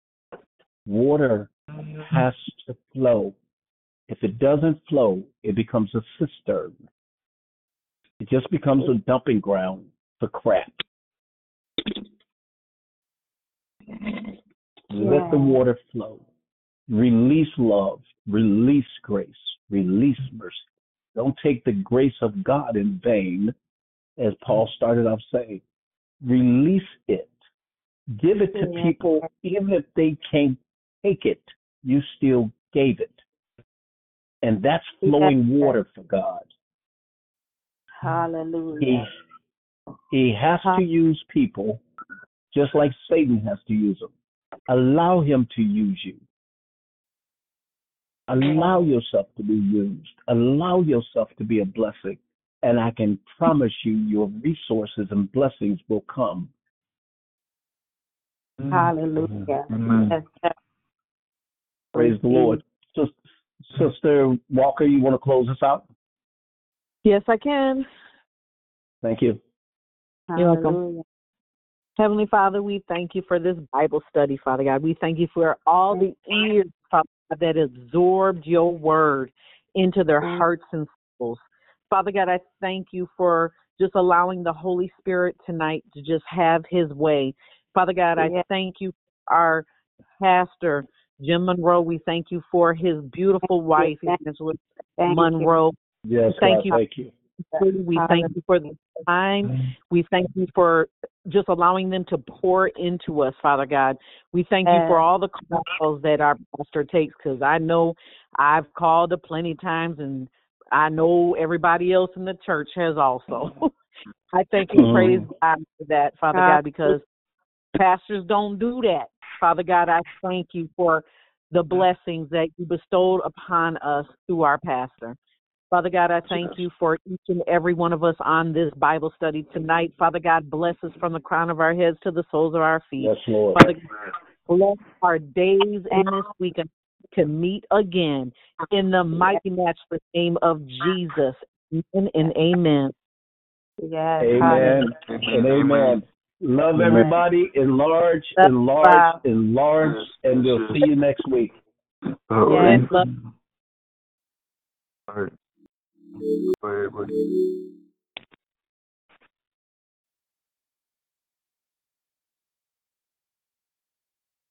Water has to flow. If it doesn't flow, it becomes a cistern. It just becomes a dumping ground for crap. Let the water flow. Release love. Release grace. Release mercy. Don't take the grace of God in vain, as Paul started off saying. Release it. Give it to Yeah. people, even if they can't take it, you still gave it. And that's flowing Yes. water for God. Hallelujah. He, he has to use people just like Satan has to use them. Allow him to use you. Allow yourself to be used. Allow yourself to be a blessing. And I can promise you your resources and blessings will come. Hallelujah. Amen. Yes, yes. Praise the Lord. Sis- Sister Walker, you want to close us out? Yes, I can. Thank you. You're welcome. Hallelujah. Heavenly Father, we thank you for this Bible study, Father God. We thank you for all the ears, Father God, that absorbed your word into their hearts and souls. Father God, I thank you for just allowing the Holy Spirit tonight to just have his way. Father God, I Yes. thank you for our pastor, Jim Monroe. We thank you for his beautiful wife, Angela Thank Monroe. Yes, Thank God, you. thank you. We thank you for the time. We thank you for just allowing them to pour into us, Father God. We thank you for all the calls that our pastor takes, because I know I've called her plenty of times, and I know everybody else in the church has also. I thank you, praise God for that, Father God, because pastors don't do that. Father God, I thank you for the blessings that you bestowed upon us through our pastor. Father God, I thank you for each and every one of us on this Bible study tonight. Father God, bless us from the crown of our heads to the soles of our feet. Yes, Lord. Father God, bless our days in this week to meet again in the mighty matchless name of Jesus. Amen and amen. Yes. Amen and amen. Love everybody. Enlarge, enlarge, enlarge, and we'll see you next week. All Yes, right. love. All right. Bye, everybody.